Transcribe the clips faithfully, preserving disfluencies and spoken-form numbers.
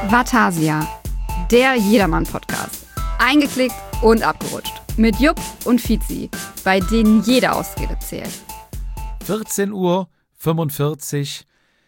Vatasia, der Jedermann-Podcast. Eingeklickt und abgerutscht. Mit Jupp und Fizi, bei denen jede Ausrede zählt. vierzehn Uhr fünfundvierzig.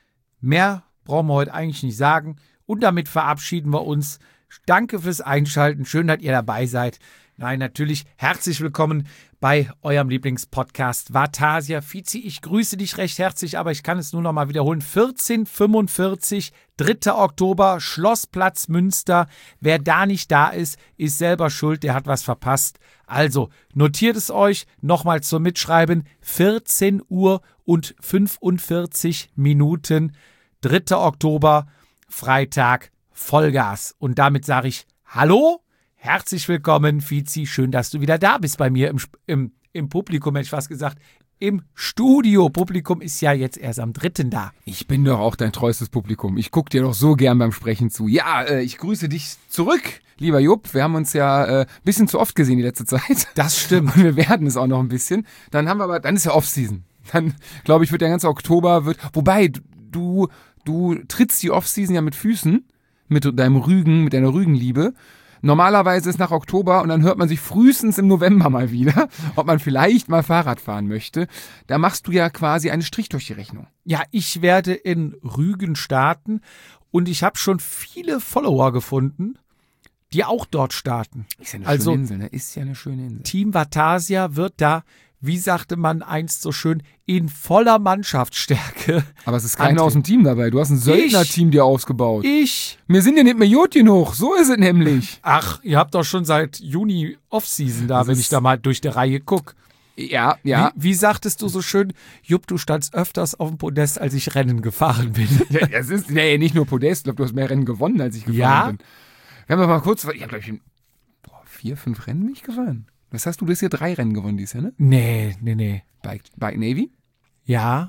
Mehr brauchen wir heute eigentlich nicht sagen. Und damit verabschieden wir uns. Danke fürs Einschalten. Schön, dass ihr dabei seid. Nein, natürlich herzlich willkommen bei eurem Lieblingspodcast Vatasia. Fizi, ich grüße dich recht herzlich, aber ich kann es nur noch mal wiederholen. vierzehn Uhr fünfundvierzig, dritter Oktober, Schlossplatz Münster. Wer da nicht da ist, ist selber schuld, der hat was verpasst. Also, notiert es euch, nochmal zum Mitschreiben, vierzehn Uhr und fünfundvierzig Minuten, dritter Oktober, Freitag, Vollgas. Und damit sage ich Hallo. Herzlich willkommen, Fizi. Schön, dass du wieder da bist bei mir im, im, im Publikum, hätte ich fast gesagt. Im Studio. Publikum ist ja jetzt erst am dritten da. Ich bin doch auch dein treuestes Publikum. Ich gucke dir doch so gern beim Sprechen zu. Ja, äh, ich grüße dich zurück, lieber Jupp. Wir haben uns ja ein äh, bisschen zu oft gesehen die letzte Zeit. Das stimmt. Und wir werden es auch noch ein bisschen. Dann haben wir aber, dann ist ja Off-Season. Dann, glaube ich, wird der ganze Oktober, wird, wobei, du, du trittst die Off-Season ja mit Füßen, mit deinem Rügen, mit deiner Rügenliebe. Normalerweise ist nach Oktober und dann hört man sich frühestens im November mal wieder, ob man vielleicht mal Fahrrad fahren möchte. Da machst du ja quasi einen Strich durch die Rechnung. Ja, ich werde in Rügen starten und ich habe schon viele Follower gefunden, die auch dort starten. Ist ja eine also, schöne Insel, ne? Ist ja eine schöne Insel. Team Vatasia wird da, wie sagte man einst so schön, in voller Mannschaftsstärke. Aber es ist keiner aus dem Team dabei. Du hast ein Söldner-Team dir ausgebaut. Ich? Wir sind ja nicht mehr gut genug. So ist es nämlich. Ach, ihr habt doch schon seit Juni Off-Season da, Das wenn ist- ich da mal durch die Reihe gucke. Ja, ja. Wie, wie sagtest du so schön, Jupp, du standst öfters auf dem Podest, als ich Rennen gefahren bin. Ja, das ist nee, nicht nur Podest. Ich glaube, du hast mehr Rennen gewonnen, als ich gefahren Ja? bin. Wir haben aber mal kurz, ich habe, glaube ich, boah, vier, fünf Rennen nicht gefahren. Was hast du? Du hast hier drei Rennen gewonnen dieses Jahr, ne? Nee, nee, nee. Bike, Bike Navy, Ja,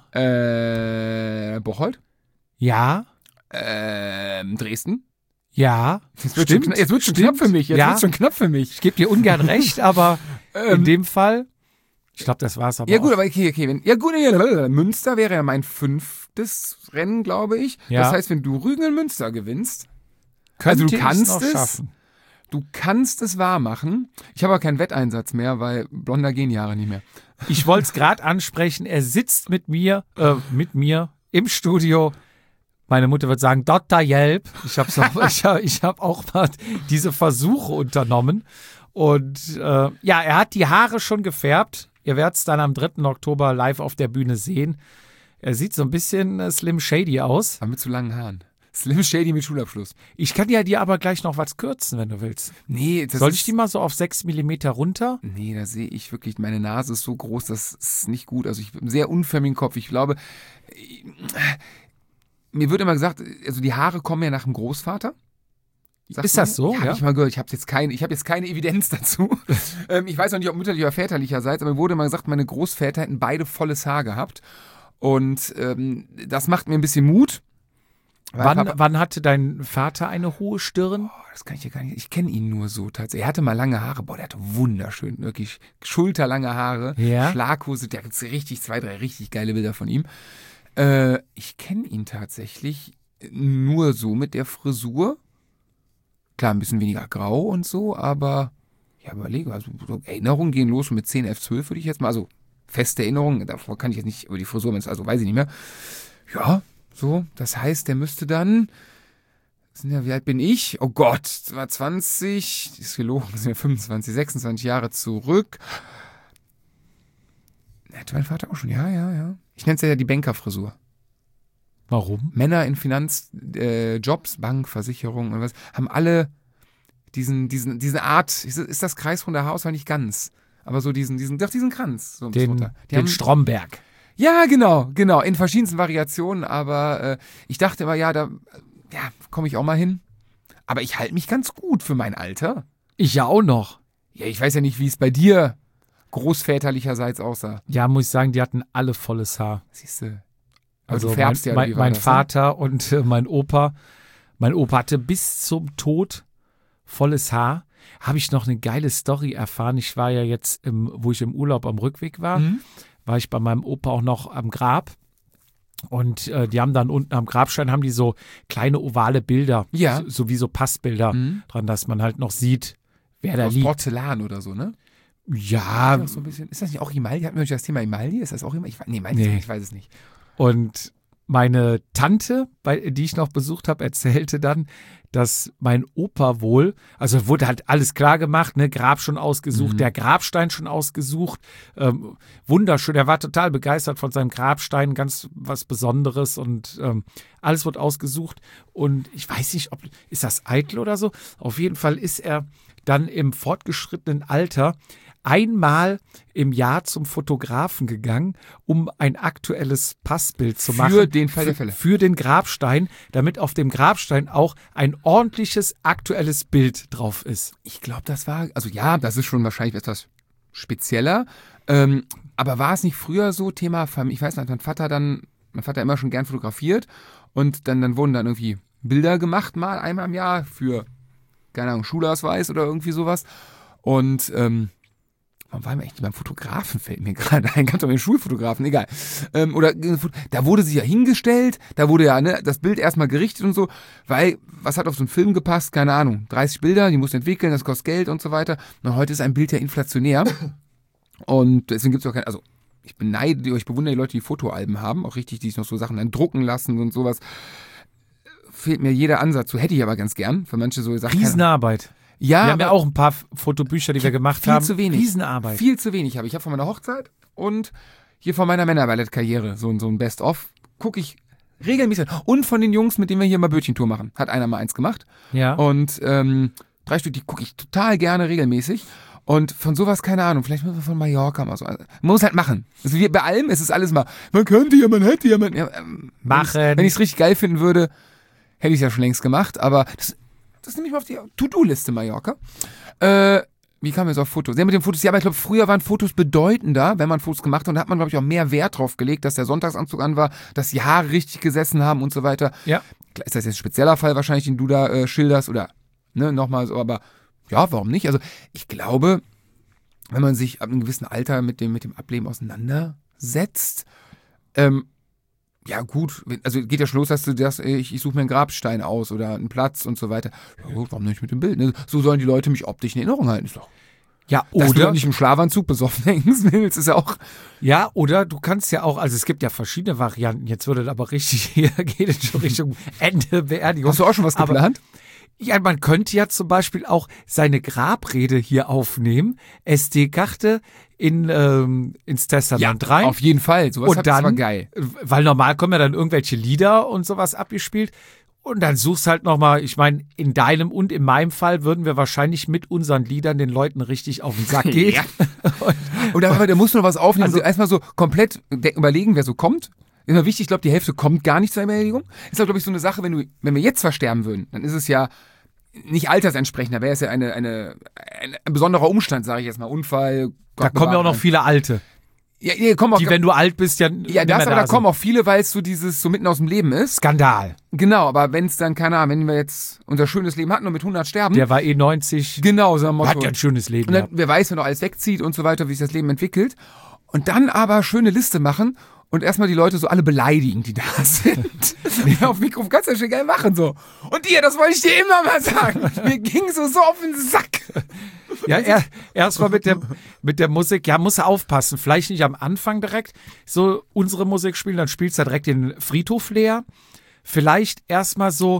äh, Bocholt, ja, ähm, Dresden. ja. Jetzt wird Stimmt, schon, jetzt wird schon stimmt. knapp für mich. Jetzt Ja. wird schon knapp für mich. Ich gebe dir ungern recht, aber in Ähm, dem Fall, ich glaube, das war es aber Ja gut, auch. aber okay, okay. Wenn, ja gut, ja, Münster wäre ja mein fünftes Rennen, glaube ich. Ja. Das heißt, wenn du Rügen in Münster gewinnst, Könnte also du ich's kannst noch es, schaffen. du kannst es wahr machen. Ich habe aber keinen Wetteinsatz mehr, weil blonder gehen Jahre nicht mehr. Ich wollte es gerade ansprechen, er sitzt mit mir, äh, mit mir im Studio. Meine Mutter wird sagen, Doktor Jelp. Ich habe ich hab, ich hab auch mal diese Versuche unternommen. Und äh, ja, er hat die Haare schon gefärbt. Ihr werdet es dann am dritten Oktober live auf der Bühne sehen. Er sieht so ein bisschen äh, Slim Shady aus. Aber mit zu langen Haaren. Slim Shady mit Schulabschluss. Ich kann ja dir aber gleich noch was kürzen, wenn du willst. Nee, das Soll ist, ich die mal so auf sechs Millimeter runter? Nee, da sehe ich wirklich, meine Nase ist so groß, das ist nicht gut. Also ich habe einen sehr unförmigen Kopf. Ich glaube, äh, mir wird immer gesagt, also die Haare kommen ja nach dem Großvater. Sagt Ist man? das so? Ja, habe Ja. ich mal gehört. Ich habe jetzt keine, ich habe jetzt keine Evidenz dazu. ähm, ich weiß auch nicht, ob mütterlich oder väterlicherseits, aber mir wurde mal gesagt, meine Großväter hätten beide volles Haar gehabt. Und ähm, das macht mir ein bisschen Mut. Weil Wann, Papa- wann hatte dein Vater eine hohe Stirn? Oh, das kann ich ja gar nicht. Ich kenne ihn nur so tatsächlich. Er hatte mal lange Haare. Boah, der hatte wunderschön, wirklich schulterlange Haare. Ja. Schlaghose. Da gibt es richtig zwei, drei richtig geile Bilder von ihm. Äh, ich kenne ihn tatsächlich nur so mit der Frisur. Klar, ein bisschen weniger grau und so, aber ja, überlege, also so Erinnerungen gehen los mit zehn, elf, zwölf würde ich jetzt mal, also feste Erinnerungen, davor kann ich jetzt nicht über die Frisur, also weiß ich nicht mehr. Ja, so, das heißt, der müsste dann, sind ja, wie alt bin ich? Oh Gott, das war zwanzig, das ist gelogen, das sind ja fünfundzwanzig, sechsundzwanzig Jahre zurück. Hätte mein Vater auch schon, ja, ja, ja. Ich nenne es ja die Bankerfrisur. Warum? Männer in Finanzjobs, äh, Jobs, Bank, Versicherung und was, haben alle diesen, diesen, diese Art, ist, ist das kreisrunde Haarausfall nicht ganz, aber so diesen, diesen, doch diesen Kranz. So ein bisschen Den, runter. Die den haben, Stromberg. ja, genau, genau, in verschiedensten Variationen, aber äh, ich dachte immer, ja, da ja, komme ich auch mal hin. Aber ich halte mich ganz gut für mein Alter. Ich ja auch noch. Ja, ich weiß ja nicht, wie es bei dir großväterlicherseits aussah. Ja, muss ich sagen, die hatten alle volles Haar. Siehst du. Also du färbst mein, ja, mein, wie war mein das, ne? Vater und äh, mein Opa. Mein Opa hatte bis zum Tod volles Haar. Habe ich noch eine geile Story erfahren. Ich war ja jetzt, im, wo ich im Urlaub am Rückweg war, Mhm. war ich bei meinem Opa auch noch am Grab. Und äh, die haben dann unten am Grabstein haben die so kleine ovale Bilder, Ja. so, so wie so Passbilder Mhm. dran, dass man halt noch sieht, wer da Aus liegt. Porzellan oder so, ne? Ja, Auch so ein bisschen. Ist das nicht auch Grimaldi? Hatten wir nicht das Thema Grimaldi? Ist das auch immer? Ich, nee, Grimaldi, Nee. ich weiß es nicht. und meine Tante, bei, die ich noch besucht habe, erzählte dann, dass mein Opa wohl, also wurde halt alles klar gemacht, ne, Grab schon ausgesucht, Mhm. der Grabstein schon ausgesucht, ähm, wunderschön, er war total begeistert von seinem Grabstein, ganz was Besonderes und ähm, alles wird ausgesucht und ich weiß nicht, ob, ist das eitel oder so? Auf jeden Fall ist er dann im fortgeschrittenen Alter einmal im Jahr zum Fotografen gegangen, um ein aktuelles Passbild zu Für machen. den Fall der Für- Fälle. Für den Grabstein, damit auf dem Grabstein auch ein ordentliches, aktuelles Bild drauf ist. Ich glaube, das war, also ja, das ist schon wahrscheinlich etwas spezieller. Ähm, aber war es nicht früher so Thema Familie? Ich weiß nicht, mein Vater dann, mein Vater immer schon gern fotografiert und dann, dann wurden dann irgendwie Bilder gemacht, mal einmal im Jahr für, keine Ahnung, Schulausweis oder irgendwie sowas. Und, ähm, warum waren wir echt beim Fotografen, fällt mir gerade ein, ganz doch den Schulfotografen, egal. Ähm, oder da wurde sich ja hingestellt, da wurde ja ne, das Bild erstmal gerichtet und so, weil, was hat auf so einen Film gepasst? Keine Ahnung, dreißig Bilder, die musst du entwickeln, das kostet Geld und so weiter. Und heute ist ein Bild ja inflationär und deswegen gibt es auch kein, also ich beneide die, ich bewundere die Leute, die Fotoalben haben, auch richtig, die sich noch so Sachen dann drucken lassen und sowas. Fehlt mir jeder Ansatz, so hätte ich aber ganz gern, für manche so Sachen. Riesenarbeit. Ja, wir haben ja aber- auch ein paar Fotobücher, die wir gemacht viel haben. zu wenig. Riesenarbeit. Viel zu wenig habe ich. Ich habe von meiner Hochzeit und hier von meiner Männerballettkarriere so, ein- so ein Best-of. Gucke ich regelmäßig. Und von den Jungs, mit denen wir hier mal Bötchentour machen. Hat einer mal eins gemacht. Ja. Und ähm, drei Stück, die gucke ich total gerne regelmäßig. Und von sowas, keine Ahnung, vielleicht müssen wir von Mallorca mal so. Man muss halt machen. Also wie bei allem, es ist alles mal, man könnte ja, man hätte ja, man. Ja, ähm, Machen. Wenn ich es richtig geil finden würde, hätte ich es ja schon längst gemacht. Aber das, das nehme ich mal auf die To-Do-Liste Mallorca. Äh, wie kam jetzt auf Fotos? Ja, mit den Fotos, ja, aber ich glaube, früher waren Fotos bedeutender, wenn man Fotos gemacht hat. Und da hat man, glaube ich, auch mehr Wert drauf gelegt, dass der Sonntagsanzug an war, dass die Haare richtig gesessen haben und so weiter. Ja. Klar, ist das jetzt ein spezieller Fall wahrscheinlich, den du da äh, schilderst oder ne, nochmal so, aber ja, warum nicht? Also ich glaube, wenn man sich ab einem gewissen Alter mit dem, mit dem Ableben auseinandersetzt, ähm, ja gut, also geht ja schon los, dass du das, ich, ich suche mir einen Grabstein aus oder einen Platz und so weiter. Ja, gut, warum nicht mit dem Bild? Ne? So sollen die Leute mich optisch in Erinnerung halten. Ist doch, Ja, dass du oder, doch nicht im Schlafanzug besoffen hängst willst, ist ja auch. ja, oder du kannst ja auch, also es gibt ja verschiedene Varianten. Jetzt würde das aber richtig, hier geht es schon Richtung Ende Beerdigung. Hast du auch schon was Aber- geplant? Ja, man könnte ja zum Beispiel auch seine Grabrede hier aufnehmen, S D-Karte in, ähm, ins Testament rein. Auf jeden Fall. Sowas Und hat, das war dann, geil. weil normal kommen ja dann irgendwelche Lieder und sowas abgespielt. Und dann suchst halt nochmal, ich meine, in deinem und in meinem Fall würden wir wahrscheinlich mit unseren Liedern den Leuten richtig auf den Sack gehen. Ja. Und da, aber da musst du noch was aufnehmen. Also- Also erstmal so komplett de- überlegen, wer so kommt. Ist immer wichtig, ich glaube, die Hälfte kommt gar nicht zur Beerdigung. Ist halt, glaube ich, so eine Sache, wenn du, wenn wir jetzt versterben würden, dann ist es ja nicht altersentsprechend, da wäre es ja eine, eine, eine, ein besonderer Umstand, sage ich jetzt mal. Unfall. Da Gott kommen ja auch bewahre. noch viele Alte, Ja, nee, kommen auch, die, wenn du alt bist, ja, ja, nicht mehr das, aber da sind. kommen auch viele, weil es so dieses so mitten aus dem Leben ist. Skandal. Genau, aber wenn es dann, keine Ahnung, wenn wir jetzt unser schönes Leben hatten und mit hundert sterben. Der war eh neunzig, genau, so ein Motto. hat ja ein schönes Leben Und dann, gehabt. wer weiß, wenn noch alles wegzieht und so weiter, wie sich das Leben entwickelt. Und dann aber schöne Liste machen und erstmal die Leute so alle beleidigen, die da sind. Ja, auf Mikrofon kannst du ja schon geil machen, so. Und dir, das wollte ich dir immer mal sagen. Mir ging so so auf den Sack. Ja, er, erstmal mit der, mit der Musik, ja, muss er aufpassen. Vielleicht nicht am Anfang direkt so unsere Musik spielen, dann spielst du direkt den Friedhof leer. Vielleicht erstmal so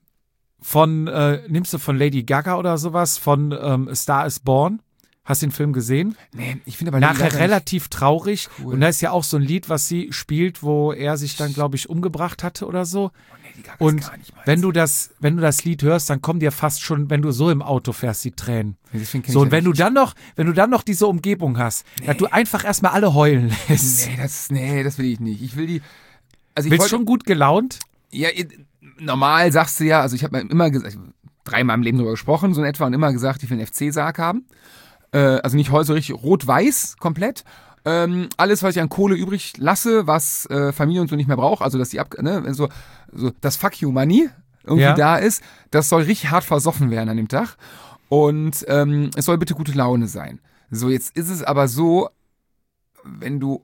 von, äh, nimmst du von Lady Gaga oder sowas, von ähm, A Star is Born. Hast du den Film gesehen? Nee, ich finde aber Lady Nachher Gaga nicht- relativ traurig. Cool. Und da ist ja auch so ein Lied, was sie spielt, wo er sich dann, glaube ich, umgebracht hatte oder so. Lady Gaga ist Und gar nicht meins. wenn du das, wenn du das Lied hörst, dann kommen dir fast schon, wenn du so im Auto fährst, die Tränen. Nee, deswegen kenn So, ich und ja wenn du nicht. dann noch, wenn du dann noch diese Umgebung hast, dass du einfach erstmal alle heulen lässt. Nee, das, nee, das will ich nicht. Ich will die. Also ich Bist wollte, schon gut gelaunt? Ja, ihr- normal sagst du ja, also ich habe immer gesagt, dreimal im Leben darüber gesprochen, so in etwa, und immer gesagt, ich will einen F C-Sarg haben. Äh, also nicht so richtig rot-weiß komplett. Ähm, alles, was ich an Kohle übrig lasse, was äh, Familie und so nicht mehr braucht, also dass die ab, ne, so, so das Fuck you Money irgendwie Ja. da ist, das soll richtig hart versoffen werden an dem Tag. Und ähm, es soll bitte gute Laune sein. So, jetzt ist es aber so, wenn du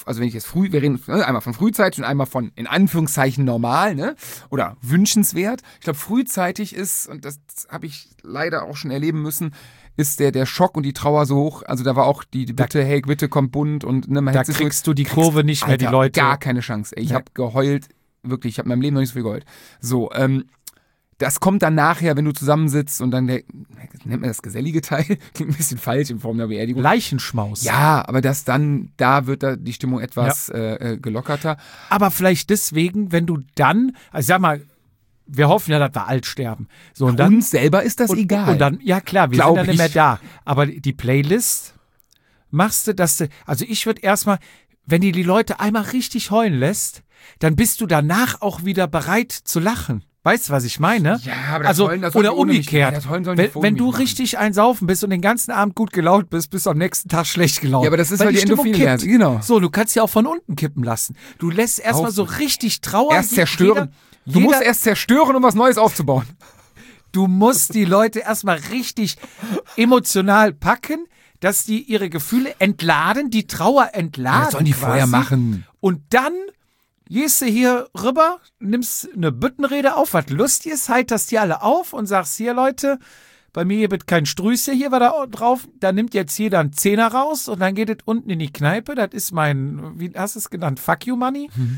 also wenn ich jetzt früh, wir reden ne, einmal von frühzeitig und einmal von in Anführungszeichen normal, ne? Oder wünschenswert. Ich glaube, frühzeitig ist, und das habe ich leider auch schon erleben müssen, ist der, der Schock und die Trauer so hoch. Also da war auch die, die Bitte, hey, bitte kommt bunt und ne, man Da hätte kriegst so, du die Kurve nicht mehr, Alter, die Leute. Gar keine Chance. Ey. Ich Nee. habe geheult, wirklich, ich habe in meinem Leben noch nicht so viel geheult. So, ähm, das kommt dann nachher, wenn du zusammensitzt und dann der, nennt man das gesellige Teil, klingt ein bisschen falsch in Form der Beerdigung. Leichenschmaus. Ja, aber das dann, da wird da die Stimmung etwas ja. äh, gelockerter. Aber vielleicht deswegen, wenn du dann, also sag mal, wir hoffen ja, dass wir alt sterben. So, und dann, uns selber ist das und, egal. Und dann, ja klar, wir Glaub sind dann nicht mehr ich. da. Aber die Playlist machst du, dass du, also ich würde erstmal, wenn die die Leute einmal richtig heulen lässt, dann bist du danach auch wieder bereit zu lachen. Weißt du, was ich meine? Ja, aber das also, Heulen, das sollen oder die ohne mich- umgekehrt. ja, das Heulen sollen die wenn ohne wenn mich du machen. richtig ein Saufen bist und den ganzen Abend gut gelaunt bist, bist du am nächsten Tag schlecht gelaunt. Ja, aber das ist, weil die Stimmung Endorphine kippt. werden. Genau. So, du kannst ja auch von unten kippen lassen. Du lässt erstmal Auf- so richtig Trauer. Erst je- zerstören. Jeder, Du musst jeder, erst zerstören, um was Neues aufzubauen. Du musst die Leute erstmal richtig emotional packen, dass die ihre Gefühle entladen, die Trauer entladen. das sollen die quasi. vorher machen. Und dann gehst du hier rüber, nimmst eine Büttenrede auf, was lustig ist, heiterst die alle auf und sagst, hier Leute, bei mir gibt kein Strüße, hier war da drauf, da nimmt jetzt jeder einen Zehner raus und dann geht es unten in die Kneipe, das ist mein, wie hast du es genannt, Fuck You Money. Mhm.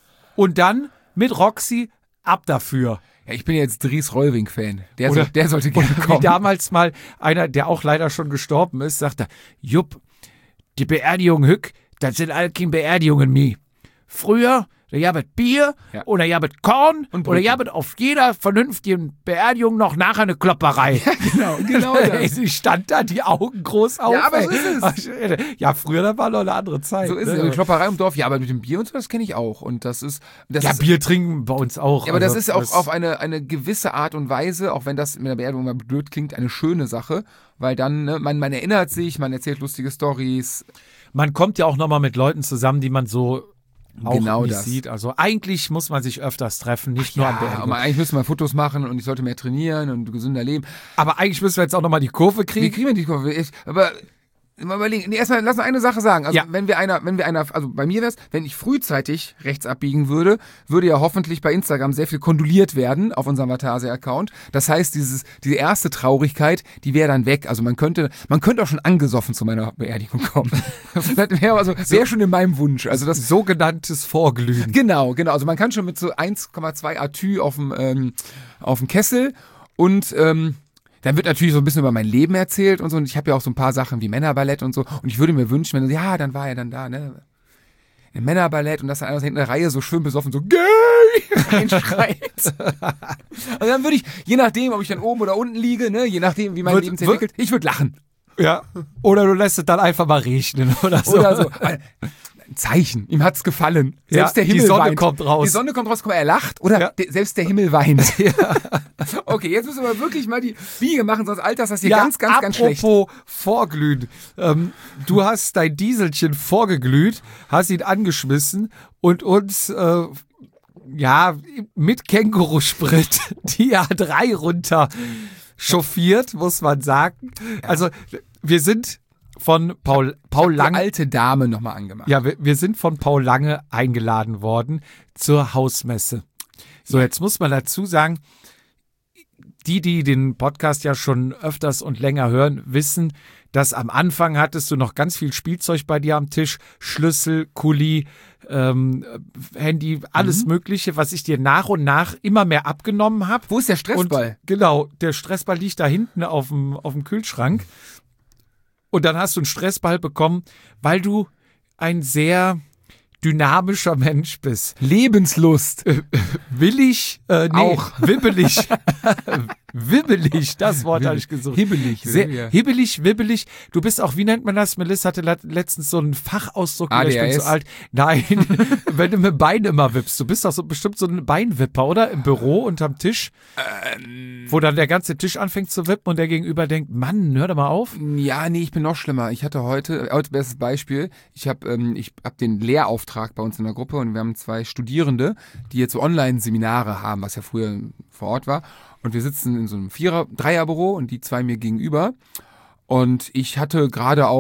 Und dann mit Roxy ab dafür. Ja, ich bin jetzt Dries Rollwing-Fan. Der, Oder- soll, der sollte gerne Wie kommen. damals mal einer, der auch leider schon gestorben ist, sagte, Jupp, die Beerdigung Hück, das sind alle keine Beerdigungen mehr. Früher, da gab es Bier Ja. oder gab es Korn Und oder Brötchen. gab es auf jeder vernünftigen Beerdigung noch nachher eine Klopperei. genau, genau Ey, das. Sie stand da, die Augen groß auf. Ja, aber so ey. ist Ja, früher, da war noch eine andere Zeit. So ist ne? es. Eine Klopperei im Dorf. Ja, aber mit dem Bier und so, das kenne ich auch. Und das ist. Das Ja, ist, Bier trinken bei uns auch. Ja, aber das also, ist auch auf eine, eine gewisse Art und Weise, auch wenn das mit der Beerdigung mal blöd klingt, eine schöne Sache. Weil dann, ne, man, man erinnert sich, man erzählt lustige Storys. Man kommt ja auch nochmal mit Leuten zusammen, die man so auch Genau nicht das. sieht. Also eigentlich muss man sich öfters treffen, nicht nur an Ja, Beerdigungen. aber eigentlich müsste man Fotos machen und ich sollte mehr trainieren und gesünder leben. Aber eigentlich müssen wir jetzt auch nochmal die Kurve Wie kriegen. kriegen wir die Kurve? Ich, aber mal überlegen. Nee, erstmal lass uns eine Sache sagen. Also Ja. wenn wir einer, wenn wir einer, also bei mir wär's, wenn ich frühzeitig rechts abbiegen würde, würde ja hoffentlich bei Instagram sehr viel kondoliert werden auf unserem Vatase-Account. Das heißt, dieses, diese erste Traurigkeit, die wäre dann weg. Also man könnte, man könnte auch schon angesoffen zu meiner Beerdigung kommen. Das wäre also, wär schon in meinem Wunsch. Also das Sogenanntes Vorglühen. Genau, genau. Also man kann schon mit so eins Komma zwei Atü auf dem, ähm, auf dem Kessel und ähm, dann wird natürlich so ein bisschen über mein Leben erzählt und so. Und ich habe ja auch so ein paar Sachen wie Männerballett und so. Und ich würde mir wünschen, wenn du, ja, dann war er dann da, ne? Im Männerballett und dass dann einer hinten in der Reihe so schön besoffen so gay reinschreit. Also dann würde ich, je nachdem, ob ich dann oben oder unten liege, ne, je nachdem, wie mein Wird- Leben sich wird- entwickelt, ich würde lachen. Ja. Oder du lässt es dann einfach mal regnen oder so. Oder so. Ein Zeichen. Ihm hat's gefallen. Ja, Selbst der die Himmel Sonne weint. kommt raus. Die Sonne kommt raus, guck mal, er lacht. Oder Ja. de- selbst der Himmel weint. Okay, jetzt müssen wir wirklich mal die Biege machen, sonst Alter ist das hier Ja, ganz, ganz, ganz schlecht. apropos Vorglühen. Ähm, du hast dein Dieselchen vorgeglüht, hast ihn angeschmissen und uns, äh, ja, mit Kängurusprit die A drei runter chauffiert, muss man sagen. Also, wir sind von Paul, Paul Die Lange. alte Dame nochmal angemacht. Ja, wir, wir sind von Paul Lange eingeladen worden zur Hausmesse. So, jetzt muss man dazu sagen, die, die den Podcast ja schon öfters und länger hören, wissen, dass am Anfang hattest du noch ganz viel Spielzeug bei dir am Tisch, Schlüssel, Kuli, ähm, Handy, alles Mhm. Mögliche, was ich dir nach und nach immer mehr abgenommen habe. Wo ist der Stressball? Und, genau, der Stressball liegt da hinten auf dem, auf dem Kühlschrank. Und dann hast du einen Stressball bekommen, weil du ein sehr dynamischer Mensch bist. Lebenslust. Willig, äh, nee, Auch. wibbelig. Wibbelig, das Wort habe ich gesucht. Hibbelig. Sehr ja. hibbelig, wibbelig. Du bist auch, wie nennt man das? Melissa hatte lat- letztens so einen Fachausdruck, A wieder, D ich bin H S? so alt. Nein, wenn du mit dem Bein immer wippst. Du bist doch so bestimmt so ein Beinwipper, oder? Im Büro unterm Tisch, Ähm. wo dann der ganze Tisch anfängt zu wippen und der Gegenüber denkt, Mann, hör doch mal auf. Ja, nee, ich bin noch schlimmer. Ich hatte heute, heute bestes Beispiel, ich habe ähm, ich hab den Lehrauftrag bei uns in der Gruppe und wir haben zwei Studierende, die jetzt so Online-Seminare haben, was ja früher vor Ort war. Und wir sitzen in so einem Vierer-, Dreierbüro und die zwei mir gegenüber. Und ich hatte gerade auch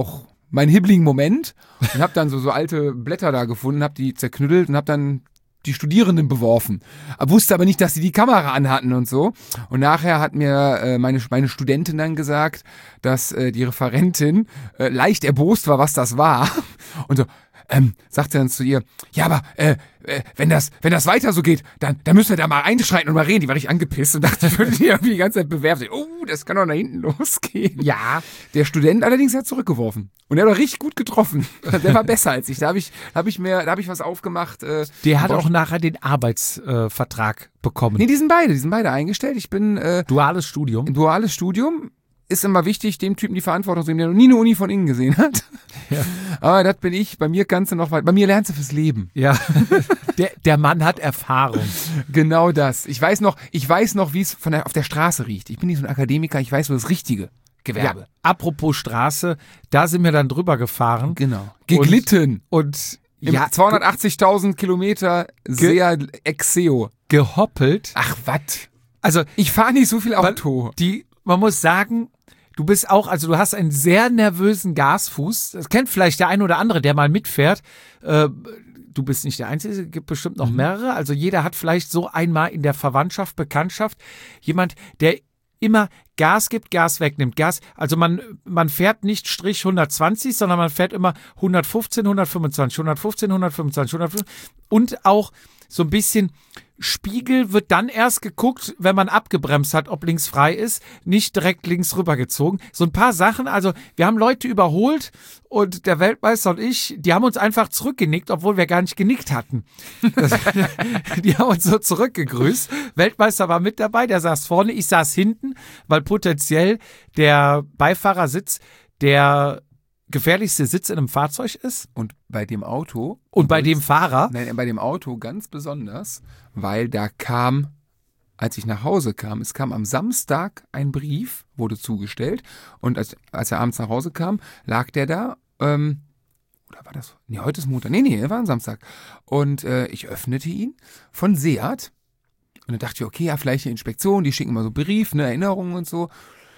meinen hibbligen Moment und habe dann so, so alte Blätter da gefunden, habe die zerknüttelt und habe dann die Studierenden beworfen. Wusste aber nicht, dass sie die Kamera anhatten und so. Und nachher hat mir äh, meine, meine Studentin dann gesagt, dass äh, die Referentin äh, leicht erbost war, was das war. Und so, ähm, sagt sie dann zu ihr, ja, aber äh, äh, wenn das wenn das weiter so geht, dann, dann müssen wir da mal einschreiten und mal reden. Die war richtig angepisst und dachte, ich würde die irgendwie die ganze Zeit bewerfen. Oh, das kann doch da hinten losgehen. Ja. Der Student allerdings hat zurückgeworfen. Und er hat auch richtig gut getroffen. Der war besser als ich. Da habe ich, hab ich mir, da habe ich was aufgemacht. Äh, Der hat auch nachher den Arbeitsvertrag äh, bekommen. Nee, die sind beide, die sind beide eingestellt. Ich bin äh, Duales Studium. Duales Studium. Ist immer wichtig, dem Typen die Verantwortung zu nehmen, der noch nie eine Uni von innen gesehen hat. Ja. Aber das bin ich. Bei mir kannst du noch weit. Bei mir lernst du fürs Leben. Ja. der, der Mann hat Erfahrung. Genau das. Ich weiß noch, ich weiß noch, wie es von der, auf der Straße riecht. Ich bin nicht so ein Akademiker, ich weiß so das richtige Gewerbe. Ja, apropos Straße, da sind wir dann drüber gefahren. Genau. Geglitten. Und, und Im ja, zweihundertachtzigtausend Kilometer sehr Exeo. gehoppelt. Ach, was? Also, Ich fahre nicht so viel Auto. die, man muss sagen, du bist auch, also du hast einen sehr nervösen Gasfuß. Das kennt vielleicht der ein oder andere, der mal mitfährt. Äh, du bist nicht der Einzige, es gibt bestimmt noch mehrere. Also jeder hat vielleicht so einmal in der Verwandtschaft, Bekanntschaft jemand, der immer Gas gibt, Gas wegnimmt. Gas, also man, man fährt nicht Strich hundertzwanzig, sondern man fährt immer hundertfünfzehn, hundertfünfundzwanzig, hundertfünfzehn, hundertfünfundzwanzig, hundertfünfundzwanzig und auch so ein bisschen Spiegel wird dann erst geguckt, wenn man abgebremst hat, ob links frei ist, nicht direkt links rübergezogen. So ein paar Sachen, also wir haben Leute überholt und der Weltmeister und ich, die haben uns einfach zurückgenickt, obwohl wir gar nicht genickt hatten. Das, die haben uns so zurückgegrüßt. Weltmeister war mit dabei, der saß vorne, ich saß hinten, weil potenziell der Beifahrersitz der gefährlichste Sitz in einem Fahrzeug ist. Und bei dem Auto. Und bei dem Fahrer. Nein, bei dem Auto ganz besonders, weil da kam, als ich nach Hause kam, es kam am Samstag ein Brief, wurde zugestellt. Und als, als er abends nach Hause kam, lag der da. Ähm, oder war das? Nee, heute ist Montag. Nee, nee, er war am Samstag. Und äh, ich öffnete ihn von Seat. Und dann dachte ich, okay, ja, vielleicht eine Inspektion, die schicken mal so Brief, ne, Erinnerungen und so.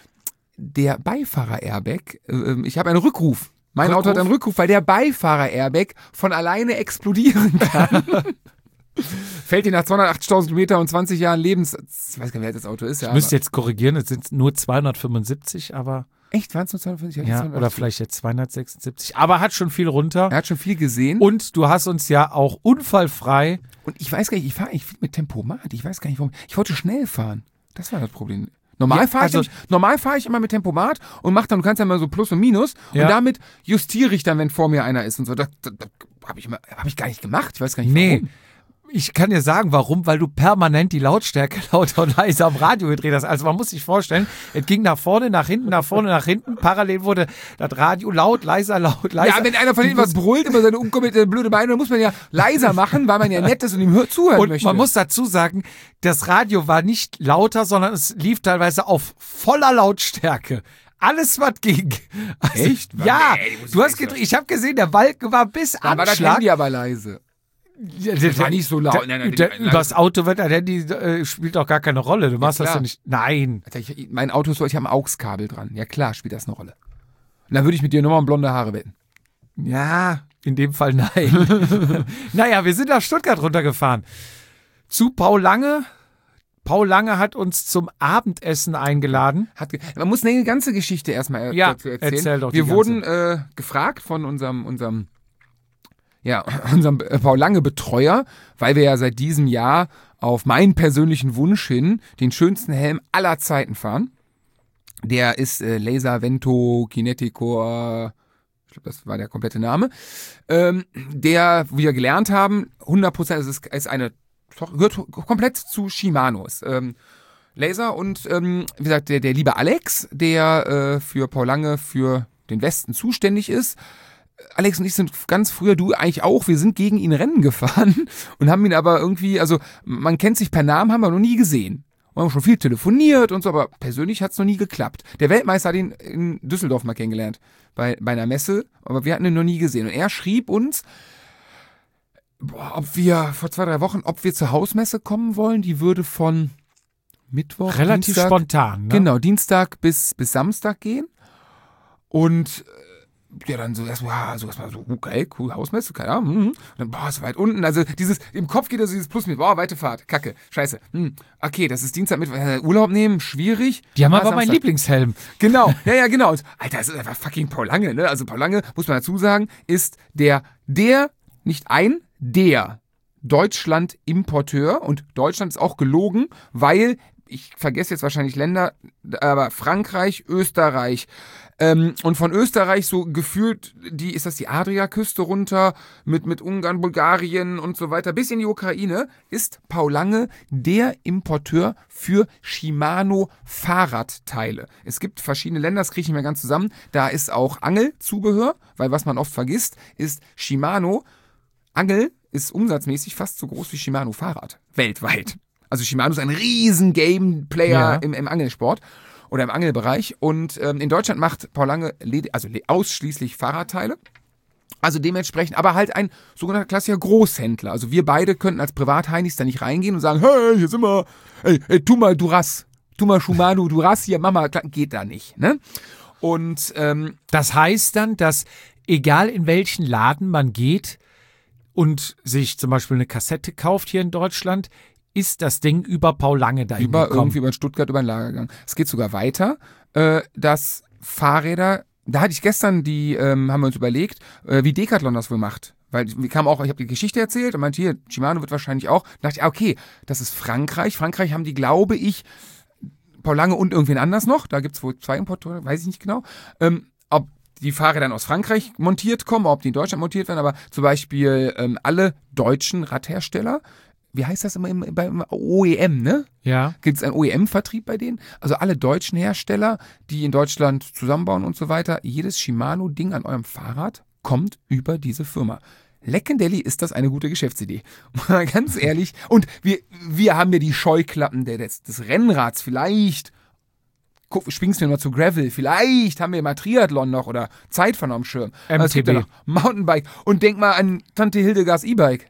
Der Beifahrer-Airbag, äh, ich habe einen Rückruf. Mein Rückruf? Auto hat einen Rückruf, weil der Beifahrer-Airbag von alleine explodieren kann. Fällt dir nach zweihundertachtzigtausend Kilometer und zwanzig Jahren Lebens... Ich weiß gar nicht, wer das Auto ist. Ja, Ich müsste jetzt korrigieren, es sind nur zweihundertfünfundsiebzig, aber... Echt? Waren es nur zweihundertfünfzig? Ja, oder vielleicht jetzt zweihundertsechsundsiebzig. Aber hat schon viel runter. Er hat schon viel gesehen. Und du hast uns ja auch unfallfrei... Und ich weiß gar nicht, ich fahre eigentlich viel mit Tempomat. Ich weiß gar nicht, warum. Ich wollte schnell fahren. Das war das Problem. Normal Ja, fahre also- ich, normal fahr ich immer mit Tempomat und mach dann, du kannst ja mal so Plus und Minus. Ja. Und damit justiere ich dann, wenn vor mir einer ist und so. Das, das, das habe ich, immer- hab ich gar nicht gemacht. Ich weiß gar nicht, Nee, warum. ich kann dir sagen, warum, weil du permanent die Lautstärke lauter und leiser am Radio gedreht hast. Also man muss sich vorstellen, es ging nach vorne, nach hinten, nach vorne, nach hinten. Parallel wurde das Radio laut, leiser, laut, leiser. Ja, wenn einer von hinten was brüllt über seine unkommentierte blöde Beine, dann muss man ja leiser machen, weil man ja nett ist und ihm hör- zuhören Und möchte. man muss dazu sagen, das Radio war nicht lauter, sondern es lief teilweise auf voller Lautstärke. Alles, was ging. Also, Echt? Ja, Nee, die muss du ich hast nicht gedreht. Ich habe gesehen, der Balken war bis dann war das Anschlag. Handy aber leise. Ja, Das war nicht so laut. Der, Nein, nein, der, nein, übers Auto wird dein Handy äh, spielt auch gar keine Rolle. Du machst das klar. ja nicht. Nein. Alter, ich, mein Auto ist so, ich habe ein AUX-Kabel dran. Ja klar, spielt das eine Rolle. Und dann würde ich mit dir nochmal um blonde Haare wetten. Ja, in dem Fall nein. Naja, wir sind nach Stuttgart runtergefahren. Zu Paul Lange. Paul Lange hat uns zum Abendessen eingeladen. Hat ge- man muss eine ganze Geschichte erstmal er- Ja, dazu erzählen. erzähl doch die Wir ganze. wurden äh, gefragt von unserem, unserem, ja, unserem äh, Paul Lange Betreuer, weil wir ja seit diesem Jahr auf meinen persönlichen Wunsch hin den schönsten Helm aller Zeiten fahren. Der ist äh, Laser Vento Kinetico, ich glaube, das war der komplette Name, ähm, der, wie wir gelernt haben, hundert Prozent, es ist, ist eine, gehört komplett zu Shimano, ist, ähm, Laser und, ähm, wie gesagt, der, der liebe Alex, der äh, für Paul Lange für den Westen zuständig ist. Alex und ich sind ganz früher, du eigentlich auch, wir sind gegen ihn Rennen gefahren und haben ihn aber irgendwie, also man kennt sich per Namen, haben wir noch nie gesehen. Wir haben schon viel telefoniert und so, aber persönlich hat es noch nie geklappt. Der Weltmeister hat ihn in Düsseldorf mal kennengelernt, bei, bei einer Messe, aber wir hatten ihn noch nie gesehen. Und er schrieb uns, boah, ob wir vor zwei, drei Wochen, ob wir zur Hausmesse kommen wollen, die würde von Mittwoch, Relativ Dienstag, spontan. Ne? Genau, Dienstag bis, bis Samstag gehen. Und ja, dann so erstmal, ja, so erstmal so, okay, cool, Hausmesse, keine Ahnung, hm. Und dann, boah, ist weit unten, also dieses, im Kopf geht also dieses Plus mit, boah, weite Fahrt, kacke, scheiße, hm. Okay, das ist Dienstag, Mittwoch, äh, Urlaub nehmen, schwierig. Die haben Ah, aber meinen Samstag. Lieblingshelm. Genau, ja, ja, genau. Und, Alter, das ist einfach fucking Paul Lange, ne? Also Paul Lange, muss man dazu sagen, ist der, der, nicht ein, der Deutschland-Importeur, und Deutschland ist auch gelogen, weil, ich vergesse jetzt wahrscheinlich Länder, aber Frankreich, Österreich, ähm, und von Österreich so gefühlt, die, ist das die Adriaküste runter, mit, mit Ungarn, Bulgarien und so weiter, bis in die Ukraine, ist Paul Lange der Importeur für Shimano Fahrradteile. Es gibt verschiedene Länder, das kriege ich nicht mehr ganz zusammen, da ist auch Angelzubehör, weil was man oft vergisst, ist Shimano, Angel ist umsatzmäßig fast so groß wie Shimano Fahrrad, weltweit. Also Shimano ist ein riesen Game-Player Ja. im, im Angelsport oder im Angelbereich. Und ähm, in Deutschland macht Paul Lange led- also le- ausschließlich Fahrradteile. Also dementsprechend, aber halt ein sogenannter klassischer Großhändler. Also wir beide könnten als Privatheinis da nicht reingehen und sagen, hey, hier sind wir, ey, ey tu mal Duras, tu mal Shimano Duras hier, Mama, geht da nicht, ne? Und ähm, Das heißt dann, dass egal in welchen Laden man geht und sich zum Beispiel eine Kassette kauft hier in Deutschland, ist das Ding über Paul Lange dahin über gekommen. irgendwie über Stuttgart über den Lager gegangen. Es geht sogar weiter, äh, dass Fahrräder, da hatte ich gestern die, ähm, haben wir uns überlegt, äh, wie Decathlon das wohl macht. Weil wir kamen auch, ich habe die Geschichte erzählt und meinte, hier, Shimano wird wahrscheinlich auch. Da dachte ich, ah, okay, das ist Frankreich. Frankreich haben die, glaube ich, Paul Lange und irgendwen anders noch. Da gibt es wohl zwei Importeure, weiß ich nicht genau. Ähm, ob die Fahrräder dann aus Frankreich montiert kommen, ob die in Deutschland montiert werden, aber zum Beispiel ähm, alle deutschen Radhersteller, wie heißt das immer im, beim O E M, ne? Ja. Gibt es einen O E M-Vertrieb bei denen? Also alle deutschen Hersteller, die in Deutschland zusammenbauen und so weiter, jedes Shimano-Ding an eurem Fahrrad kommt über diese Firma. Leckendelli ist das eine gute Geschäftsidee. Mal ganz ehrlich. Und wir, wir haben ja die Scheuklappen der, des, des Rennrads. Vielleicht guck, schwingst du mal zu Gravel. Vielleicht haben wir mal Triathlon noch oder Zeitfahren am Schirm. M T B. Es gibt ja noch Mountainbike. Und denk mal an Tante Hildegards E-Bike.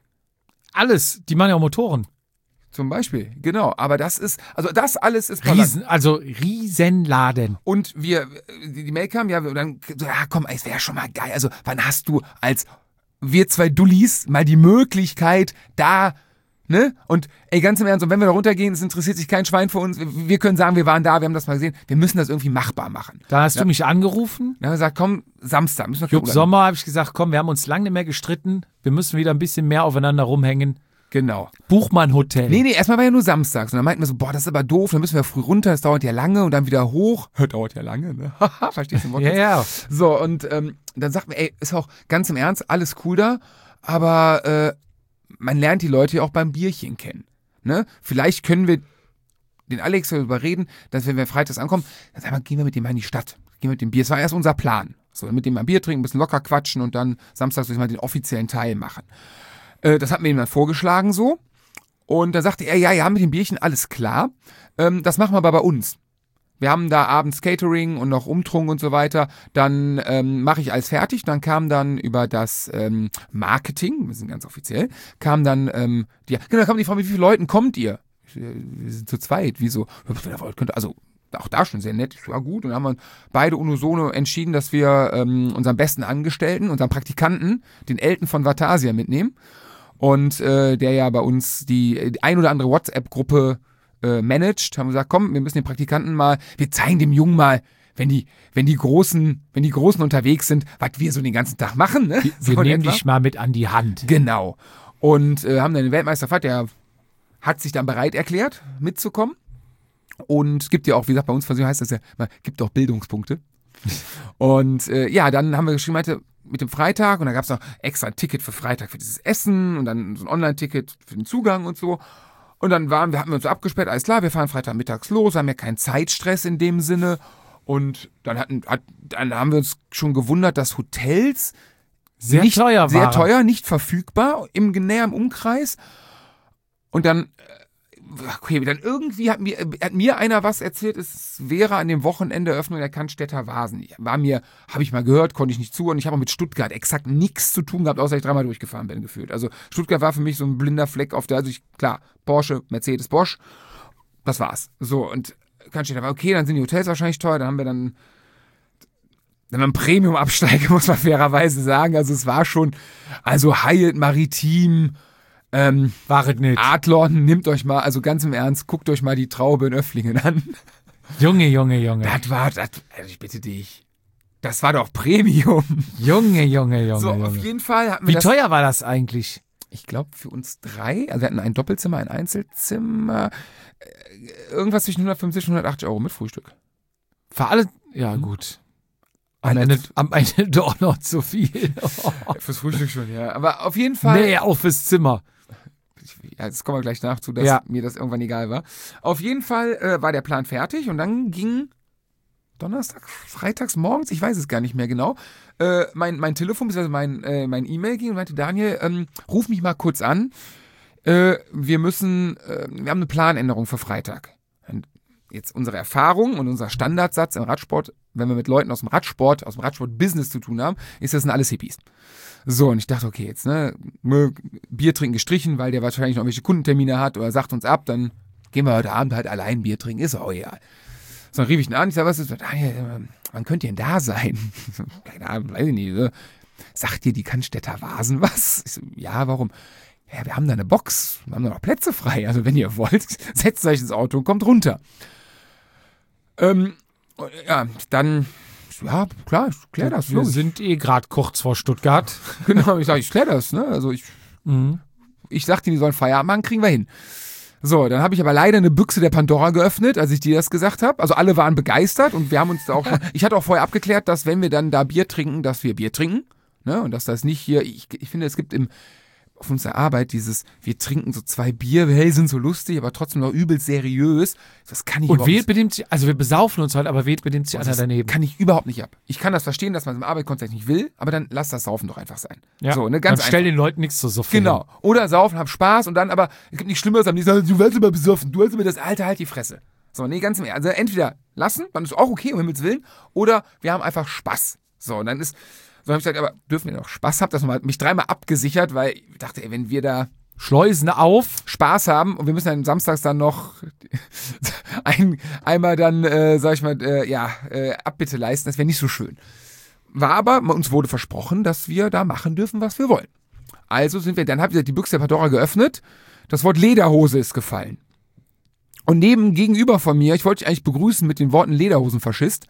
Alles, die machen ja auch Motoren. Zum Beispiel, genau. Aber das ist, also das alles ist Riesen, also Riesenladen. Und wir, die, die Mail kam, ja, und dann, so, ja komm, es wäre schon mal geil. Also, wann hast du als wir zwei Dullis mal die Möglichkeit, da, ne? Und ey, ganz im Ernst, und wenn wir da runtergehen, es interessiert sich kein Schwein für uns. Wir, wir können sagen, wir waren da, wir haben das mal gesehen. Wir müssen das irgendwie machbar machen. Da hast Ja. du mich angerufen. Dann haben wir gesagt, komm, Samstag müssen wir Jupp gucken. Sommer habe ich gesagt, komm, wir haben uns lange nicht mehr gestritten. Wir müssen wieder ein bisschen mehr aufeinander rumhängen. Genau. Buch mal ein Hotel. Nee, nee, erstmal war ja nur Samstags. Und dann meinten wir so, boah, das ist aber doof, dann müssen wir früh runter, das dauert ja lange und dann wieder hoch. Dauert ja lange, ne? Haha, verstehst du den Wort? Ja, ja. So, und ähm, dann sagt mir, ey, ist auch ganz im Ernst, alles cool da, aber äh, man lernt die Leute ja auch beim Bierchen kennen. Ne? Vielleicht können wir den Alex darüber reden, dass wenn wir freitags ankommen, dann sagen wir, gehen wir mit dem mal in die Stadt. Gehen wir mit dem Bier. Das war erst unser Plan. So, mit dem mal ein Bier trinken, ein bisschen locker quatschen und dann samstags mal den offiziellen Teil machen. Äh, das hat mir ihm dann vorgeschlagen so. Und da sagte er, ja, ja, mit dem Bierchen alles klar. Ähm, das machen wir aber bei uns. Wir haben da abends Catering und noch Umtrunk und so weiter. Dann ähm, mache ich alles fertig. Dann kam dann über das ähm, Marketing, wir sind ganz offiziell, kam dann ähm, die, genau, kam die Frage, wie viele Leuten kommt ihr? Ich, äh, wir sind zu zweit. Wieso? Also auch da schon sehr nett. Ja gut. Und dann haben wir beide unisono entschieden, dass wir ähm, unseren besten Angestellten, unseren Praktikanten, den Elton von Vatasia mitnehmen. Und äh, der ja bei uns die, die ein oder andere WhatsApp-Gruppe äh, managt, haben gesagt, komm, wir müssen den Praktikanten mal, wir zeigen dem Jungen mal, wenn die, wenn die Großen, wenn die Großen unterwegs sind, was wir so den ganzen Tag machen. Ne? Wir So in nehmen etwa. dich mal mit an die Hand. Genau. Und äh, haben dann den Weltmeisterfahrt, der hat sich dann bereit erklärt, mitzukommen. Und gibt ja auch, wie gesagt, bei uns heißt das ja, man gibt auch Bildungspunkte. Und äh, ja, dann haben wir geschrieben, meinte, mit dem Freitag und dann gab es noch extra ein Ticket für Freitag für dieses Essen und dann so ein Online-Ticket für den Zugang und so. Und dann waren wir, hatten wir uns so abgesperrt, alles klar, wir fahren Freitag mittags los, haben ja keinen Zeitstress in dem Sinne. Und dann hatten, hat, dann haben wir uns schon gewundert, dass Hotels Sehr nicht, teuer sehr waren. teuer, nicht verfügbar im näheren Umkreis. Und dann, okay, dann irgendwie hat mir, hat mir einer was erzählt, es wäre an dem Wochenende Eröffnung der Cannstätter Vasen. War mir, habe ich mal gehört, konnte ich nicht zu und ich habe auch mit Stuttgart exakt nichts zu tun gehabt, außer ich dreimal durchgefahren bin, gefühlt. Also Stuttgart war für mich so ein blinder Fleck auf der, also ich, klar, Porsche, Mercedes, Bosch, das war's. So, und Cannstätter war okay, dann sind die Hotels wahrscheinlich teuer, dann haben wir dann dann ein Premium-Absteiger, muss man fairerweise sagen. Also es war schon, also Hyatt Maritim, ähm, War es nicht. Adlon, nehmt euch mal, also ganz im Ernst, guckt euch mal die Traube in Öfflingen an. Junge, Junge, Junge. Das war, das, also ich bitte dich, das war doch Premium. Junge, Junge, Junge. So, Junge. auf jeden Fall hatten wir Wie das, teuer war das eigentlich? ich glaube für uns drei, also wir hatten ein Doppelzimmer, ein Einzelzimmer, äh, irgendwas zwischen hundertfünfzig und hundertachtzig Euro mit Frühstück. Für alle, ja gut. Am Alles- Ende, am Ende doch noch zu viel. Fürs Frühstück schon, ja. Aber auf jeden Fall. Nee, auch fürs Zimmer. Ja, jetzt kommen wir gleich nach zu, dass Ja. mir das irgendwann egal war. Auf jeden Fall äh, war der Plan fertig und dann ging Donnerstag, freitags morgens, ich weiß es gar nicht mehr genau, äh, mein, mein Telefon, beziehungsweise mein, äh, mein E-Mail ging und meinte, Daniel, ähm, ruf mich mal kurz an. Äh, wir müssen, äh, wir haben eine Planänderung für Freitag. Und jetzt unsere Erfahrung und unser Standardsatz im Radsport, wenn wir mit Leuten aus dem Radsport, aus dem Radsport-Business zu tun haben, ist, das sind alles Hippies. So, und ich dachte, okay, jetzt, ne, Bier trinken gestrichen, weil der wahrscheinlich noch welche Kundentermine hat oder sagt uns ab, dann gehen wir heute Abend halt allein Bier trinken, ist auch egal. So, dann rief ich ihn an, ich sag, was ist, Daniel, wann könnt ihr denn da sein? Keine Ahnung, weiß ich nicht. So. Sagt dir die Cannstätter Vasen was? Ich so, ja, warum? Ja, wir haben da eine Box, wir haben da noch Plätze frei, also wenn ihr wollt, setzt euch ins Auto und kommt runter. Ähm, ja, dann, ja, klar, ich klär das. Wir logisch. sind eh gerade kurz vor Stuttgart. Genau, ich sage, ich klär das, ne? Also ich, Mhm. ich sagte, die sollen Feierabend machen, kriegen wir hin. So, dann habe ich aber leider eine Büchse der Pandora geöffnet, als ich dir das gesagt habe. Also alle waren begeistert und wir haben uns da auch schon, ich hatte auch vorher abgeklärt, dass wenn wir dann da Bier trinken, dass wir Bier trinken, ne? Und dass das nicht hier, ich, ich finde, es gibt im auf unserer Arbeit dieses, wir trinken so zwei Bier, hey, sind so lustig, aber trotzdem noch übel seriös. Das kann ich Und überhaupt Wild nicht. benimmt sich, also wir besaufen uns halt, aber Wild benimmt sich Oh, einer das daneben. kann ich überhaupt nicht ab. Ich kann das verstehen, dass man es im Arbeitskontext nicht will, aber dann lass das Saufen doch einfach sein. Ja. So, ne, ganz Dann stell einfach. den Leuten nichts zu suffen. Genau. Oder saufen, hab Spaß und dann aber, es gibt nichts Schlimmeres, am nächsten Tag, du wirst immer besoffen, du hast immer das Alter, halt die Fresse. So, nee, ganz im Ernst. Also entweder lassen, dann ist auch okay, um Himmels Willen, oder wir haben einfach Spaß. So, und dann ist, so habe ich gesagt, aber dürfen wir noch Spaß haben? Das hat mich dreimal abgesichert, weil ich dachte, ey, wenn wir da Schleusen auf. Spaß haben und wir müssen dann samstags dann noch ein, einmal dann, äh, sag ich mal, äh, ja, äh, Abbitte leisten, das wäre nicht so schön. War aber, uns wurde versprochen, dass wir da machen dürfen, was wir wollen. Also sind wir, dann habe ich die Büchse der Pandora geöffnet, das Wort Lederhose ist gefallen. Und neben, gegenüber von mir, ich wollte dich eigentlich begrüßen mit den Worten Lederhosenfaschist,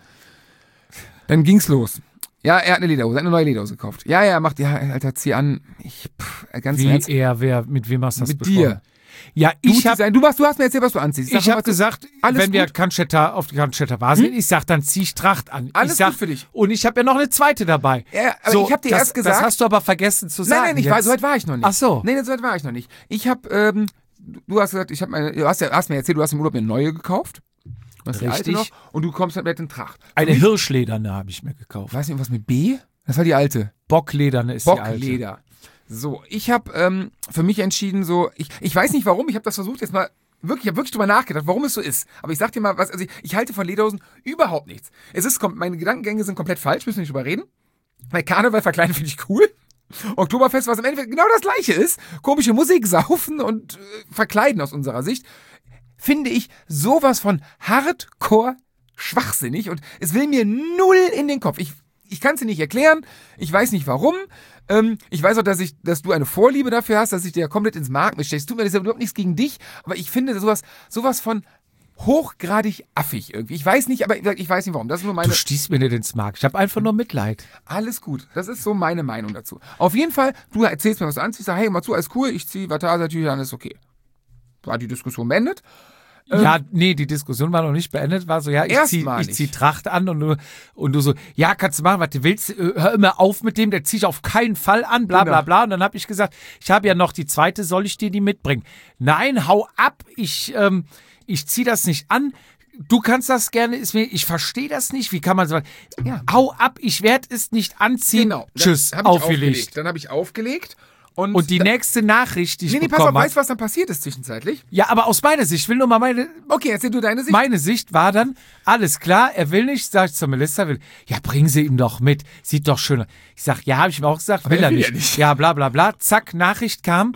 dann ging's los. Ja, er hat eine Lederhose, er hat eine neue Lederhose gekauft. Ja, ja, macht, ja, Alter, zieh an. Ich, pff, ganz im Wie Ernst. er, wer, mit wem hast du das Mit besprochen? dir. Ja, Du, ich habe Design, du, warst, du hast mir erzählt, was du anziehst. ich mal, hab was du- gesagt, Alles wenn wir gut. Cannstätter auf die Cannstätter Vase gehen, ich sag, dann zieh ich Tracht an. Alles ich sag, gut für dich. Und ich habe ja noch eine zweite dabei. Ja, aber ich hab dir das, erst gesagt- Das hast du aber vergessen zu sagen. Nein, nein, ich jetzt. war, so weit war ich noch nicht. Ach so. Nein, so weit war ich noch nicht. Ich habe, ähm, du hast gesagt, ich habe meine, du hast, ja, hast mir erzählt, du hast im Urlaub eine neue gekauft. Du hast die alte Richtig. noch und du kommst halt mit in Tracht. Eine Für mich- Hirschlederne habe ich mir gekauft. Weiß nicht, was mit B? Das war die alte. Bocklederne ist die alte. Bockleder. So, ich habe ähm, für mich entschieden, so, ich, ich weiß nicht warum, ich habe das versucht jetzt mal, wirklich, ich habe wirklich drüber nachgedacht, warum es so ist. Aber ich sag dir mal, was, also ich, ich halte von Lederhosen überhaupt nichts. Es ist, kom- meine Gedankengänge sind komplett falsch, müssen wir nicht drüber reden. Weil Karneval verkleiden finde ich cool. Oktoberfest, was im Endeffekt genau das gleiche ist. Komische Musik, saufen und äh, verkleiden aus unserer Sicht. Finde ich sowas von hardcore schwachsinnig und es will mir null in den Kopf. Ich, ich kann es dir nicht erklären, ich weiß nicht warum. Ähm, ich weiß auch, dass, ich, dass du eine Vorliebe dafür hast, dass ich dir komplett ins Mark mitsteche. Es tut mir das ist ja überhaupt nichts gegen dich, aber ich finde sowas, sowas von hochgradig affig irgendwie. Ich weiß nicht, aber ich, ich weiß nicht warum. Das ist nur meine... Du stießt mir nicht ins Mark. Ich habe einfach nur Mitleid. Alles gut. Das ist so meine Meinung dazu. Auf jeden Fall, du erzählst mir, was du anziehst, sag, hey, mal zu, alles cool, ich ziehe Vataser-Tücher an, ist okay. War die Diskussion beendet? Ähm, Ja, nee, die Diskussion war noch nicht beendet. War so, ja, ich zieh, Erstmalig. ich zieh Tracht an und du, und du so, ja, kannst du machen, was du willst. äh, Hör immer auf mit dem, der zieh ich auf keinen Fall an, bla bla Genau. bla. Und dann habe ich gesagt, ich habe ja noch die zweite, soll ich dir die mitbringen? Nein, hau ab, ich, ähm, ich zieh das nicht an. Du kannst das gerne, ist mir, ich verstehe das nicht. Wie kann man so, Ja. hau ab, ich werde es nicht anziehen. Genau. Tschüss, Dann hab ich aufgelegt. Dann habe ich aufgelegt. Und, Und die da, nächste Nachricht, die ich Nee, nee, pass bekommen auf, habe. weißt du, was dann passiert ist zwischenzeitlich? Ja, aber aus meiner Sicht, ich will nur mal meine, Okay, erzähl du deine Sicht. Meine Sicht war dann, alles klar, er will nicht, sag ich zu Melissa, will, ja, bringen Sie ihm doch mit, sieht doch schön aus. Ich sag, ja, habe ich mir auch gesagt, Aber will er er will ja nicht. nicht. Ja, bla bla bla, zack, Nachricht kam,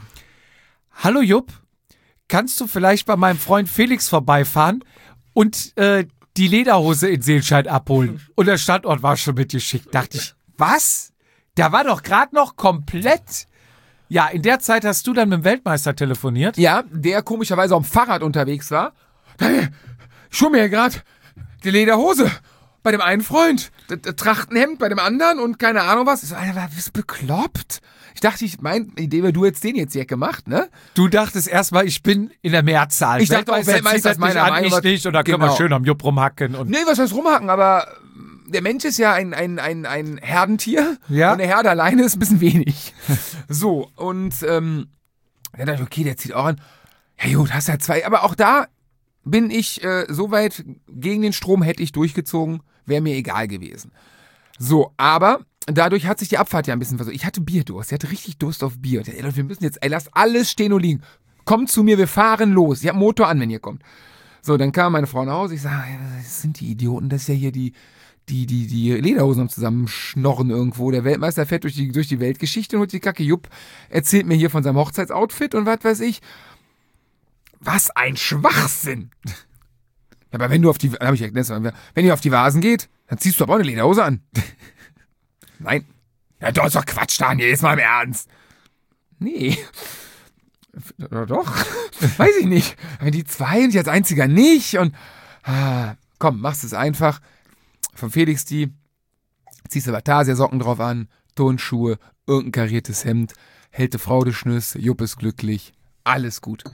hallo Jupp, kannst du vielleicht bei meinem Freund Felix vorbeifahren und äh, die Lederhose in Seelscheid abholen. Und der Standort war schon mitgeschickt. Dachte ich, was? Der war doch gerade noch komplett. Ja, in der Zeit hast du dann mit dem Weltmeister telefoniert. Ja, der komischerweise auf dem Fahrrad unterwegs war. Ich hol mir ja gerade die Lederhose bei dem einen Freund, das, das Trachtenhemd bei dem anderen und keine Ahnung was. Ich so, Alter, bist du bekloppt? Ich dachte, ich meine Idee wäre, du hättest den jetzt hier gemacht, ne? Du dachtest erstmal, ich bin in der Mehrzahl. Ich dachte auch, Weltmeister ist meiner Meinung nach. Ich nicht, und da können wir Genau. schön am Jupp rumhacken. Und Nee, was heißt rumhacken, aber der Mensch ist ja ein, ein, ein, ein Herdentier. Ja. Und eine Herde alleine ist ein bisschen wenig. So, und ähm, dann dachte ich, okay, der zieht auch an. Ja gut, hast ja zwei. Aber auch da bin ich äh, so weit gegen den Strom, hätte ich durchgezogen, wäre mir egal gewesen. So, aber dadurch hat sich die Abfahrt ja ein bisschen versucht. Ich hatte Bierdurst, ich hatte richtig Durst auf Bier. Ey, Leute, wir müssen jetzt, ey, lasst alles stehen und liegen. Kommt zu mir, wir fahren los. Ich hab Motor an, wenn ihr kommt. So, dann kam meine Frau nach Hause. Ich sage, das sind die Idioten, das ist ja hier die, die, die, die Lederhosen am Zusammenschnorren irgendwo. Der Weltmeister fährt durch die, durch die Weltgeschichte und holt die Kacke. Jupp erzählt mir hier von seinem Hochzeitsoutfit und was weiß ich. Was ein Schwachsinn! Ja, aber wenn du auf die, habe ich erklärt, wenn ihr auf die Vasen geht, dann ziehst du aber auch eine Lederhose an. Nein. Ja, doch, ist doch Quatsch, Daniel, jetzt mal im Ernst. Nee. Oder doch? Weiß ich nicht. Die zwei und ich als einziger nicht und ah, komm, machst es einfach. Von Felix die, ziehst du Vatasia-Socken drauf an, Turnschuhe, irgendein kariertes Hemd, hält die Frau de Schnüss, Jupp ist glücklich, alles gut.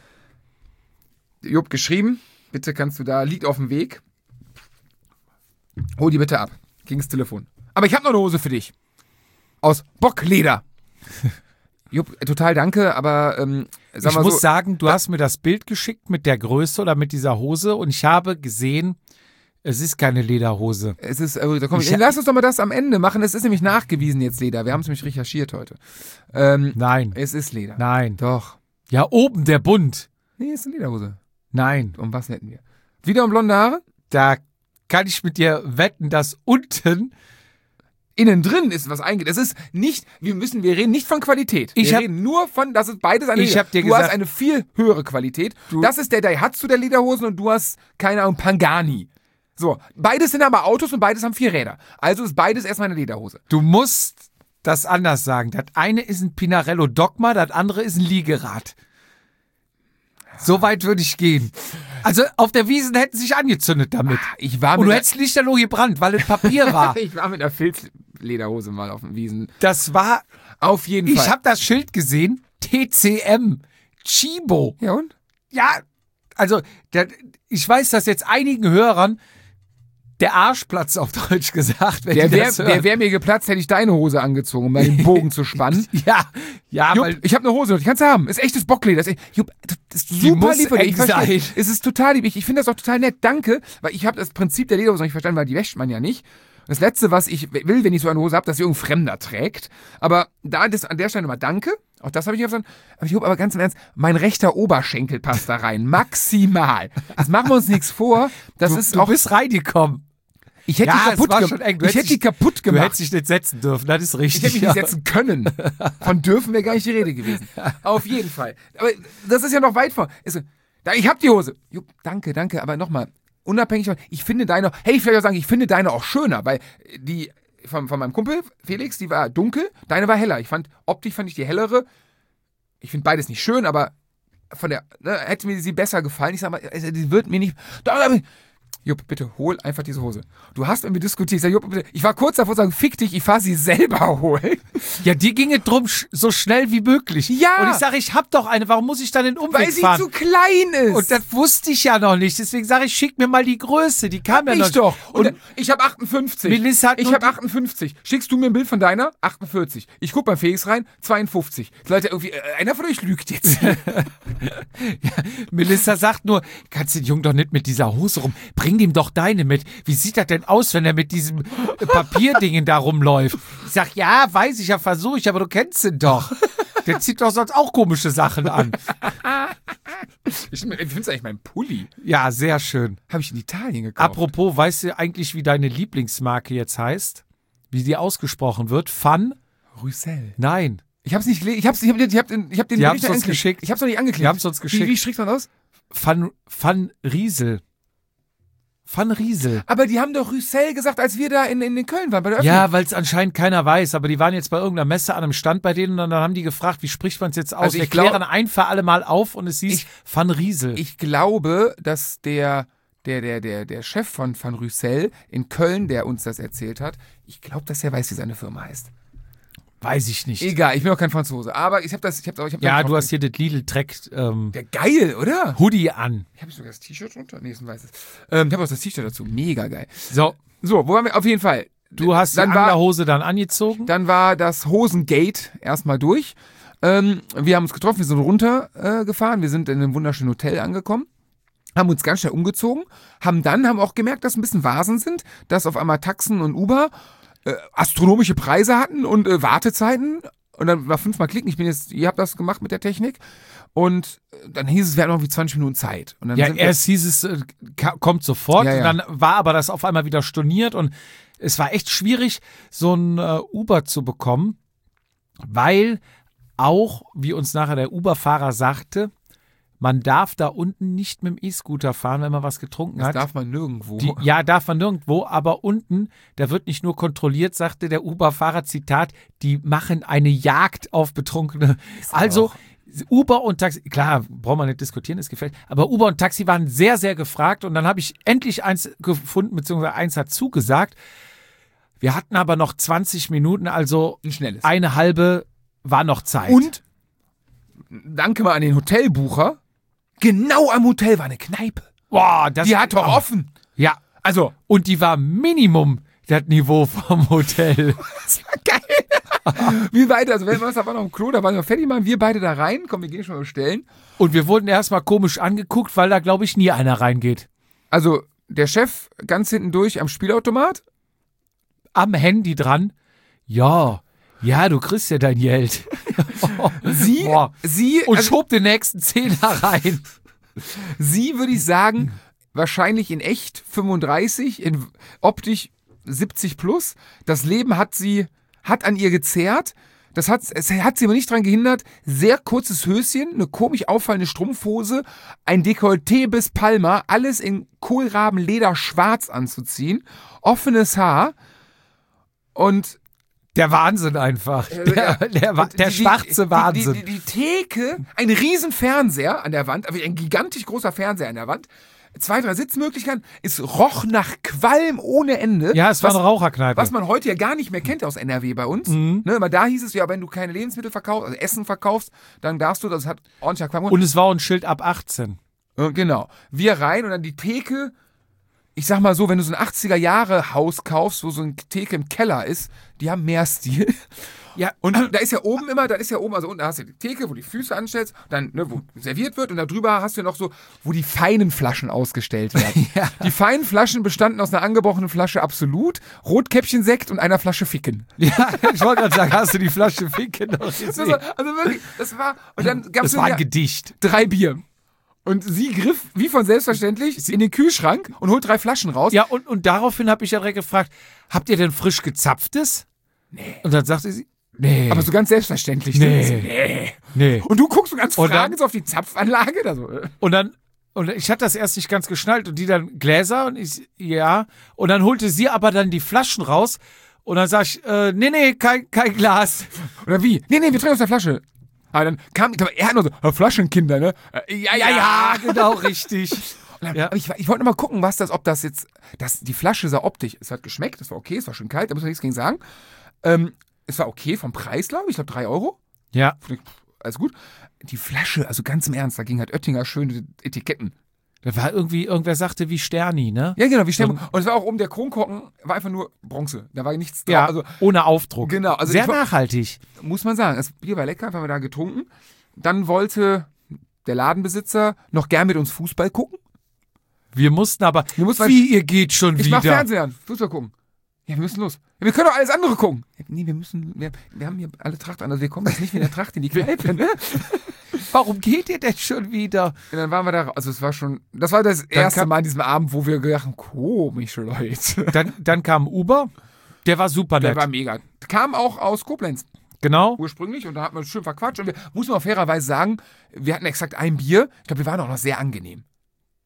Jupp geschrieben, bitte kannst du da, liegt auf dem Weg. Hol die bitte ab. Ging's Telefon. Aber ich habe noch eine Hose für dich. Aus Bockleder. Jupp, total danke, aber ähm, sag ich mal muss so, sagen, du hast mir das Bild geschickt mit der Größe oder mit dieser Hose und ich habe gesehen, es ist keine Lederhose. es ist, äh, da komm ich, Ich- lass uns doch mal das am Ende machen. Es ist nämlich nachgewiesen jetzt Leder. Wir haben es nämlich recherchiert heute. Ähm, Nein, es ist Leder. nein. Doch. Ja, oben der Bund. Nee, es ist eine Lederhose. Nein, Um was hätten wir? Wieder um blonde Haare? da kann ich mit dir wetten, dass unten, Innen drin ist was eingeht. Es ist nicht, wir müssen, wir reden nicht von Qualität. Ich wir hab- reden nur von, das ist beides eine Ich Leder. hab dir Du gesagt- hast eine viel höhere Qualität. Du- Das ist der Daihatsu der Lederhosen und du hast, keine Ahnung, Pangani. So, beides sind aber Autos und beides haben vier Räder. Also ist beides erstmal eine Lederhose. du musst das anders sagen. Das eine ist ein Pinarello Dogma, das andere ist ein Liegerad. So weit würde ich gehen. Also auf der Wiesn hätten sie sich angezündet damit. Ich war Und du mit, hättest lichterloh gebrannt, weil es Papier war. ich war mit einer Filzlederhose mal auf dem Wiesen. Das war, Auf jeden Fall. ich habe das Schild gesehen, T C M, Chibo. Ja und? Ja, also der, ich weiß, dass jetzt einigen Hörern der Arsch platzt, auf Deutsch gesagt, wenn Der die wäre das der hören. wär mir geplatzt, hätte ich deine Hose angezogen, um meinen Bogen zu spannen. Ja, ja, Jupp, weil ich habe eine Hose, die kannst du haben. Ist echtes Bockleder. Ist echt, Jupp, das ist Die super muss lieb von dir. Ich eng verstehe. sein. Es ist total lieb. Ich, ich finde das auch total nett. Danke, weil ich habe das Prinzip der Lederhose noch nicht verstanden, weil die wäscht man ja nicht. Das Letzte, was ich will, wenn ich so eine Hose habe, dass sie irgendein Fremder trägt. Aber da das, an der Stelle mal danke. Auch das habe ich nicht verstanden. Aber ich glaube, aber ganz im Ernst, mein rechter Oberschenkel passt da rein. Maximal. Jetzt machen wir uns nichts vor. Das du, ist du auch. bist reingekommen. Ich hätte Ja, die es kaputt war gemacht. schon eng. Du Ich hättest hätte die dich- kaputt Du gemacht. hättest dich nicht setzen dürfen, das ist Ich richtig. hätte mich ja. nicht setzen können. Von dürfen wäre gar nicht die Rede gewesen. Auf jeden Fall. Aber das ist ja noch weit vor. Ist so, da, ich hab die Hose. Jupp, danke, danke. Aber nochmal, unabhängig von, ich finde deine, hey, ich will ja sagen, ich finde deine auch schöner, weil die von, von meinem Kumpel Felix, die war dunkel, deine war heller. Ich fand, optisch fand ich die hellere. Ich finde beides nicht schön, aber von der, ne, hätte mir sie besser gefallen. Ich sag mal, also, die wird mir nicht. Da, da, Jupp, bitte hol einfach diese Hose. Du hast mit mir diskutiert. Ich sag, Jupp, bitte. Ich war kurz davor zu sagen, fick dich, ich fahr sie selber holen. Ja, die ginge drum sch- so schnell wie möglich. Ja. Und ich sage, ich hab doch eine, warum muss ich dann den Umweg Weil sie fahren? zu klein ist. Und das wusste ich ja noch nicht. Deswegen sage ich, schick mir mal die Größe. Die kam ja noch ich nicht. doch. Und, Und ich habe achtundfünfzig. Melissa hat ich nur habe achtundfünfzig. Schickst du mir ein Bild von deiner? achtundvierzig. Ich guck bei Felix rein, zweiundfünfzig. Leute, irgendwie, äh, einer von euch lügt jetzt. Melissa sagt nur, kannst den Jungen doch nicht mit dieser Hose rum. Bring ihm doch deine mit. Wie sieht das denn aus, wenn er mit diesem äh, Papierdingen da rumläuft? Ich sag, ja, weiß ich, ja, versuche ich, aber du kennst ihn doch. Der zieht doch sonst auch komische Sachen an. Ich, ich finde es eigentlich mein Pulli. Ja, sehr schön. Habe ich in Italien gekauft. Apropos, weißt du eigentlich, wie deine Lieblingsmarke jetzt heißt? Wie die ausgesprochen wird? Fun? Russell. Nein. Ich hab's nicht gelesen. Ich hab's, ich hab, ich hab den, ich hab den Die Bericht haben's uns angeklickt. geschickt. Ich hab's noch nicht angeklickt. Die haben's uns geschickt. Wie, wie spricht man aus? Van, Van Riesel. Van Riesel. Aber die haben doch Rüssell gesagt, als wir da in, in, in Köln waren, bei der Öffnung. Ja, weil es anscheinend keiner weiß, aber die waren jetzt bei irgendeiner Messe an einem Stand bei denen und dann haben die gefragt, wie spricht man es jetzt aus? Also ich Wir klären glaub- ein für alle Mal auf und es hieß Ich- Van Riesel. Ich glaube, dass der, der, der, der, der Chef von Van Rüssell in Köln, der uns das erzählt hat, ich glaube, dass er weiß, wie seine Firma heißt. Weiß ich nicht. Egal, ich bin auch kein Franzose, aber ich habe das, ich habe, ich habe Ja, du hast hier das Lidl-Track ähm, Der geil, oder? Hoodie an. Ich habe sogar das T-Shirt drunter. Nee, ist ein weißes. Ähm, ich habe auch das T-Shirt dazu. Mega geil. So, So, wo waren wir? Auf jeden Fall. du hast die Dann war- Anglerhose dann angezogen. Dann war das Hosengate erstmal durch. Ähm, wir haben uns getroffen, wir sind runtergefahren. Äh, gefahren. Wir sind in einem wunderschönen Hotel angekommen. Haben uns ganz schnell umgezogen. Haben dann haben auch gemerkt, dass ein bisschen Vasen sind. Dass auf einmal Taxen und Uber äh, astronomische Preise hatten und äh, Wartezeiten. Und dann war fünfmal klicken. Ich bin jetzt, ihr habt das gemacht mit der Technik. Und äh, dann hieß es, wir hatten noch wie zwanzig Minuten Zeit. Und dann Ja, sind wir- erst hieß es, äh, ka- kommt sofort. Ja, ja. Und dann war aber das auf einmal wieder storniert und es war echt schwierig, so ein äh, Uber zu bekommen, weil auch, wie uns nachher der Uber-Fahrer sagte, man darf da unten nicht mit dem E-Scooter fahren, wenn man was getrunken das hat. darf man nirgendwo. Die, ja, darf man nirgendwo, aber unten, da wird nicht nur kontrolliert, sagte der Uber-Fahrer, Zitat, die machen eine Jagd auf Betrunkene. Also Uber und Taxi, klar, braucht man nicht diskutieren, ist gefällt, aber Uber und Taxi waren sehr, sehr gefragt und dann habe ich endlich eins gefunden, beziehungsweise eins hat zugesagt. Wir hatten aber noch zwanzig Minuten, also Ein schnelles. eine halbe war noch Zeit. Und, danke mal an den Hotelbucher, genau am Hotel war eine Kneipe. Boah, das, Die hat doch oh, offen. Ja, Also, und die war Minimum das Niveau vom Hotel. das war geil. Wir beide, also wenn wir da war noch im Klo, da waren wir fertig machen, wir beide da rein, komm, wir gehen schon mal bestellen. Und wir wurden erstmal komisch angeguckt, weil da, glaube ich, nie einer reingeht. Also, der Chef ganz hinten durch am Spielautomat. Am Handy dran. Ja, ja, du kriegst ja dein Geld. Sie, Boah. sie, Und also, schob den nächsten Zehner rein. sie würde ich sagen, wahrscheinlich in echt fünfunddreißig, in optisch siebzig plus. Das Leben hat sie, hat an ihr gezehrt. Das hat, es hat sie aber nicht daran gehindert, sehr kurzes Höschen, eine komisch auffallende Strumpfhose, ein Dekolleté bis Palma, alles in Kohlrabenleder schwarz anzuziehen, offenes Haar und Der Wahnsinn einfach. Der, ja. der, Wa- und der die- schwarze die, Wahnsinn. Die, die, die Theke, ein riesen Fernseher an der Wand, also ein gigantisch großer Fernseher an der Wand, zwei, drei Sitzmöglichkeiten, es roch nach Qualm ohne Ende. Ja, es war was, eine Raucherkneipe. was man heute ja gar nicht mehr kennt aus N R W bei uns. Mhm. Ne, aber da hieß es ja, wenn du keine Lebensmittel verkaufst, also Essen verkaufst, dann darfst du, das hat ordentlicher Qualm. Und es war ein Schild ab achtzehn. Äh, Genau. Wir rein und dann die Theke. Ich sag mal so, wenn du so ein achtziger-Jahre-Haus kaufst, wo so eine Theke im Keller ist, die haben mehr Stil. Ja, Und da ist ja oben immer, da ist ja oben, also unten hast du die Theke, wo die Füße anstellst, dann, ne, wo serviert wird und da drüber hast du noch so, wo die feinen Flaschen ausgestellt werden. Ja. Die feinen Flaschen bestanden aus einer angebrochenen Flasche Absolut, Rotkäppchen-Sekt und einer Flasche Ficken. ja, ich wollte gerade sagen, hast du die Flasche Finke noch Das gesehen? war, also wirklich, das war, und dann gab es Das war ein Gedicht. drei Bier. Und sie griff, wie von selbstverständlich, in den Kühlschrank und holt drei Flaschen raus. Ja, und, und daraufhin habe ich ja direkt gefragt, habt ihr denn frisch gezapftes? Nee. Und dann sagte sie, nee. Aber so ganz selbstverständlich. Nee. Ne? So, nee. nee. Und du guckst so ganz Und fragend dann- so auf die Zapfanlage. Da so, äh. Und dann, und ich hatte das erst nicht ganz geschnallt und die dann Gläser und ich, ja. Und dann holte sie aber dann die Flaschen raus und dann sag ich, äh, nee, nee, kein, kein Glas. Oder wie? Nee, nee, wir trinken aus der Flasche. Aber dann kam, ich glaube, er hat nur so, "Äh, Flaschenkinder, ne? Äh, Ja, ja, ja. genau, richtig. Und dann, Ja. aber ich, ich wollte noch mal gucken, was das, ob das jetzt, das, die Flasche sah optisch, es hat geschmeckt, es war okay, es war schön kalt, da muss man nichts gegen sagen. Ähm, es war okay vom Preis, glaube ich, ich glaube drei Euro. Ja. Alles gut. Die Flasche, also ganz im Ernst, da ging halt Oettinger schöne Etiketten. Da war irgendwie, irgendwer sagte wie Sterni, ne? Ja, genau, wie stellen Ähm, Und es war auch oben der Kronkorken, war einfach nur Bronze. Da war nichts drauf. Ja, Also ohne Aufdruck. Genau, also Sehr ich war- nachhaltig. muss man sagen, das Bier war lecker, haben wir da getrunken. Dann wollte der Ladenbesitzer noch gern mit uns Fußball gucken. Wir mussten aber, Wir mussten- wie, ihr geht schon Ich wieder. mach Fernseher an, Fußball gucken. Ja, wir müssen los. Ja, wir können doch alles andere gucken. Ja, nee, wir müssen, wir, wir haben hier alle Tracht an, also wir kommen jetzt nicht mit der Tracht in die Kneipe, ne? Warum geht ihr denn schon wieder? Und dann waren wir da, also es war schon, das war das erste kam- Mal an diesem Abend, wo wir gedacht haben, komische Leute. Dann, dann kam Uber, der war super Der nett. war mega. Kam auch aus Koblenz Genau. ursprünglich und da hat man schön verquatscht und wir, muss man auch fairerweise sagen, wir hatten exakt ein Bier. Ich glaube, wir waren auch noch sehr angenehm. Ja,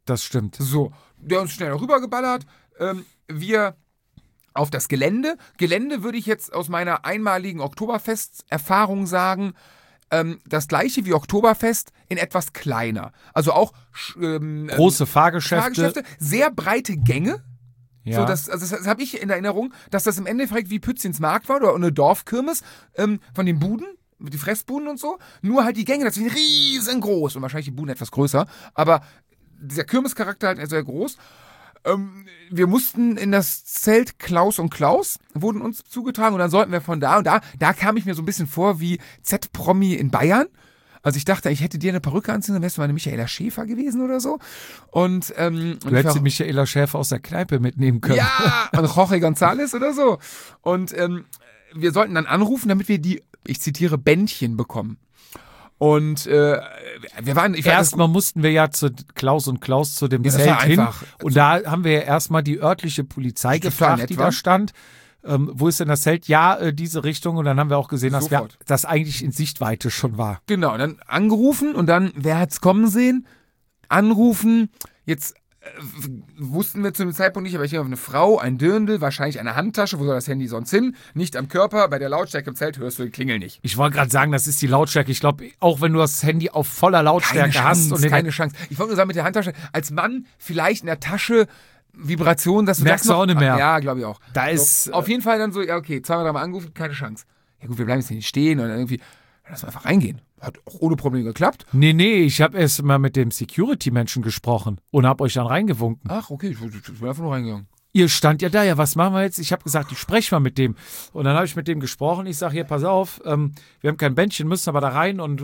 Das stimmt. So, der uns schnell rübergeballert. Ähm, wir auf das Gelände. Gelände würde ich jetzt aus meiner einmaligen Oktoberfest-Erfahrung sagen, ähm, das gleiche wie Oktoberfest in etwas kleiner. Also auch ähm, Große Fahrgeschäfte. Fahrgeschäfte, sehr breite Gänge. Ja. So, das, also das, das habe ich in Erinnerung, dass das im Endeffekt wie Pützins Markt war oder eine Dorfkirmes ähm, von den Buden, die Fressbuden und so. Nur halt die Gänge, das sind riesengroß und wahrscheinlich die Buden etwas größer, aber dieser Kirmescharakter halt sehr groß. Ähm, wir mussten in das Zelt Klaus und Klaus, wurden uns zugetragen und dann sollten wir von da und da, da kam ich mir so ein bisschen vor wie Z-Promi in Bayern. Also ich dachte, ich hätte dir eine Perücke anziehen, dann wärst du meine Michaela Schäfer gewesen oder so. Und, ähm, du hättest die Michaela Schäfer aus der Kneipe mitnehmen können. Ja, und Jorge González oder so. Und ähm, wir sollten dann anrufen, damit wir die, ich zitiere, Bändchen bekommen. Und äh, wir waren... Ich Erstmal mussten wir ja zu Klaus und Klaus zu dem Ja, das Zelt war hin. einfach. Und da haben wir ja erstmal die örtliche Polizei Total gefragt, nett die war. da stand. Ähm, wo ist denn das Zelt? Ja, äh, diese Richtung. Und dann haben wir auch gesehen, dass wir, Sofort. das eigentlich in Sichtweite schon war. Genau, dann angerufen und dann, wer hat's kommen sehen? Anrufen. Jetzt äh, wussten wir zu dem Zeitpunkt nicht, aber ich habe eine Frau, ein Dirndl, wahrscheinlich eine Handtasche. Wo soll das Handy sonst hin? Nicht am Körper. Bei der Lautstärke im Zelt hörst du den Klingel nicht. Ich wollte gerade sagen, das ist die Lautstärke. Ich glaube, auch wenn du das Handy auf voller Lautstärke Keine hast Chance, und den keine Chance. Ich wollte nur sagen, mit der Handtasche, als Mann vielleicht in der Tasche Vibration, dass du Merkst das du auch nicht mehr. Ja, glaube ich auch. Da ist, so, auf jeden Fall dann so, ja okay, zweimal, dreimal angerufen, keine Chance. Ja gut, wir bleiben jetzt hier nicht stehen und irgendwie, lass mal einfach reingehen. Hat auch ohne Probleme geklappt. Nee, nee, ich habe erst mal mit dem Security-Menschen gesprochen und habe euch dann reingewunken. Ach, okay, ich, ich bin einfach nur reingegangen. Ihr stand ja da, ja, was machen wir jetzt? Ich habe gesagt, ich spreche mal mit dem. Und dann habe ich mit dem gesprochen. Ich sage, hier, pass auf, ähm, wir haben kein Bändchen, müssen aber da rein. Und,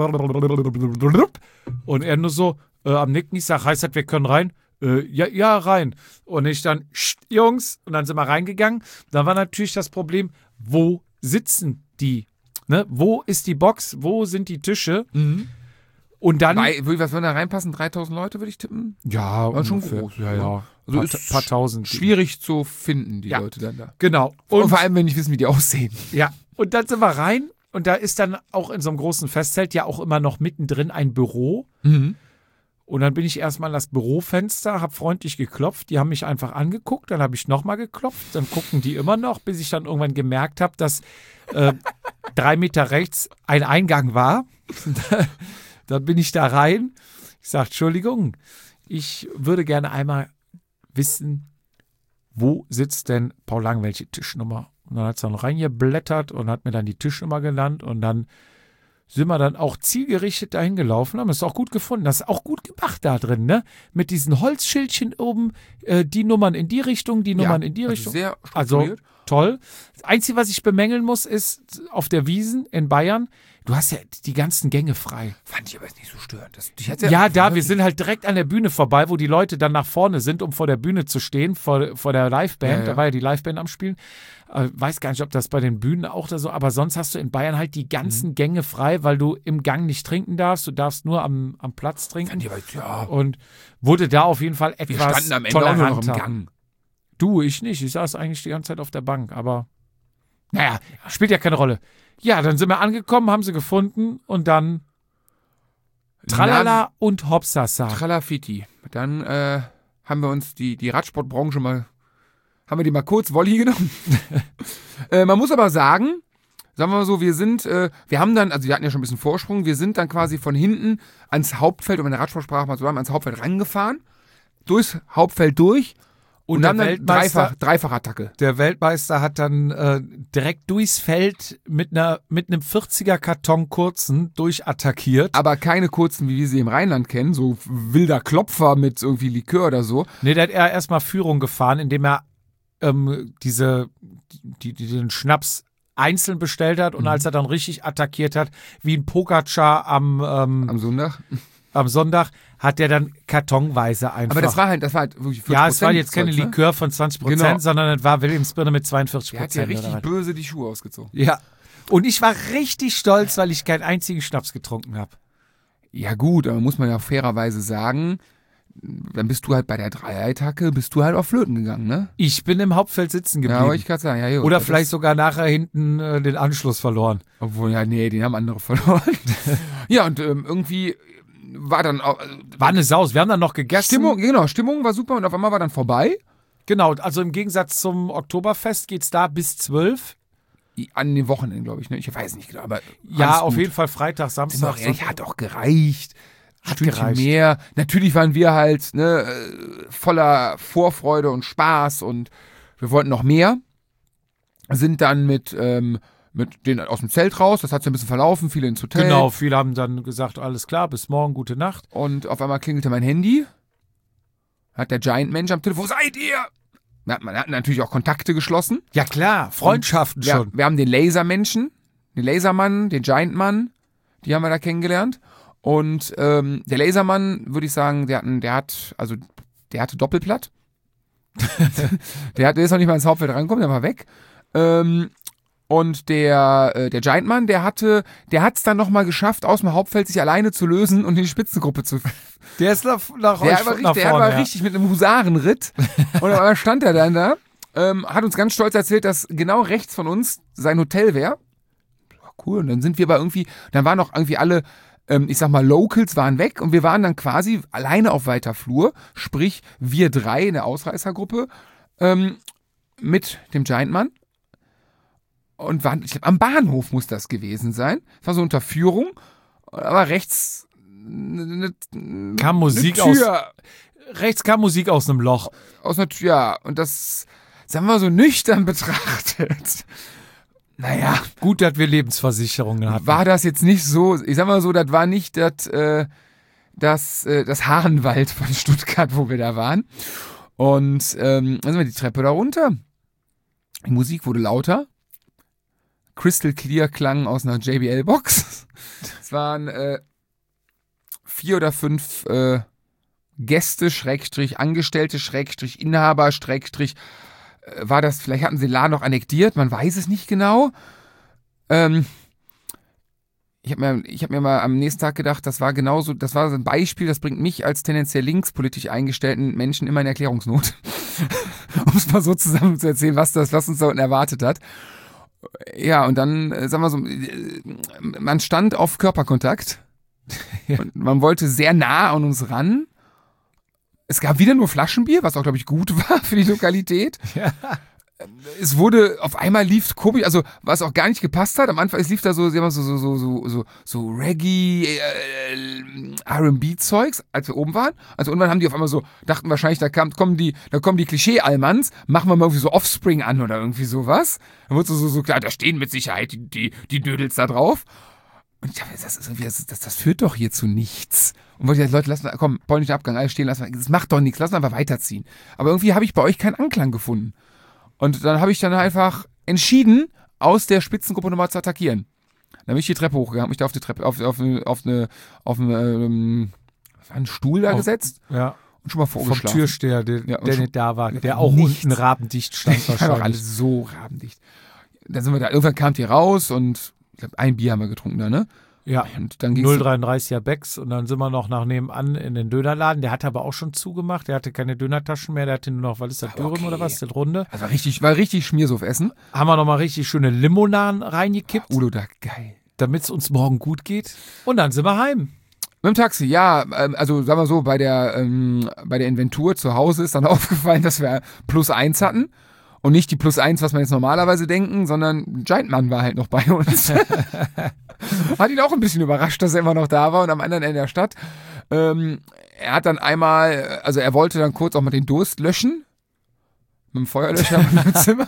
und er nur so äh, am Nicken. Ich sage, heißt das, wir können rein? Äh, ja, ja, rein. Und ich dann, Jungs, und dann sind wir reingegangen. Dann war natürlich das Problem, wo sitzen die? Ne? Wo ist die Box? Wo sind die Tische? Mhm. Und dann... Bei, was würden da reinpassen? dreitausend Leute, würde ich tippen? Ja, War schon ungefähr. groß. Ja, ja. Also paar, ist paar tausend. Schwierig zu finden, die Ja. Leute dann da. Genau. Und, und vor allem, wenn ich wissen, wie die aussehen. Ja, und dann sind wir rein und da ist dann auch in so einem großen Festzelt ja auch immer noch mittendrin ein Büro. Mhm. Und dann bin ich erstmal an das Bürofenster, habe freundlich geklopft, die haben mich einfach angeguckt, dann habe ich nochmal geklopft, dann gucken die immer noch, bis ich dann irgendwann gemerkt habe, dass äh, drei Meter rechts ein Eingang war. Dann bin ich da rein, ich sage, Entschuldigung, ich würde gerne einmal wissen, wo sitzt denn Paul Lang, welche Tischnummer? Und dann hat es dann reingeblättert und hat mir dann die Tischnummer genannt und dann sind wir dann auch zielgerichtet dahin gelaufen, haben es auch gut gefunden. Das ist auch gut gemacht da drin, ne? Mit diesen Holzschildchen oben, äh, die Nummern in die Richtung, die Nummern Ja, in die also Richtung. sehr Also strukturiert. toll. Das Einzige, was ich bemängeln muss, ist auf der Wiesn in Bayern, du hast ja die ganzen Gänge frei. Fand ich aber jetzt nicht so störend. Das, ich Ja, da, wir sind halt direkt an der Bühne vorbei, wo die Leute dann nach vorne sind, um vor der Bühne zu stehen, vor, vor der Liveband. Ja, ja. Da war ja die Liveband am Spielen. Äh, weiß gar nicht, ob das bei den Bühnen auch da so, aber sonst hast du in Bayern halt die ganzen Mhm. Gänge frei, weil du im Gang nicht trinken darfst. Du darfst nur am, am Platz trinken. Fand ich aber, ja. Und wurde da auf jeden Fall Wir etwas standen am Ende auch nur noch im toleranter. Gang. Du, ich nicht. Ich saß eigentlich die ganze Zeit auf der Bank, aber naja, spielt ja keine Rolle. Ja, dann sind wir angekommen, haben sie gefunden und dann Tralala und Hopsasa. Tralafiti. Dann äh, haben wir uns die, die Radsportbranche mal, haben wir die mal kurz Wolli genommen. äh, man muss aber sagen, sagen wir mal so, wir sind, äh, wir haben dann, also wir hatten ja schon ein bisschen Vorsprung, wir sind dann quasi von hinten ans Hauptfeld, um in der Radsportsprache mal zu bleiben, ans Hauptfeld rangefahren, durchs Hauptfeld durch und, Und dann, der dann Weltmeister- Dreifach, Dreifachattacke. Der Weltmeister hat dann äh, direkt durchs Feld mit einer mit einem vierziger Karton kurzen durchattackiert. Aber keine kurzen, wie wir sie im Rheinland kennen, so wilder Klopfer mit irgendwie Likör oder so. Nee, der hat er erstmal Führung gefahren, indem er ähm, diese die, die den Schnaps einzeln bestellt hat und Mhm. als er dann richtig attackiert hat, wie ein Pogacar am ähm, Am Sonntag. am Sonntag, hat der dann kartonweise einfach. Aber das war halt, das war halt wirklich fünfzig Prozent. ja, es war jetzt keine Zeugs, ne? Likör von zwanzig Prozent, Genau. sondern es war Williamsbirne mit zweiundvierzig Der hat ja Prozent. richtig böse die Schuhe ausgezogen. Ja. Und ich war richtig stolz, weil ich keinen einzigen Schnaps getrunken habe. Ja gut, aber muss man ja fairerweise sagen, dann bist du halt bei der Dreierattacke, bist du halt auf Flöten gegangen, ne? Ich bin im Hauptfeld sitzen Ja, geblieben. wollte ich gerade sagen. Ja, gut, Oder das vielleicht ist, sogar nachher hinten äh, den Anschluss verloren. obwohl, ja, nee, den haben andere verloren. Ja, und ähm, irgendwie war dann auch, War eine Saus. Wir haben dann noch gegessen. Stimmung, genau, Stimmung war super und auf einmal war dann vorbei. Genau, also im Gegensatz zum Oktoberfest geht's da bis zwölf. An den Wochenenden, glaube ich, ne? Ich weiß nicht genau, aber Ja, auf gut. jeden Fall Freitag, Sind wir Samstag. auch ehrlich, hat auch gereicht. Hat Stündchen gereicht. mehr. Natürlich waren wir halt ne, äh, voller Vorfreude und Spaß und wir wollten noch mehr. Sind dann mit, ähm, mit denen aus dem Zelt raus. Das hat sich ein bisschen verlaufen, viele ins Hotel. Genau, viele haben dann gesagt, alles klar, bis morgen, gute Nacht. Und auf einmal klingelte mein Handy. Hat der Giant-Mensch am Telefon, wo seid ihr? Man hat, man hat natürlich auch Kontakte geschlossen. Ja klar, Freundschaften Wir, schon. wir haben den Lasermenschen, den Lasermann, den Giant-Mann, die haben wir da kennengelernt. Und ähm, der Lasermann, würde ich sagen, der hat, einen- der hat, also der hatte Doppelplatt. der, hat, der ist noch nicht mal ins Hauptfeld rangekommen, der war weg. Ähm, und der, äh, der Giant-Mann, der hatte, der hat es dann nochmal geschafft, aus dem Hauptfeld sich alleine zu lösen und in die Spitzengruppe zu. Der ist nach, nach Der euch war, richtig, nach der vorne, war ja. richtig mit einem Husarenritt. Und auf einmal stand er dann da, ähm, hat uns ganz stolz erzählt, dass genau rechts von uns sein Hotel wäre. Cool, und dann sind wir bei irgendwie, dann waren noch irgendwie alle, ähm, ich sag mal, Locals waren weg und wir waren dann quasi alleine auf weiter Flur, sprich wir drei in der Ausreißergruppe ähm, mit dem Giant-Mann. Und waren, ich glaub, am Bahnhof muss das gewesen sein. Es war so unter Führung, aber rechts ne, ne, Kam Musik eine Tür. Rechts kam Musik aus einem Loch. Aus einer Tür, ja. Und das, sagen wir mal so nüchtern betrachtet. Naja, Gut, dass wir Lebensversicherungen hatten. war das jetzt nicht so, ich sag mal so, das war nicht das, äh, das, äh, das Haarenwald von Stuttgart, wo wir da waren. Und ähm, dann sind wir die Treppe da runter. Die Musik wurde lauter. Crystal Clear Klang aus einer J B L-Box. Es waren äh, vier oder fünf äh, Gäste, Schrägstrich, Angestellte, Schrägstrich, Inhaber, Schrägstrich, äh, war das, vielleicht hatten sie den Laden noch annektiert, man weiß es nicht genau. Ähm, ich habe mir, ich hab mir mal am nächsten Tag gedacht, das war genauso, das war so ein Beispiel, das bringt mich als tendenziell linkspolitisch eingestellten Menschen immer in Erklärungsnot. Um es mal so zusammen zu erzählen, was das, was uns da unten erwartet hat. Ja, und dann, äh, sagen wir so, äh, man stand auf Körperkontakt. Ja. Und man wollte sehr nah an uns ran. Es gab wieder nur Flaschenbier, was auch, glaube ich, gut war für die Lokalität. Ja. Es wurde, auf einmal lief komisch, also was auch gar nicht gepasst hat, am Anfang, es lief da so, so, so, so, so, so, so Reggae, äh, R and B-Zeugs, als wir oben waren. Also irgendwann haben die auf einmal so, dachten wahrscheinlich, da kam, kommen die, da kommen die Klischee-Almans, machen wir mal irgendwie so Offspring an oder irgendwie sowas. Dann wurde so, so, so klar, da stehen mit Sicherheit die, die, die Dödels da drauf. Und ich dachte, das, ist irgendwie, das, das, das führt doch hier zu nichts. Und wollte ich sagen, Leute, lass mal, komm, polnischen Abgang, alles stehen lassen, das macht doch nichts, lass uns einfach weiterziehen. Aber irgendwie habe ich bei euch keinen Anklang gefunden. Und dann habe ich dann einfach entschieden, aus der Spitzengruppe nochmal zu attackieren. Dann bin ich die Treppe hochgegangen, habe mich da auf die Treppe, auf, auf, eine, auf, eine, auf eine, ähm, was war, einen Stuhl da Auf- gesetzt Ja. und schon mal Vom vorgeschlafen. Türsteher, der, Ja, und der schon- nicht da war, der auch Nichts. unten rabendicht stand Das war doch wahrscheinlich. alles so rabendicht. Dann sind wir da, irgendwann kamt ihr raus und ich glaube, ein Bier haben wir getrunken da, ne? Ja. Und dann ging's null dreiunddreißiger Becks und dann sind wir noch nach nebenan in den Dönerladen. Der hatte aber auch schon zugemacht. Der hatte keine Dönertaschen mehr. Der hatte nur noch, was ist das, Aber Dürüm okay. oder was? Das Runde. Das war richtig, war richtig Schmiersuff-Essen. Haben wir nochmal richtig schöne Limonaden reingekippt, Udo, da geil. damit es uns morgen gut geht. Und dann sind wir heim. Mit dem Taxi, ja, ähm, also sagen wir so, bei der, ähm, bei der Inventur zu Hause ist dann aufgefallen, dass wir plus eins hatten. Und nicht die plus eins, was man jetzt normalerweise denken, sondern Giant-Mann war halt noch bei uns. Hat ihn auch ein bisschen überrascht, dass er immer noch da war und am anderen Ende der Stadt. Ähm, er hat dann einmal, also er wollte dann kurz auch mal den Durst löschen. Mit dem Feuerlöscher im Zimmer.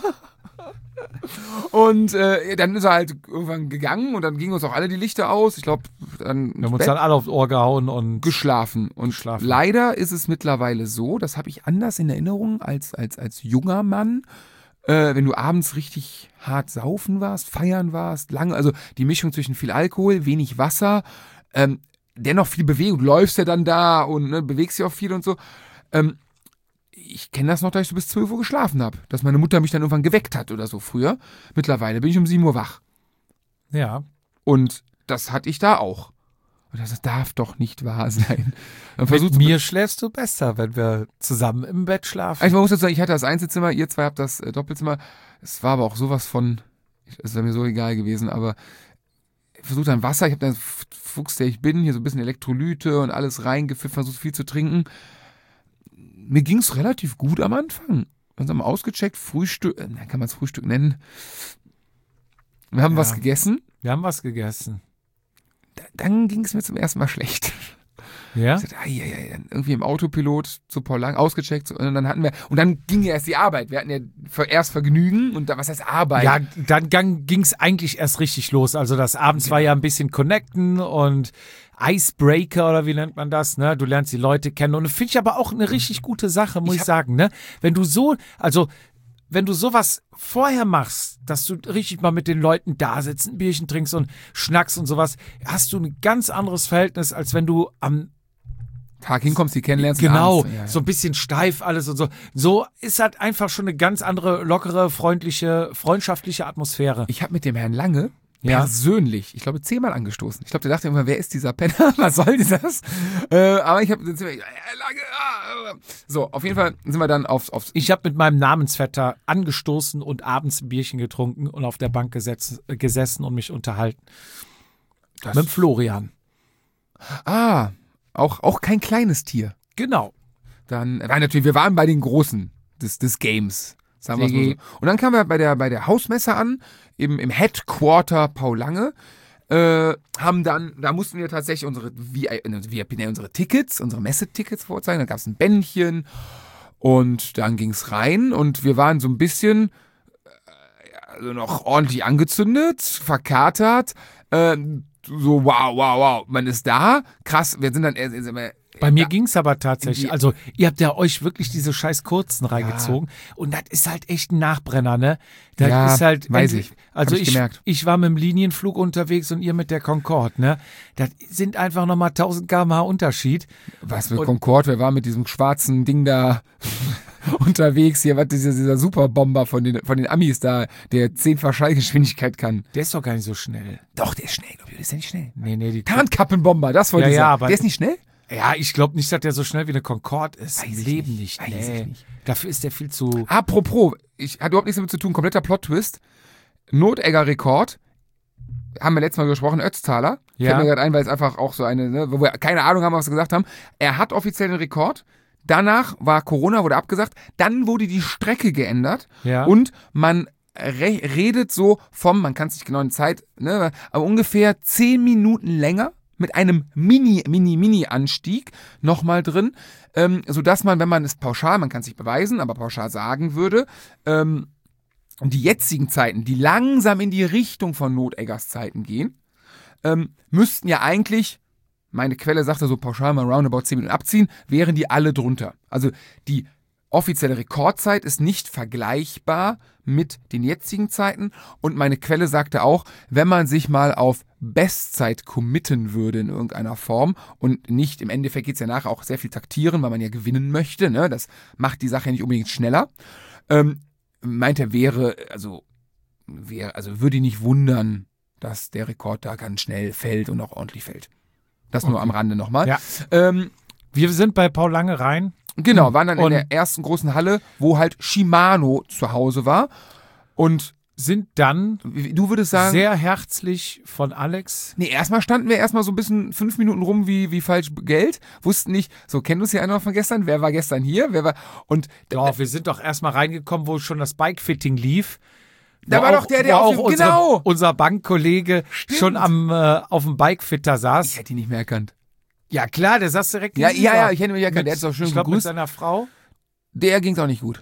Und äh, dann ist er halt irgendwann gegangen und dann gingen uns auch alle die Lichter aus. Ich glaube, dann Wir haben ins uns Bett dann alle aufs Ohr gehauen und geschlafen. Und Geschlafen. leider ist es mittlerweile so, das habe ich anders in Erinnerung als, als, als junger Mann, äh, wenn du abends richtig hart saufen warst, feiern warst, lange, also die Mischung zwischen viel Alkohol, wenig Wasser, ähm, dennoch viel Bewegung, du läufst ja dann da und ne, bewegst dich auch viel und so. Ähm, ich kenne das noch, dass ich so bis zwölf Uhr geschlafen habe, dass meine Mutter mich dann irgendwann geweckt hat oder so früher. Mittlerweile bin ich um sieben Uhr wach. ja. Und das hatte ich da auch. Und das darf doch nicht wahr sein. Dann Mit versucht mir schläfst du besser, wenn wir zusammen im Bett schlafen. Also man muss dazu sagen, ich hatte das Einzelzimmer, ihr zwei habt das äh, Doppelzimmer. Es war aber auch sowas von, es wäre mir so egal gewesen, aber versucht dann Wasser, ich habe dann Fuchs, der ich bin, hier so ein bisschen Elektrolyte und alles reingepfiffen, versucht viel zu trinken. Mir ging es relativ gut am Anfang. Wir haben ausgecheckt, Frühstück, äh, kann man es Frühstück nennen. Wir haben Ja. was gegessen. Wir haben was gegessen. Da, dann ging es mir zum ersten Mal schlecht. Ja? Ich dachte, ai, ai, ai, dann irgendwie im Autopilot zu Paul Lang ausgecheckt so, und dann hatten wir, und dann ging ja erst die Arbeit. Wir hatten ja ver- erst Vergnügen und dann, was heißt Arbeit? Ja, dann ging es eigentlich erst richtig los. Also das abends war ja ein bisschen Connecten und Icebreaker oder wie nennt man das, ne? Du lernst die Leute kennen und das finde ich aber auch eine richtig gute Sache, muss Ich ich, hab- sagen, ne? Wenn du so, also wenn du sowas vorher machst, dass du richtig mal mit den Leuten da sitzt, ein Bierchen trinkst und schnackst und sowas, hast du ein ganz anderes Verhältnis, als wenn du am Tag hinkommst, die kennenlernst. und Genau, abends, ja, ja. so ein bisschen steif alles und so. So ist halt einfach schon eine ganz andere, lockere, freundliche, freundschaftliche Atmosphäre. Ich habe mit dem Herrn Lange Ja. persönlich, ich glaube, zehnmal angestoßen. Ich glaube, der dachte immer, wer ist dieser Penner? Was soll das? Äh, aber ich habe äh, Lange. Ah, äh. So, auf jeden Fall sind wir dann aufs, aufs Ich habe mit meinem Namensvetter angestoßen und abends ein Bierchen getrunken und auf der Bank gesetz, äh, gesessen und mich unterhalten. das, Mit Florian. Ah, auch, auch kein kleines Tier. Genau. Dann, nein, natürlich, wir waren bei den Großen des, des Games. Sagen wir's mal so. W G. Und dann kamen wir bei der, bei der Hausmesse an, im, im Headquarter Paul Lange. Äh, haben dann, da mussten wir tatsächlich unsere V I P, nee, unsere Tickets, unsere Messetickets vorzeigen. Dann gab es ein Bändchen und dann ging es rein und wir waren so ein bisschen äh, also noch ordentlich angezündet, verkatert. Äh, so, wow, wow, wow, man ist da. Krass, wir sind dann äh, sind wir, Bei mir da- ging es aber tatsächlich. die- Also, ihr habt ja euch wirklich diese scheiß kurzen reingezogen. Und das ist halt echt ein Nachbrenner, ne? Das Ja, ist halt. weiß ich. Also, Hab ich ich, gemerkt. ich war mit dem Linienflug unterwegs und ihr mit der Concorde, ne? Das sind einfach nochmal tausend Kilometer pro Stunde Unterschied. Was mit Und- Concorde, wir waren mit diesem schwarzen Ding da unterwegs hier, was dieser, dieser Superbomber von den, von den Amis da, der zehnfach Schallgeschwindigkeit kann. Der ist doch gar nicht so schnell. Doch, der ist schnell, glaube ich, der ist ja nicht schnell. Nee, nee, die. Tarnkappenbomber, das wollte Ja, ich ja, sagen. aber- Der ist nicht schnell? Ja, ich glaube nicht, dass der so schnell wie eine Concorde ist. Weiß Im ich Leben nicht. nicht. Weiß Nee. ich nicht. Dafür ist der viel zu. Apropos, ich hatte überhaupt nichts damit zu tun, kompletter Plot-Twist. Notegger-Rekord, haben wir letztes Mal gesprochen, Ötztaler. Ja. Fällt mir gerade ein, weil es einfach auch so eine, ne, wo wir keine Ahnung haben, was wir gesagt haben. Er hat offiziell den Rekord. Danach war Corona, wurde abgesagt. Dann wurde die Strecke geändert. Ja. Und man re redet so vom, man kann es nicht genau in Zeit, ne, aber ungefähr zehn Minuten länger mit einem Mini, Mini, Mini-Anstieg nochmal drin, ähm, sodass man, wenn man es pauschal, man kann es nicht beweisen, aber pauschal sagen würde, ähm, die jetzigen Zeiten, die langsam in die Richtung von Noteggers Zeiten gehen, ähm, müssten ja eigentlich, meine Quelle sagte so pauschal mal roundabout zehn Minuten abziehen, wären die alle drunter. Also die offizielle Rekordzeit ist nicht vergleichbar mit den jetzigen Zeiten und meine Quelle sagte auch, wenn man sich mal auf Bestzeit committen würde in irgendeiner Form und nicht, im Endeffekt geht es ja nachher auch sehr viel taktieren, weil man ja gewinnen möchte, ne? Das macht die Sache ja nicht unbedingt schneller, ähm, meint er, wäre, also, wäre, also würde ihn nicht wundern, dass der Rekord da ganz schnell fällt und auch ordentlich fällt. Das nur Okay. am Rande nochmal. Ja. Ähm, Wir sind bei Paul Lange rein. Genau, waren dann in Und- der ersten großen Halle, wo halt Shimano zu Hause war. Und Sind dann wie- du würdest sagen, sehr herzlich von Alex. nee, erstmal standen wir erstmal so ein bisschen fünf Minuten rum wie, wie falsch Geld, wussten nicht, so kennen uns hier einer noch von gestern, wer war gestern hier, wer war, und Doch, wir sind doch erstmal reingekommen, wo schon das Bike-Fitting lief. Da Wo war auch, doch der, der wo auf auch dem- unsere, genau. unser Bankkollege Stimmt. schon am äh, auf dem Bikefitter ich saß. hätte ihn nicht mehr erkannt. Ja klar, der saß direkt Ja, gegenüber. ja, ja, ich hätte ihn nicht erkannt, Mit- der hat es auch schön Ich glaube mit gegrüßt. seiner Frau. Der ging's auch nicht gut.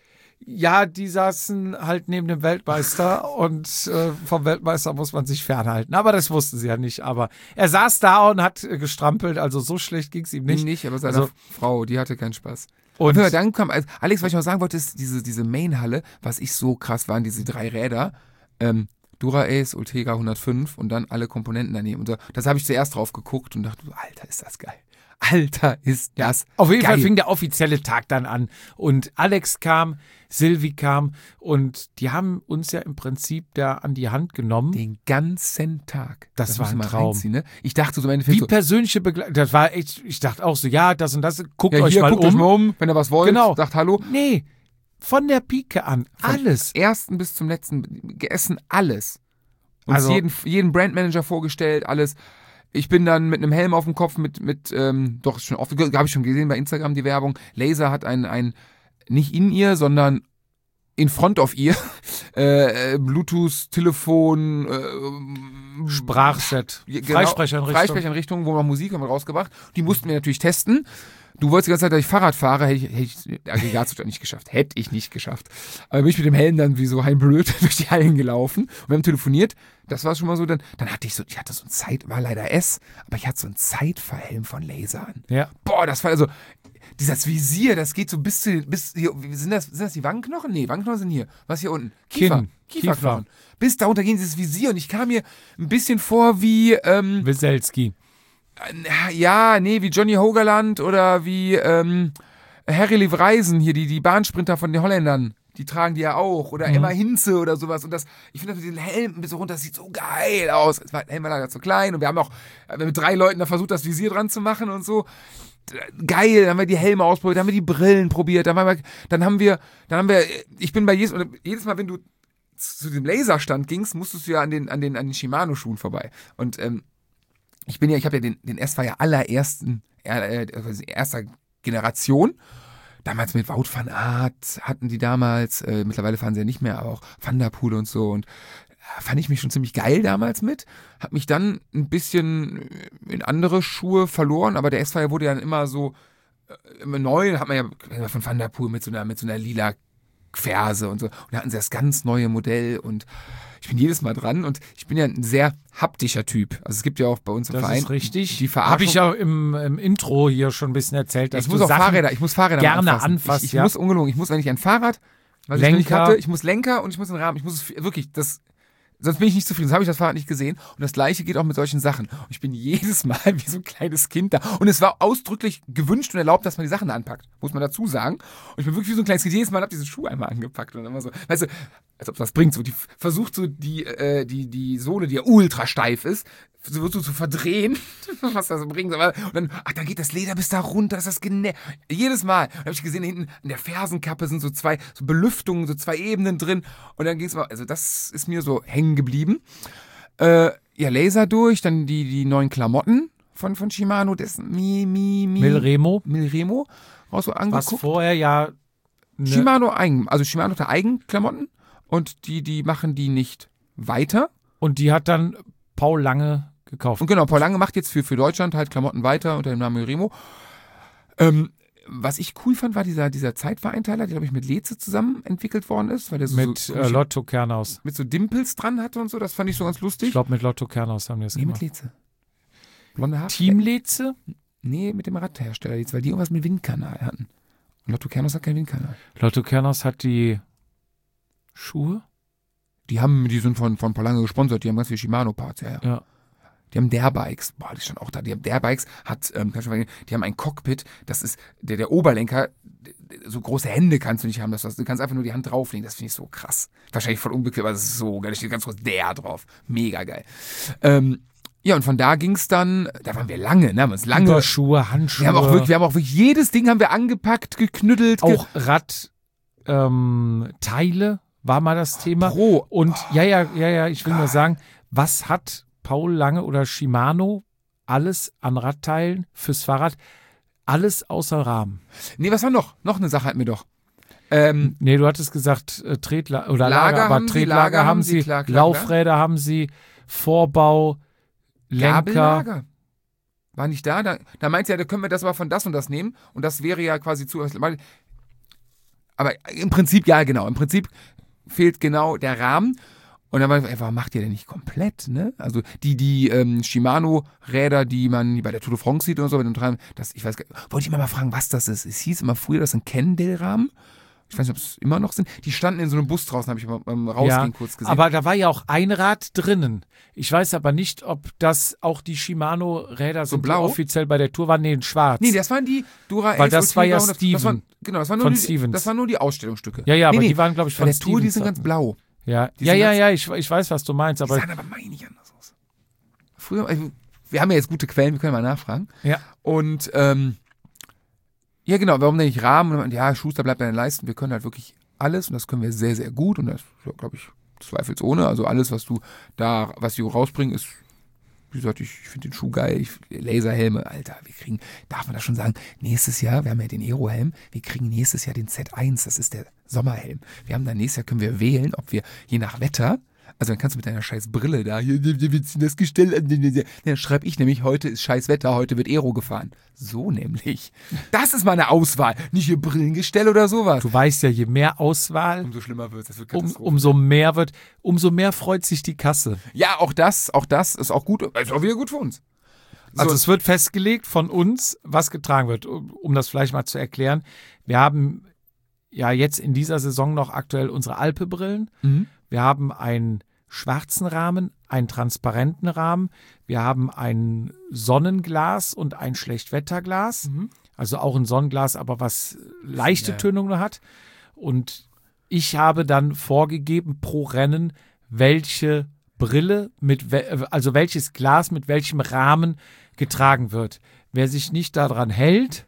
Ja, die saßen halt neben dem Weltmeister und äh, vom Weltmeister muss man sich fernhalten. Aber das wussten sie ja nicht. Aber er saß da und hat äh, gestrampelt, also so schlecht ging es ihm Nicht, nicht. nicht aber seine Also- Frau, die hatte keinen Spaß. Und Ja, dann kam, also Alex, was ich noch sagen wollte, ist diese, diese Mainhalle, was ich so krass waren, diese drei Räder, ähm, Dura-Ace, Ultegra hundertfünf und dann alle Komponenten daneben. Und so. Das habe ich zuerst drauf geguckt und dachte, Alter, ist das geil. Alter, ist das auf jeden geil. Fall fing der offizielle Tag dann an. Und Alex kam, Silvi kam und die haben uns ja im Prinzip da an die Hand genommen. Den ganzen Tag. Das war musst du ein mal Traum. reinziehen, ne? Ich dachte so im Endeffekt Wie so, persönliche Begleitung. Das war echt, ich dachte auch so, ja, das und das, guckt ja, euch hier, mal guckt um. euch mal um, wenn ihr was wollt, Genau. sagt Hallo. Nee, von der Pike an. Von Alles. ersten bis zum letzten gegessen, alles. Uns Also- jeden, jeden Brandmanager vorgestellt, alles. Ich bin dann mit einem Helm auf dem Kopf, mit, mit ähm, doch, schon oft, habe ich schon gesehen bei Instagram die Werbung. Laser hat ein, ein nicht in ihr, sondern in front of ihr äh, Bluetooth, Telefon, äh, Sprachset, genau, Freisprecheinrichtung. Freisprecheinrichtung, wo man Musik haben wir rausgebracht. Die mussten wir natürlich testen. Du wolltest die ganze Zeit, dass ich Fahrrad fahre, hätte ich, hätte ich den Aggregatzustand nicht geschafft. Hätte ich nicht geschafft. Aber bin ich mit dem Helm dann wie so ein blöd durch die Hallen gelaufen. Und wir haben telefoniert. Das war schon mal so. Dann, dann hatte ich so, ich hatte so ein Zeit, war leider S, aber ich hatte so einen Zeitverhelm von Laser an. Ja. Boah, das war also, dieses Visier, das geht so bis zu, bis hier, sind das, sind das die Wangenknochen? Nee, Wangenknochen sind hier. Was hier unten? Kiefer. Kinn. Kieferknochen. Bis da unter ging dieses Visier und ich kam mir ein bisschen vor wie, ähm, Wieselski. ja, nee, wie Johnny Hogerland oder wie ähm, Harry Livreisen hier, die, die Bahnsprinter von den Holländern. Die tragen die ja auch. Oder Mhm. Emma Hinze oder sowas. Und das, ich finde, das mit den Helm bis so runter, das sieht so geil aus. Es war, der Helm war leider zu klein und wir haben auch wir haben mit drei Leuten da versucht, das Visier dran zu machen und so. Geil, dann haben wir die Helme ausprobiert, dann haben wir die Brillen probiert, dann haben wir, dann haben wir, dann haben wir, ich bin bei jedes, jedes Mal, wenn du zu dem Laserstand gingst, musstest du ja an den, an den, an den Shimano-Schuhen vorbei. Und ähm, ich bin ja, ich habe ja den, den S-Fire allerersten, äh, also erster Generation. Damals mit Wout van Aert hatten die damals, äh, mittlerweile fahren sie ja nicht mehr, aber auch Van der Poel und so. Und äh, fand ich mich schon ziemlich geil damals mit. Hab mich dann ein bisschen in andere Schuhe verloren, aber der S-Fire wurde dann immer so, äh, immer neu. Hat man ja von Van der Poel mit so einer, mit so einer lila Ferse und so. Und da hatten sie das ganz neue Modell und ich bin jedes Mal dran und ich bin ja ein sehr haptischer Typ. Also es gibt ja auch bei uns im Das Verein ist richtig. die Verarschung. Habe ich ja im, im Intro hier schon ein bisschen erzählt, dass ich muss du auch Sachen Fahrräder, ich muss Fahrräder gerne mal anfassen. anfasst, Ich, ich ja. muss ungelogen, ich muss, wenn ich ein Fahrrad, was ich noch nicht Lenker. hatte, ich muss Lenker und ich muss den Rahmen, ich muss es wirklich, das, sonst bin ich nicht zufrieden, sonst habe ich das Fahrrad nicht gesehen. Und das Gleiche geht auch mit solchen Sachen. Und ich bin jedes Mal wie so ein kleines Kind da. Und es war ausdrücklich gewünscht und erlaubt, dass man die Sachen anpackt, muss man dazu sagen. Und ich bin wirklich wie so ein kleines Kind, jedes Mal habe ich diese Schuhe einmal angepackt und dann immer so, weißt du, als ob das bringt, so die versucht so die, äh, die, die Sohle, die ja ultra steif ist, so zu, zu verdrehen, was das bringt. Aber, und dann, ach, dann geht das Leder bis da runter, ist das genau. Jedes Mal. Dann habe ich gesehen, hinten an der Fersenkappe sind so zwei so Belüftungen, so zwei Ebenen drin. Und dann ging es mal, also das ist mir so hängen geblieben. Äh, ja, Laser durch, dann die, die neuen Klamotten von, von Shimano, das Mi, Mi, Mi. Milremo, Milremo, raus so was angeguckt. vorher ja eine, Shimano eigen, also Shimano hat Eigenklamotten und die, die machen die nicht weiter. und die hat dann Paul Lange gekauft. Und genau, Paul Lange macht jetzt für, für Deutschland halt Klamotten weiter unter dem Namen Milremo. Ähm, was ich cool fand, war dieser, dieser Zeitvereinteiler, der, glaube ich, mit Leze zusammen entwickelt worden ist. Weil der so, mit so, äh, Lotto Kernhaus. mit so Dimpels dran hatte und so. Das fand ich so ganz lustig. Ich glaube, mit Lotto Kernhaus haben die das nee, mit gemacht. Leze. Blonde Haare. Team Leze? Nee, mit dem Radhersteller Leze, weil die irgendwas mit Windkanal hatten. Und Lotto Kernhaus hat keinen Windkanal. Lotto Kernhaus hat die Schuhe? Die haben, die sind von, von Paul Lange gesponsert, die haben ganz viele Shimano-Parts, ja, ja. Ja. Die haben Derbikes, boah, die stand auch da. Die haben Derbikes, hat, ähm, kann ich schon sagen, die haben ein Cockpit, das ist, der, der Oberlenker, so große Hände kannst du nicht haben, das, du kannst einfach nur die Hand drauflegen, das finde ich so krass. Wahrscheinlich voll unbequem, aber das ist so geil, da steht ganz groß der drauf. Mega geil. Ähm, ja, und von da ging's dann, da waren wir lange, ne, haben uns lange. Überschuhe, Handschuhe. Wir haben auch wirklich, wir haben auch wirklich jedes Ding haben wir angepackt, geknüttelt. ge- auch Radteile ähm, Teile war mal das Thema. Pro. Und ja, ja, ja, ja, ich will nur sagen, was hat Paul Lange oder Shimano alles an Radteilen fürs Fahrrad? Alles außer Rahmen. Nee, was war noch? Noch eine Sache hatten wir doch. Ähm, Nee, du hattest gesagt, äh, Tretlager oder Lager Lager, aber haben sie, Tretlager Lager haben haben sie, sie, klar, klar, Laufräder haben sie, Vorbau, Lenker. Gabellager. War nicht da? Da, da meint sie ja, da können wir das aber von das und das nehmen. Und das wäre ja quasi zu. Aber im Prinzip, ja, genau. Im Prinzip fehlt genau der Rahmen. Und dann war ich, ey, warum macht ihr denn nicht komplett, ne? Also die, die ähm, Shimano-Räder, die man bei der Tour de France sieht und so, mit dem Treiben, das, ich weiß gar nicht, wollte ich immer mal fragen, was das ist. Es hieß immer früher, das sind Cannondale-Rahmen. Ich weiß nicht, ob es immer noch sind. Die standen in so einem Bus draußen, habe ich mal beim Rausgehen Ja, kurz gesehen. aber da war ja auch ein Rad drinnen. Ich weiß aber nicht, ob das auch die Shimano-Räder sind, blau? die offiziell bei der Tour waren. Nee, in schwarz. Nee, das waren die Dura Weil das elf war ja Ultima hundert. Steven Das waren, genau, das waren nur von die, Stevens. Das waren nur die Ausstellungsstücke. ja, ja, nee, aber nee, die waren, glaube ich, bei von der Tour, die Stevens. sind ganz blau. Ja, die ja, sind ja, ganz- ja, ich, ich weiß, was du meinst, Die aber sahen aber meine nicht anders aus. Früher, also, wir haben ja jetzt gute Quellen, wir können mal nachfragen. ja. Und, ähm, ja genau, warum denn nicht Rahmen? Und, ja, Schuster bleibt bei den Leisten, wir können halt wirklich alles und das können wir sehr, sehr gut und das ist, ja, glaube ich, zweifelsohne. Also alles, was du da, was die rausbringen, ist, wie gesagt, ich finde den Schuh geil. Ich, Laserhelme, Alter, wir kriegen, darf man das schon sagen, nächstes Jahr, wir haben ja den Aero-Helm, wir kriegen nächstes Jahr den Z eins, das ist der Sommerhelm. Wir haben dann nächstes Jahr, können wir wählen, ob wir je nach Wetter, also dann kannst du mit deiner scheiß Brille da, hier, wir ziehen das Gestell an, dann schreibe ich nämlich, heute ist scheiß Wetter, heute wird Aero gefahren. So nämlich. Das ist meine Auswahl, nicht hier Brillengestell oder sowas. Du weißt ja, je mehr Auswahl, Umso schlimmer wird es, das wird um, Katastrophe. umso mehr wird, umso mehr freut sich die Kasse. Ja, auch das, auch das ist auch gut, ist auch wieder gut für uns. Also So. es wird festgelegt von uns, was getragen wird. Um, um das vielleicht mal zu erklären, wir haben ja jetzt in dieser Saison noch aktuell unsere Alpe-Brillen. Mhm. Wir haben einen schwarzen Rahmen, einen transparenten Rahmen. Wir haben ein Sonnenglas und ein Schlechtwetterglas. Mhm. Also auch ein Sonnenglas, aber was leichte Ja. Tönung nur hat. Und ich habe dann vorgegeben pro Rennen, welche Brille, mit we- also welches Glas mit welchem Rahmen getragen wird. Wer sich nicht daran hält,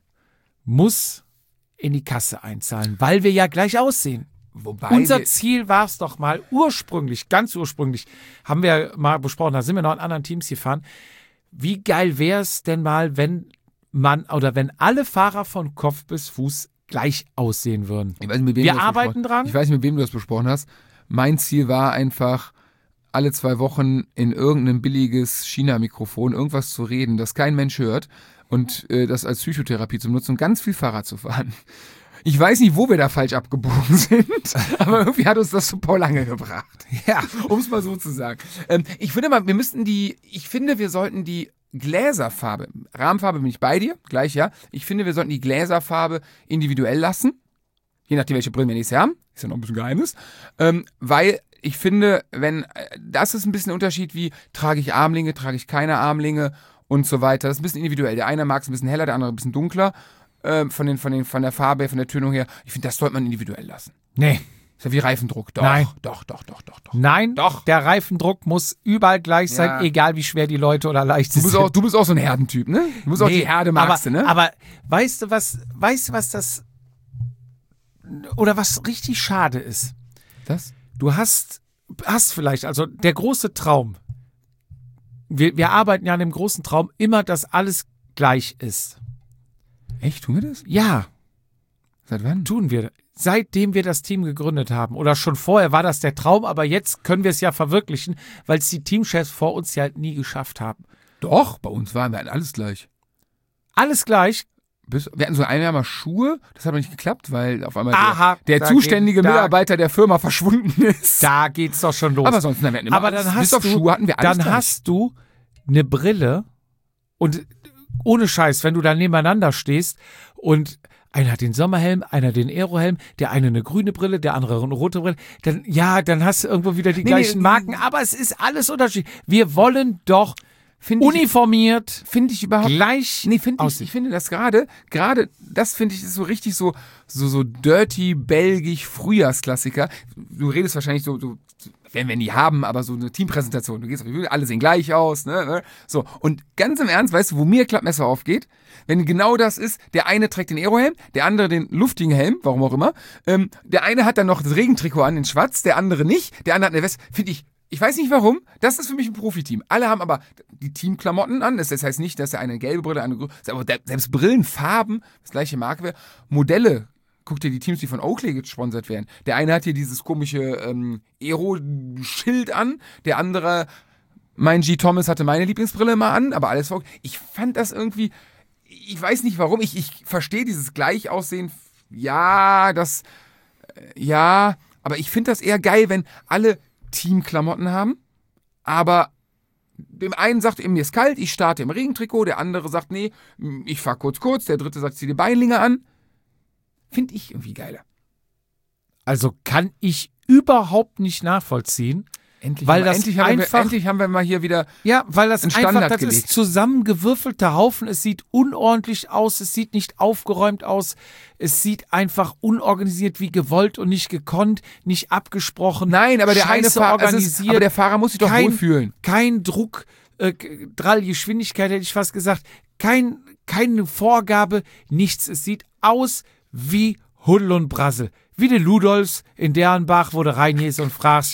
muss in die Kasse einzahlen, weil wir ja gleich aussehen. Wobei Unser wir, Ziel war es doch mal ursprünglich, ganz ursprünglich, haben wir mal besprochen, da sind wir noch in anderen Teams gefahren. Wie geil wäre es denn mal, wenn man oder wenn alle Fahrer von Kopf bis Fuß gleich aussehen würden? ich weiß nicht, mit wem Wir du das arbeiten besprochen- dran. Ich weiß nicht, mit wem du das besprochen hast. Mein Ziel war einfach, alle zwei Wochen in irgendein billiges China-Mikrofon irgendwas zu reden, das kein Mensch hört und äh, das als Psychotherapie zu benutzen und ganz viel Fahrrad zu fahren. Ich weiß nicht, wo wir da falsch abgebogen sind, aber irgendwie hat uns das zu Paul Lange gebracht. Ja, um es mal so zu sagen. Ähm, ich finde mal, wir müssten die, ich finde, wir sollten die Gläserfarbe, Rahmenfarbe bin ich bei dir, gleich ja. Ich finde, wir sollten die Gläserfarbe individuell lassen, je nachdem, welche Brillen wir nächstes Jahr haben. Ist ja noch ein bisschen Geheimnis. Ähm, weil ich finde, wenn, äh, das ist ein bisschen ein Unterschied wie, trage ich Armlinge, trage ich keine Armlinge und so weiter. Das ist ein bisschen individuell. Der eine mag es ein bisschen heller, der andere ein bisschen dunkler. Ähm, von, den, von, den, von der Farbe, von der Tönung her. Ich finde, das sollte man individuell lassen. Nee. Ist ja wie Reifendruck. Doch, Nein. doch, doch, doch, doch, doch. Nein, Doch. der Reifendruck muss überall gleich sein, Ja. egal wie schwer die Leute oder leicht sie Du bist, sind. auch, du bist auch so ein Herdentyp, ne? Du bist auch Nee, die Herde magst aber, du, ne? Aber weißt du, was, weißt du, was das oder was richtig schade ist? das? Du hast, hast vielleicht, also der große Traum, wir, wir arbeiten ja an dem großen Traum, immer, dass alles gleich ist. Echt, tun wir das? Ja, Seit wann? tun wir. Seitdem wir das Team gegründet haben. Oder schon vorher war das der Traum, aber jetzt können wir es ja verwirklichen, weil es die Teamchefs vor uns ja halt nie geschafft haben. Doch, bei uns waren wir hatten alles gleich. Alles gleich. Bis, wir hatten so ein Jahr mal Schuhe, das hat aber nicht geklappt, weil auf einmal Aha, der, da der zuständige geht- da- Mitarbeiter der Firma verschwunden ist. Da geht's doch schon los. aber sonst, nein, wir hatten immer Aber alles, dann bis hast auf du, Schuhe hatten wir alles dann gleich. hast du eine Brille und ohne Scheiß, wenn du da nebeneinander stehst und einer hat den Sommerhelm, einer den Aerohelm, der eine eine grüne Brille, der andere eine rote Brille, dann ja, dann hast du irgendwo wieder die Nee, gleichen nee, Marken, aber es ist alles unterschiedlich. Wir wollen doch Finde ich, uniformiert finde ich überhaupt gleich Nee, finde ich, aussehen. ich finde das gerade, gerade, das finde ich ist so richtig so, so, so dirty, belgisch, Frühjahrsklassiker. Du redest wahrscheinlich so, so, werden wir nie haben, aber so eine Teampräsentation. Du gehst auf die Bühne, alle sehen gleich aus, ne, ne? So. Und ganz im Ernst, weißt du, wo mir Klappmesser aufgeht? Wenn genau das ist, der eine trägt den Aerohelm, der andere den luftigen Helm, warum auch immer. Ähm, der eine hat dann noch das Regentrikot an, in schwarz, der andere nicht. Der andere hat eine Weste, finde ich, ich weiß nicht warum, das ist für mich ein Profiteam. Alle haben aber die Teamklamotten an, das heißt nicht, dass der eine gelbe Brille, eine grüne, aber der, selbst Brillenfarben, das gleiche Marke wäre, Modelle, guck dir die Teams, die von Oakley gesponsert werden. Der eine hat hier dieses komische ähm, Aero-Schild an, der andere, mein G. Thomas hatte meine Lieblingsbrille immer an, aber alles vor. Ich fand das irgendwie, ich weiß nicht warum, ich, ich verstehe dieses Gleichaussehen, ja, das, äh, ja, aber ich finde das eher geil, wenn alle Teamklamotten haben, aber dem einen sagt eben, mir ist kalt, ich starte im Regentrikot, der andere sagt, nee, ich fahr kurz kurz, der dritte sagt, zieh die Beinlinge an. Finde ich irgendwie geiler. Also kann ich überhaupt nicht nachvollziehen. Endlich, Weil haben wir, das endlich, haben wir, einfach- endlich haben wir mal hier wieder, Ja, weil das Ein einfach, Standard das gelegt. ist zusammengewürfelter Haufen. Es sieht unordentlich aus, es sieht nicht aufgeräumt aus, es sieht einfach unorganisiert wie gewollt und nicht gekonnt, nicht abgesprochen. nein, aber der eine scheiße Fahrer, es ist, organisiert, aber der Fahrer muss sich doch kein, wohlfühlen. kein Druck, äh, Drall, Geschwindigkeit hätte ich fast gesagt, kein, keine Vorgabe, nichts. Es sieht aus wie Huddel und Brassel. Wie die Ludolfs in Dernbach, wo du reingehst und fragst,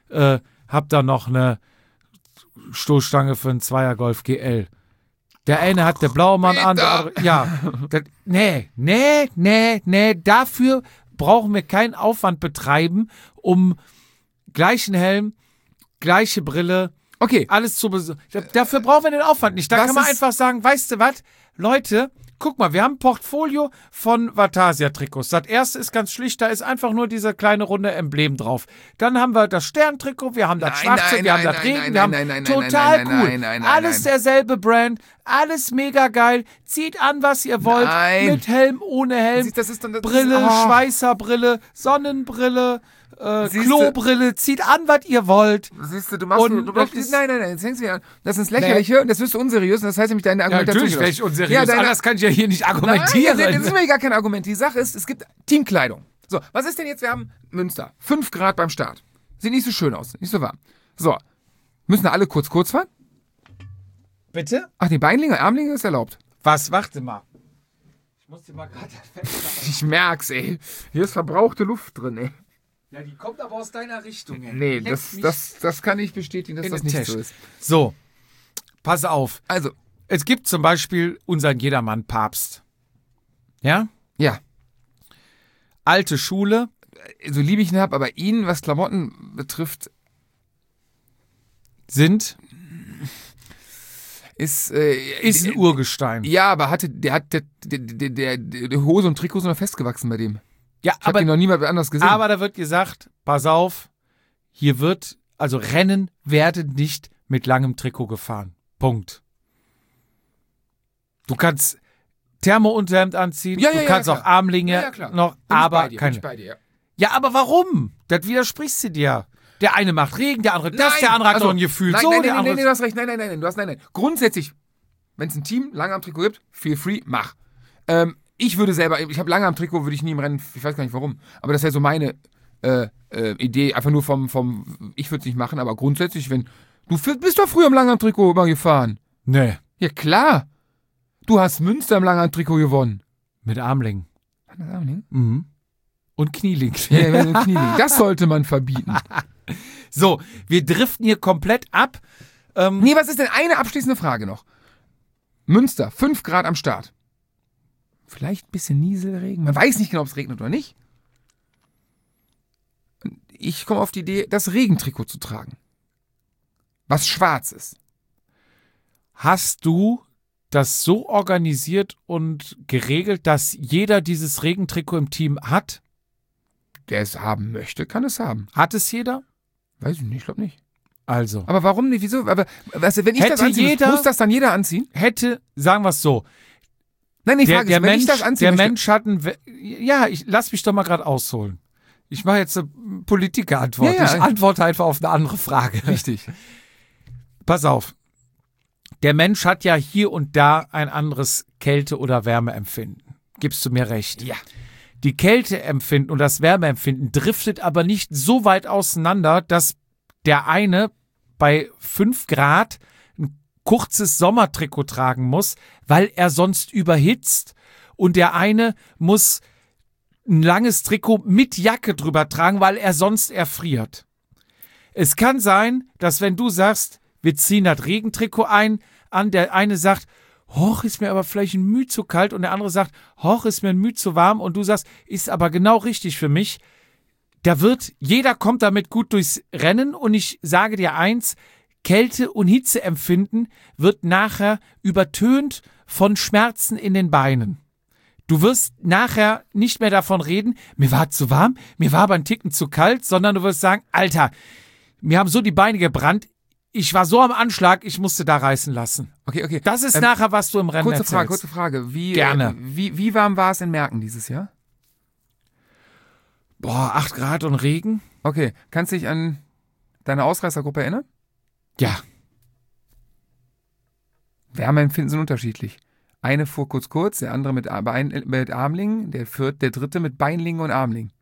äh, hab da noch eine Stoßstange für einen Zweier Golf G L. Der eine hat der blaue Mann an, der andere, ja. Das, nee, nee, nee, nee, dafür brauchen wir keinen Aufwand betreiben, um gleichen Helm, gleiche Brille, Okay. alles zu besorgen. Dafür brauchen wir den Aufwand nicht. Da Was kann man ist- einfach sagen, weißt du was, Leute, guck mal, wir haben ein Portfolio von Vatasia-Trikots. Das erste ist ganz schlicht, da ist einfach nur dieser kleine runde Emblem drauf. Dann haben wir das Sterntrikot, wir haben das Nein, Schwarze, nein, wir haben nein, das nein, Regen, nein, wir haben nein, nein, nein, total nein, nein, cool. nein, nein, nein, alles nein. derselbe Brand, alles mega geil. Zieht an, was ihr wollt. Nein. Mit Helm, ohne Helm. Siehst, das ist dann- das Brille, ist- oh. Schweißerbrille, Sonnenbrille, äh, Siehste- Klobrille. Zieht an, was ihr wollt. Siehst du, du machst, Und du, du machst das ist- nein, nein, nein, jetzt hängst du ja, das ist Lächerliche und das wirst du unseriös und das heißt nämlich deine Ja, Argumentation. natürlich wäre ich unseriös. Ja, deine, Anders kann ich ja hier nicht Nein, argumentieren. das ist mir gar kein Argument. Die Sache ist, es gibt Teamkleidung. So, was ist denn jetzt? Wir haben Münster. fünf Grad beim Start. Sieht nicht so schön aus, nicht so warm. So, müssen da alle kurz kurz fahren? Bitte? Ach, die Beinlinge, Armlinge ist erlaubt. Was? Warte mal. Ich muss dir mal gerade das Fenster. Ich merk's, ey. Hier ist verbrauchte Luft drin, ey. Ja, die kommt aber aus deiner Richtung. Ey. Nee, Leck das, mich das, das kann ich bestätigen, dass in das den nicht Tisch. so ist. So, pass auf. Also, Es gibt zum Beispiel unseren Jedermann-Papst. Ja? ja, Alte Schule. so lieb ich ihn hab, aber ihn, was Klamotten betrifft, Sind, ist, äh, ist ein Urgestein. ja, aber hatte, der hat, der, der, der, der, der Hose und Trikot sind noch festgewachsen bei dem. Ja, Ich habe aber, ihn noch niemand anders gesehen. aber da wird gesagt, pass auf, hier wird, also Rennen werden nicht mit langem Trikot gefahren. Punkt. Du kannst Thermounterhemd anziehen, Ja, ja, du ja, kannst ja, auch klar. Armlinge Ja, ja, klar. noch, Bin ich aber bei dir, bin keine. ich bei dir, ja. Ja, aber warum? Das widersprichst du dir. Der eine macht Regen, der andere das, Nein, der andere hat also, doch ein Gefühl nein, so, nein, der nein, andere. nein, nein, du hast recht, nein, nein, nein, nein, du hast, nein, nein. Grundsätzlich, wenn es ein Team lange am Trikot gibt, feel free, mach. Ähm, ich würde selber, ich habe lange am Trikot, würde ich nie im Rennen, ich weiß gar nicht warum, aber das wäre so meine äh, äh, Idee, einfach nur vom, vom ich würde es nicht machen, aber grundsätzlich, wenn, du f- bist doch früher im langen Trikot immer gefahren. Nee, Ja, klar. Du hast Münster im langen Trikot gewonnen. mit Armlingen. War das Armling? Mhm. Und Knieling. Ja, ja, so Knieling. Das sollte man verbieten. So, wir driften hier komplett ab. Ähm, Nee, was ist denn eine abschließende Frage noch? Münster, fünf Grad am Start. Vielleicht ein bisschen Nieselregen. Man weiß nicht genau, ob es regnet oder nicht. Und ich komme auf die Idee, das Regentrikot zu tragen. Was schwarz ist. Hast du das so organisiert und geregelt, dass jeder dieses Regentrikot im Team hat? Der es haben möchte, kann es haben. Hat es jeder? Weiß ich nicht, ich glaube nicht. Also, Aber warum nicht? Wieso? Aber also, wenn ich Hätte das anziehen muss, jeder- muss das dann jeder anziehen? hätte, sagen wir es so, Nein, ich der, frage der, es, wenn Mensch, ich das anziehen der möchte. Mensch hat ein, We- ja, ich lass mich doch mal gerade ausholen. Ich mache jetzt eine Politikerantwort. Ja, ja. Ich antworte einfach auf eine andere Frage. Richtig. Pass auf. Der Mensch hat ja hier und da ein anderes Kälte- oder Wärmeempfinden. Gibst du mir recht? Ja. Die Kälteempfinden und das Wärmeempfinden driftet aber nicht so weit auseinander, dass der eine bei fünf Grad ein kurzes Sommertrikot tragen muss, weil er sonst überhitzt, und der eine muss ein langes Trikot mit Jacke drüber tragen, weil er sonst erfriert. Es kann sein, dass wenn du sagst, wir ziehen das Regentrikot ein, an, der eine sagt, hoch, ist mir aber vielleicht ein Mühe zu kalt, und der andere sagt, hoch, ist mir ein Mühe zu warm, und du sagst, ist aber genau richtig für mich. Da wird, jeder kommt damit gut durchs Rennen, und ich sage dir eins, Kälte- und Hitzeempfinden wird nachher übertönt von Schmerzen in den Beinen. Du wirst nachher nicht mehr davon reden, mir war zu warm, mir war aber ein Ticken zu kalt, sondern du wirst sagen, Alter, mir haben so die Beine gebrannt, ich war so am Anschlag, ich musste da reißen lassen. Okay, okay. Das ist Ähm, nachher, was du im Rennen Kurze erzählst. Frage, kurze Frage. Wie, Gerne. Äh, wie, wie warm war es in Merken dieses Jahr? Boah, acht Grad und Regen? Okay, kannst du dich an deine Ausreißergruppe erinnern? Ja. Wärmeempfinden sind unterschiedlich. Eine fuhr kurz kurz, der andere mit, Ar- Bein, mit Armlingen, der vierte, der dritte mit Beinlingen und Armlingen.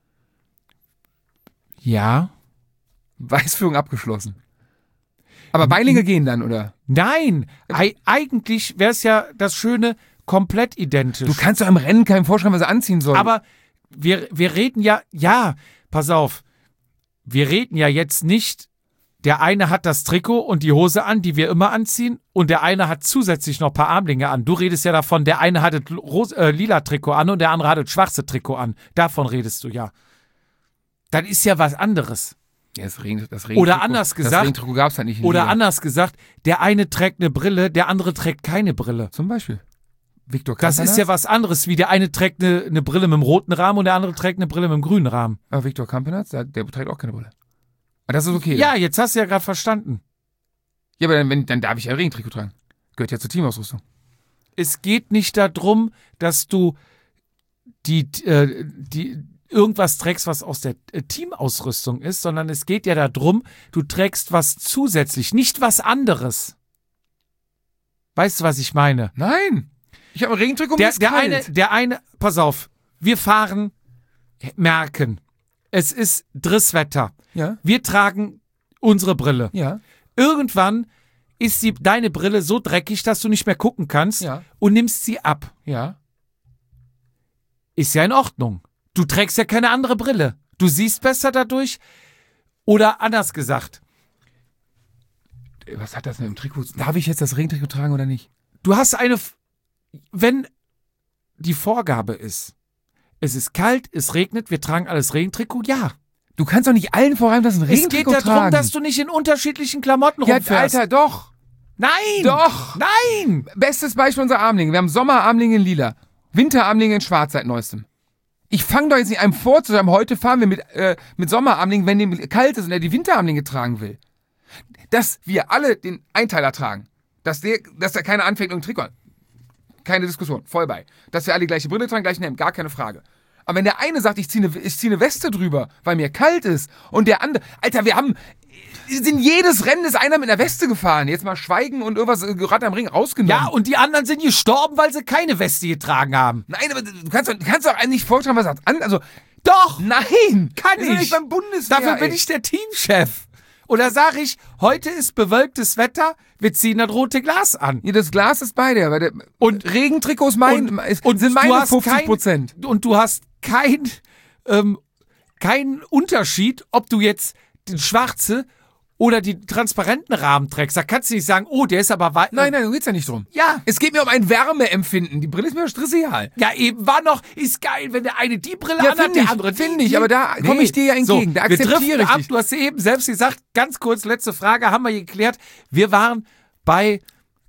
Ja. Weißführung abgeschlossen. Aber Beinlinge gehen dann, oder? Nein, ei- eigentlich wäre es ja das Schöne, komplett identisch. Du kannst doch im Rennen keinem vorschreiben, was er anziehen soll. Aber wir, wir reden ja, ja, pass auf, wir reden ja jetzt nicht, der eine hat das Trikot und die Hose an, die wir immer anziehen, und der eine hat zusätzlich noch ein paar Armlinge an. Du redest ja davon, der eine hat das Ros- äh, lila Trikot an und der andere hat das schwarze Trikot an. Davon redest du ja. Das ist ja was anderes. Ja, das Regen, das Regen Oder anders gesagt, das Regentrikot gab es halt nicht in Oder Liga. anders gesagt, der eine trägt eine Brille, der andere trägt keine Brille. Zum Beispiel. Victor Das Campanas. ist ja was anderes, wie der eine trägt eine, eine Brille mit dem roten Rahmen und der andere trägt eine Brille mit dem grünen Rahmen. Aber Victor Campanas, der, der trägt auch keine Brille. Aber das ist okay. Ja, jetzt hast du ja gerade verstanden. Ja, aber dann, wenn, dann darf ich ja Regentrikot tragen. Gehört ja zur Teamausrüstung. Es geht nicht darum, dass du die, äh, die irgendwas trägst, was aus der äh, Teamausrüstung ist, sondern es geht ja darum, du trägst was zusätzlich, nicht was anderes. Weißt du, was ich meine? Nein. Ich habe ein Regentrikot und Der, mir ist der kalt. eine, der eine, pass auf, wir fahren, merken, es ist Drisswetter. Ja, Wir tragen unsere Brille. ja, Irgendwann ist die, deine Brille so dreckig, dass du nicht mehr gucken kannst ja, und nimmst sie ab. ja. Ist ja in Ordnung. Du trägst ja keine andere Brille. Du siehst besser dadurch. Oder anders gesagt, Was hat das mit dem Trikot? Darf ich jetzt das Regentrikot tragen oder nicht? du hast eine, F- wenn die Vorgabe ist, es ist kalt, es regnet, wir tragen alles Regentrikot, ja. Du kannst doch nicht allen vorreiben, dass ein Es geht Regentrikot darum, tragen. dass du nicht in unterschiedlichen Klamotten ja, rumfährst. Alter, doch. Nein! Doch. Nein! Bestes Beispiel unser Armlinge. Wir haben Sommerarmlinge in lila, Winterarmlinge in schwarz seit neuestem. Ich fange doch jetzt nicht einem vor zu sagen, heute fahren wir mit, äh, mit Sommerarmlingen, wenn dem kalt ist und er die Winterarmlinge tragen will. Dass wir alle den Einteiler tragen, dass der, dass der keine anfängt und ein Trikot hat. Keine Diskussion, voll bei. Dass wir alle die gleiche Brille tragen, gleichen Hemd, gar keine Frage. Aber wenn der eine sagt, ich ziehe eine, ich zieh eine Weste drüber, weil mir kalt ist, und der andere, Alter, wir haben, in jedes Rennen ist einer mit einer Weste gefahren. Jetzt mal schweigen und irgendwas äh, gerade am Ring rausgenommen. Ja, und die anderen sind gestorben, weil sie keine Weste getragen haben. Nein, aber du kannst doch, du kannst doch eigentlich vortragen, was das an, also, Doch! nein! Kann Wir sind ich. nicht beim Bundeswehr, Dafür bin ey. ich der Teamchef. Oder sage ich, heute ist bewölktes Wetter, wir ziehen das rote Glas an. Ja, das Glas ist bei dir, weil der, Und- Regentrikot ist mein, und- ist, und sind du meine hast fünfzig Prozent. Kein, und du hast kein, ähm, keinen Unterschied, ob du jetzt den schwarze oder die transparenten Rahmen trägst. Da kannst du nicht sagen, oh, der ist aber weit. Nein, nein, da geht's ja nicht drum. Ja. Es geht mir um ein Wärmeempfinden. Die Brille ist mir stressegal. Ja, eben war noch, ist geil, wenn der eine die Brille Ja, anhat, find der ich, andere die. find ich, die. aber da komm ich dir ja entgegen, da wir akzeptiere driften ich ab. dich. Du hast eben selbst gesagt, ganz kurz, letzte Frage, haben wir geklärt. Wir waren bei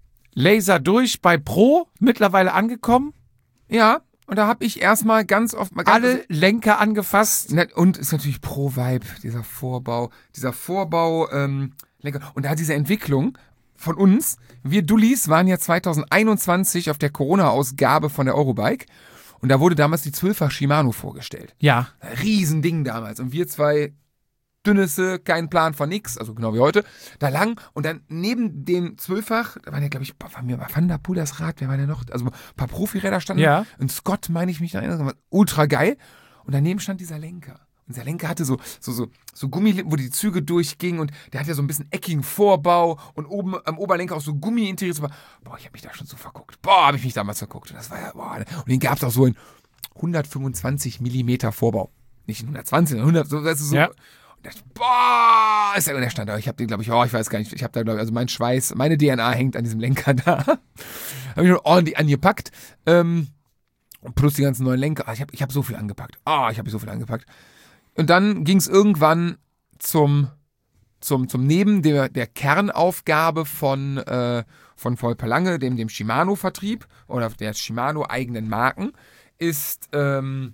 Laser durch, bei Pro, mittlerweile angekommen. Ja, und da habe ich erstmal ganz oft mal ganz Alle Lenker angefasst. Na, und ist natürlich Pro-Vibe, dieser Vorbau, dieser Vorbau, ähm, Lenker. Und da diese Entwicklung von uns, wir Dullis waren ja zwanzig einundzwanzig auf der Corona-Ausgabe von der Eurobike und da wurde damals die zwölfer Shimano vorgestellt. Ja. Riesending damals. Und wir zwei Dünnisse, kein Plan von nix, also genau wie heute, da lang und dann neben dem Zwölffach, da waren ja, glaube ich, war mir Van der Poel das Rad, wer war denn noch? Also ein paar Profiräder standen. Ja. Und Scott, meine ich mich da erinnern, ultra geil. Und daneben stand dieser Lenker. Und dieser Lenker hatte so, so, so, so Gummilippen, wo die Züge durchgingen und der hat ja so ein bisschen eckigen Vorbau und oben am Oberlenker auch so Gummi-Interieur. Boah, ich habe mich da schon so verguckt. Boah, habe ich mich damals verguckt. Und das war ja, boah. Und den gab es auch so in hundertfünfundzwanzig Millimeter Vorbau. Nicht in hundertzwanzig, sondern hundert, so, das ist so. Ja. Und dachte, boah, ist der, und der stand da. Ich habe den, glaube ich, oh, ich weiß gar nicht, ich habe da, glaube ich, also mein Schweiß, meine D N A hängt an diesem Lenker da. Habe ich noch ordentlich angepackt. Ähm, und plus die ganzen neuen Lenker. Ah, Ich habe ich hab so viel angepackt. Ah, ich habe so viel angepackt. Und dann ging es irgendwann zum, zum, zum Neben der, der Kernaufgabe von, äh, von Volper Lange, dem, dem Shimano-Vertrieb oder der Shimano-eigenen Marken, ist, ähm,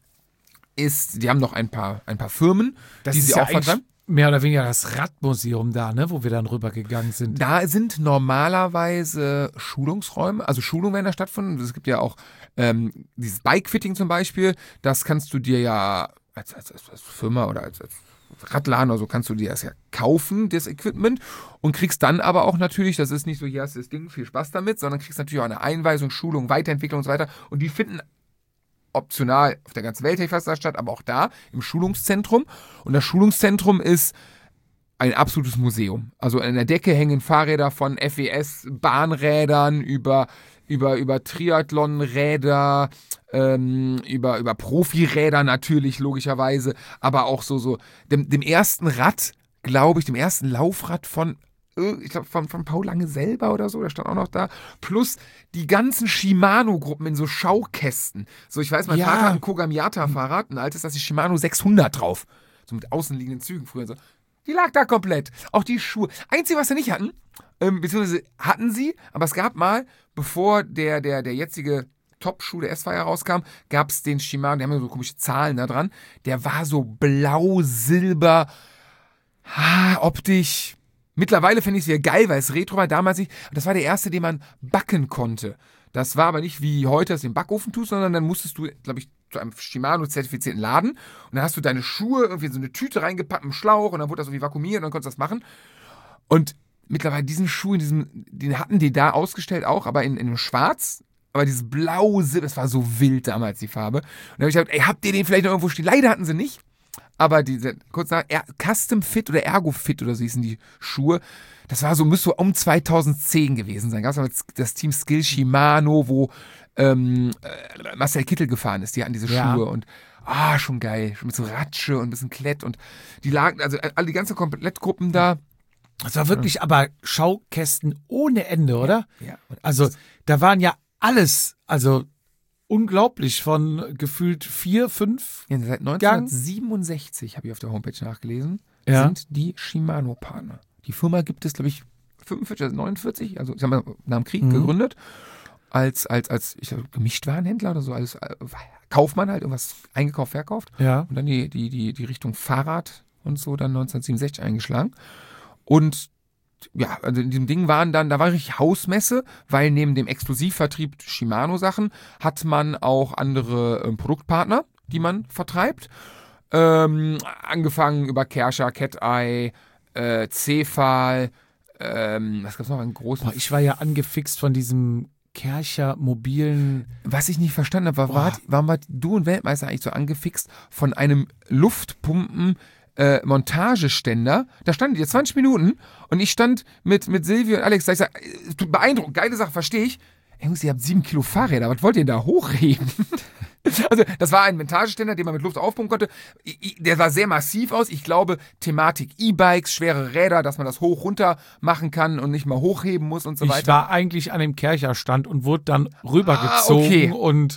ist, die haben noch ein paar, ein paar Firmen, Das die ist sie ja auch vertreiben. eigentlich mehr oder weniger das Radmuseum da, ne, wo wir dann rübergegangen sind. Da sind normalerweise Schulungsräume, also Schulungen werden da stattfinden. Es gibt ja auch ähm, dieses Bike-Fitting zum Beispiel, das kannst du dir ja als, als, als, als Firma oder als, als Radladen oder so kannst du dir das ja kaufen, das Equipment, und kriegst dann aber auch natürlich, das ist nicht so, hier hast du das Ding, viel Spaß damit, sondern kriegst natürlich auch eine Einweisung, Schulung, Weiterentwicklung und so weiter, und die finden optional auf der ganzen Welt fast statt, aber auch da im Schulungszentrum, und das Schulungszentrum ist ein absolutes Museum. Also an der Decke hängen Fahrräder von F E S, Bahnrädern über über, über Triathlon-Räder, ähm, über, über Profiräder natürlich, logischerweise, aber auch so, so dem, dem ersten Rad, glaube ich, dem ersten Laufrad von, ich glaube, von, von Paul Lange selber oder so, der stand auch noch da, plus die ganzen Shimano-Gruppen in so Schaukästen. So, ich weiß, mein Ja. Vater hat ein Kogamiata-Fahrrad, ein altes, da ist die Shimano sechshundert drauf. So mit außenliegenden Zügen früher so. Die lag da komplett. Auch die Schuhe. Einzige, was sie nicht hatten, ähm, beziehungsweise hatten sie, aber es gab mal, bevor der, der, der jetzige Top-Schuh der S-Fire rauskam, gab es den Shimano, die haben ja so komische Zahlen da dran, der war so blau, silber, ha, optisch. Mittlerweile finde ich es wieder geil, weil es Retro war, damals nicht. Das war der erste, den man backen konnte. Das war aber nicht wie heute, dass du den Backofen tust, sondern dann musstest du, glaube ich, zu einem Shimano-zertifizierten Laden und dann hast du deine Schuhe irgendwie in so eine Tüte reingepackt mit einem Schlauch und dann wurde das irgendwie vakuumiert und dann konntest du das machen. Und mittlerweile diesen Schuh, in diesem, den hatten die da ausgestellt auch, aber in, in einem Schwarz, aber dieses blau, das war so wild damals, die Farbe. Und dann habe ich gesagt, ey, habt ihr den vielleicht noch irgendwo stehen? Leider hatten sie nicht. Aber diese, kurz nach, Custom Fit oder Ergo Fit oder so hießen die Schuhe. Das war so, müsste so um zweitausendzehn gewesen sein. Gab es das Team Skill Shimano, wo ähm, äh, Marcel Kittel gefahren ist. Die hatten diese Ja. Schuhe und ah, schon geil. Schon mit so Ratsche und ein bisschen Klett und die lagen, also alle die ganzen Komplettgruppen da. Das war wirklich aber Schaukästen ohne Ende, oder? Ja. Also da waren ja alles, also unglaublich, von gefühlt vier, fünf. Ja, seit neunzehnhundertsiebenundsechzig, habe ich auf der Homepage nachgelesen, Ja. sind die Shimano-Partner. Die Firma gibt es, glaube ich, fünfundvierzig, also neunundvierzig, also ich sag mal, nach dem Krieg Mhm. gegründet, als, als, als ich glaube, Gemischtwarenhändler oder so, als äh, Kaufmann halt, irgendwas eingekauft, verkauft. Ja. Und dann die, die, die, die Richtung Fahrrad und so dann neunzehnhundertsiebenundsechzig eingeschlagen. Und ja, also in diesem Ding waren dann, da war richtig Hausmesse, weil neben dem Exklusivvertrieb Shimano-Sachen hat man auch andere ähm, Produktpartner, die man vertreibt. Ähm, angefangen über Kerscher, Cat-Eye, äh, Cefal, ähm, was gab's noch einen großen? Boah, ich war ja angefixt von diesem Kercher mobilen. Was ich nicht verstanden habe, war, war, warum war du und Weltmeister eigentlich so angefixt von einem Luftpumpen äh, Montageständer? Da standen die zwanzig Minuten und ich stand mit, mit Silvio und Alex da. Ich sag, äh, beeindruckend, geile Sache, verstehe ich. Ey, Jungs, ihr habt sieben Kilo Fahrräder, was wollt ihr denn da hochheben? Also, das war ein Montageständer, den man mit Luft aufpumpen konnte. I- I- Der sah sehr massiv aus. Ich glaube, Thematik E-Bikes, schwere Räder, dass man das hoch runter machen kann und nicht mal hochheben muss und so Ich weiter. war eigentlich an dem Kercherstand und wurde dann rübergezogen Ah, okay. und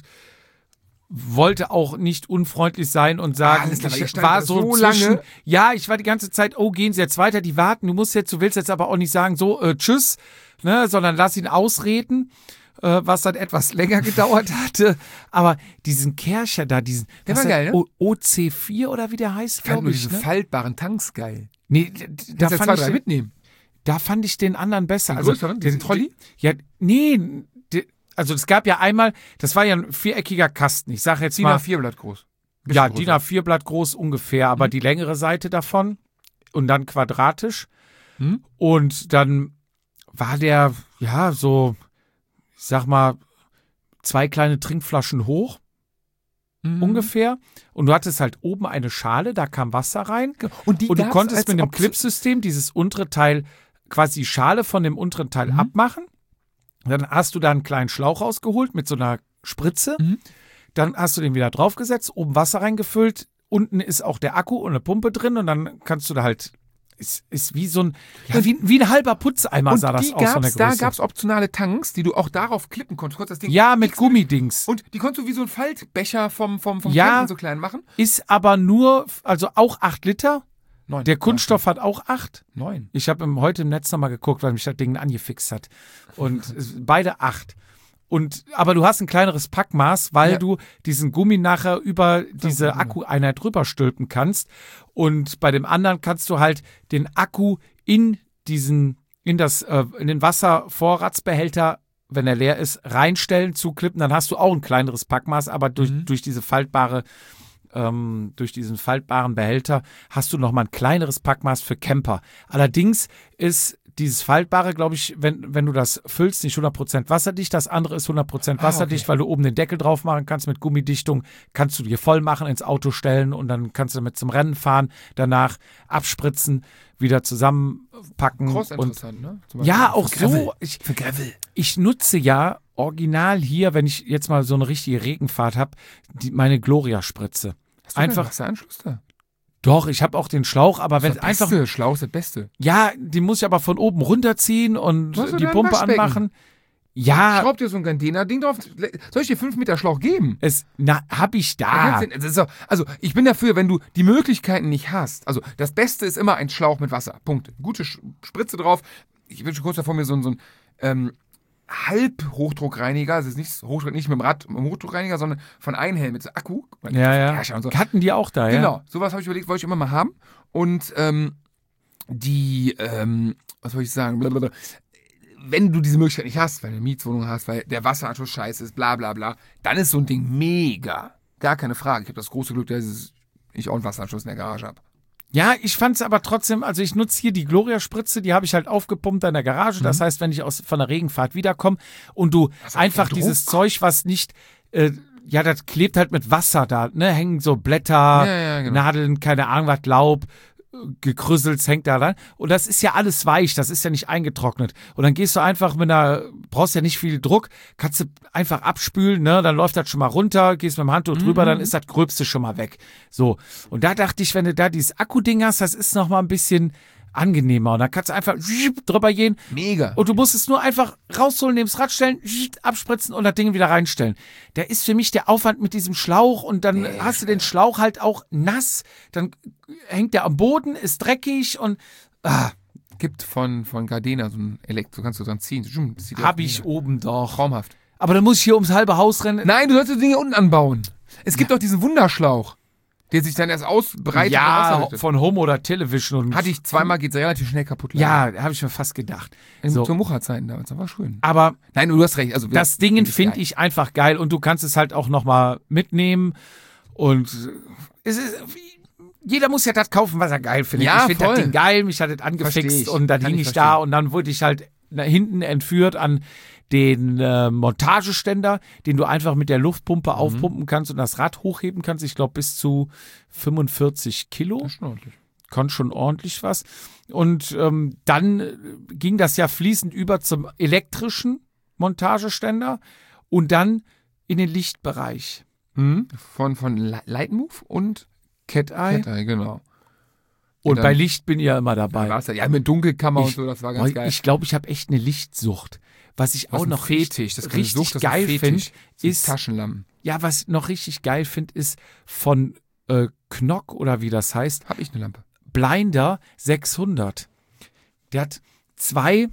wollte auch nicht unfreundlich sein und sagen, Ah, alles klar, weil ihr ich stand war da so, so zwischen, lange. ja, ich war die ganze Zeit, oh, gehen Sie jetzt weiter, die warten, du musst jetzt, du willst jetzt aber auch nicht sagen, so, äh, tschüss, ne, sondern lass ihn ausreden, äh, was dann etwas länger gedauert hatte, aber diesen Kercher da, diesen, Der was war ist geil, ne? O- O C vier oder wie der heißt, Ich fand glaube nur ich, diese ne? faltbaren Tanks geil. Nee, d- d- da Kannst ja fand zwei, ich drei den, mitnehmen. da fand ich den anderen besser. Den also größeren, diesen Trolley? Ja, nee, d- also es gab ja einmal, das war ja ein viereckiger Kasten. Ich sage jetzt DIN A mal, vier Blatt groß. ja, Bisschen DIN größer. A vier Blatt groß ungefähr, aber Mhm. die längere Seite davon und dann quadratisch. Mhm. Und dann war der, ja, so, ich sag mal, zwei kleine Trinkflaschen hoch Mhm. ungefähr. Und du hattest halt oben eine Schale, da kam Wasser rein. Und, die Und du gab's konntest als mit dem Option- Clipsystem dieses untere Teil, quasi die Schale von dem unteren Teil Mhm. abmachen. Dann hast du da einen kleinen Schlauch rausgeholt mit so einer Spritze. Mhm. Dann hast du den wieder draufgesetzt, oben Wasser reingefüllt. Unten ist auch der Akku und eine Pumpe drin. Und dann kannst du da halt, ist, ist wie so ein, ja, wie, wie ein halber Putzeimer Und sah das die aus von der gab's, da Größe. gab es optionale Tanks, die du auch darauf klippen konntest. Du konntest das Ding Ja, mit Gummidings. Und die konntest du wie so ein Faltbecher vom, vom, vom Ja. Campen so klein machen. Ist aber nur, also auch acht Liter. Neun. Der Kunststoff hat auch acht. Neun. Ich habe heute im Netz nochmal geguckt, weil mich das Ding angefixt hat. Und es- beide acht. Und, aber du hast ein kleineres Packmaß, weil Ja. du diesen Gummi nachher über diese genau. Akkueinheit drüber stülpen kannst. Und bei dem anderen kannst du halt den Akku in diesen, in das, äh, in den Wasservorratsbehälter, wenn er leer ist, reinstellen, zuklippen. Dann hast du auch ein kleineres Packmaß, aber durch, Mhm. durch diese faltbare ähm, durch diesen faltbaren Behälter hast du nochmal ein kleineres Packmaß für Camper. Allerdings ist dieses Faltbare, glaube ich, wenn, wenn du das füllst, nicht hundert Prozent wasserdicht. Das andere ist hundert Prozent Ah, wasserdicht, okay. weil du oben den Deckel drauf machen kannst mit Gummidichtung. Kannst du dir voll machen, ins Auto stellen und dann kannst du damit zum Rennen fahren. Danach abspritzen, wieder zusammenpacken. Cross und interessant, ne? Zum Beispiel ja, für auch Gravel. so. Ich, Für Gravel. ich nutze ja original hier, wenn ich jetzt mal so eine richtige Regenfahrt habe, meine Gloria-Spritze. Hast du Einfach. keinen Wasseranschluss da? Doch, ich habe auch den Schlauch, aber wenn Das einfach. Beste, Schlauch ist das Beste. Ja, die muss ich aber von oben runterziehen und Du hast doch die dein Pumpe Waschbecken. anmachen. Ja, Schraub dir so ein Container-Ding drauf. Soll ich dir fünf Meter Schlauch geben? es, na, hab ich da. Das ist doch, also ich bin dafür, wenn du die Möglichkeiten nicht hast. Also das Beste ist immer ein Schlauch mit Wasser. Punkt. Gute Sch- Spritze drauf. Ich bin schon kurz davor, mir so, so ein ähm, Halb-Hochdruckreiniger, also es ist nicht, Hochdruck, nicht mit dem Rad, mit dem Hochdruckreiniger, sondern von Einhelm mit so Akku. Ja, ja. Herrscher und so. Hatten die auch da, ja? Genau, sowas habe ich überlegt, wollte ich immer mal haben. Und ähm, die, ähm, was soll ich sagen, blablabla. Wenn du diese Möglichkeit nicht hast, weil du eine Mietwohnung hast, weil der Wasseranschluss scheiße ist, bla bla bla, dann ist so ein Ding mega. Gar keine Frage. Ich habe das große Glück, dass ich auch einen Wasseranschluss in der Garage habe. Ja, ich fand's aber trotzdem, also ich nutze hier die Gloria-Spritze, die habe ich halt aufgepumpt in der Garage. Das heißt, wenn ich aus, von der Regenfahrt wiederkomme und du auch einfach keinen dieses Druck. Zeug, was nicht, äh, ja, das klebt halt mit Wasser da, ne, hängen so Blätter, Ja, ja, genau. Nadeln, keine Ahnung was, Laub, gekrüsselt, hängt da dran. Und das ist ja alles weich, das ist ja nicht eingetrocknet. Und dann gehst du einfach mit einer, brauchst ja nicht viel Druck, kannst du einfach abspülen, ne, dann läuft das schon mal runter, gehst mit dem Handtuch drüber, dann ist das Gröbste schon mal weg. So. Und da dachte ich, wenn du da dieses Akku-Ding hast, das ist noch mal ein bisschen angenehmer. Und dann kannst du einfach drüber gehen. Mega. Und du musst es nur einfach rausholen, neben das Rad stellen, abspritzen und das Ding wieder reinstellen. Da ist für mich der Aufwand mit diesem Schlauch und dann Nee. hast du den Schlauch halt auch nass, dann hängt der am Boden, ist dreckig und ah, Gibt von, von Gardena so ein Elektro, kannst du dran ziehen. Das sieht hab aus wie ich mega. oben doch. Traumhaft. Aber dann muss ich hier ums halbe Haus rennen. Nein, du sollst die Dinge unten anbauen. Es gibt doch diesen Wunderschlauch, der sich dann erst ausbreitet. und ja, ausrichtet. von Home oder Television. Und Hatte ich zweimal, geht relativ schnell kaputt. Ja, habe ich mir fast gedacht. In, So. Zur Mucherzeiten damals, das war schön. Aber Nein, du hast recht. Also, das Ding finde finde geil. ich einfach geil und du kannst es halt auch nochmal mitnehmen und es ist, jeder muss ja das kaufen, was er geil findet. Ja, ich finde das voll. Ding geil, mich hat es Versteh angefixt ich. und dann Kann hing ich ich da verstehen. und dann wurde ich halt nach hinten entführt an den äh, Montageständer, den du einfach mit der Luftpumpe Mhm. aufpumpen kannst und das Rad hochheben kannst. Ich glaube bis zu fünfundvierzig Kilo. Das ist schon ordentlich. Kann schon ordentlich was. Und ähm, dann äh, ging das ja fließend über zum elektrischen Montageständer und dann in den Lichtbereich. Mhm. Von, von Le- Lightmove und Cat-Eye. Cat-Eye, genau. Und dann- bei Licht bin ich ja immer Da dabei. war's ja, ja, mit Dunkelkammer Ich- und so, das war ganz Boah, geil. ich glaube, ich habe echt eine Lichtsucht. Was ich Was auch ein noch Fetisch, das ist keine richtig Sucht, das ist ein geil Fetisch. finde, Das sind ist, Taschenlampen. ja, was ich noch richtig geil finde, ist von äh, Knock oder wie das heißt, Hab ich eine Lampe. Blinder sechshundert. Der hat zwei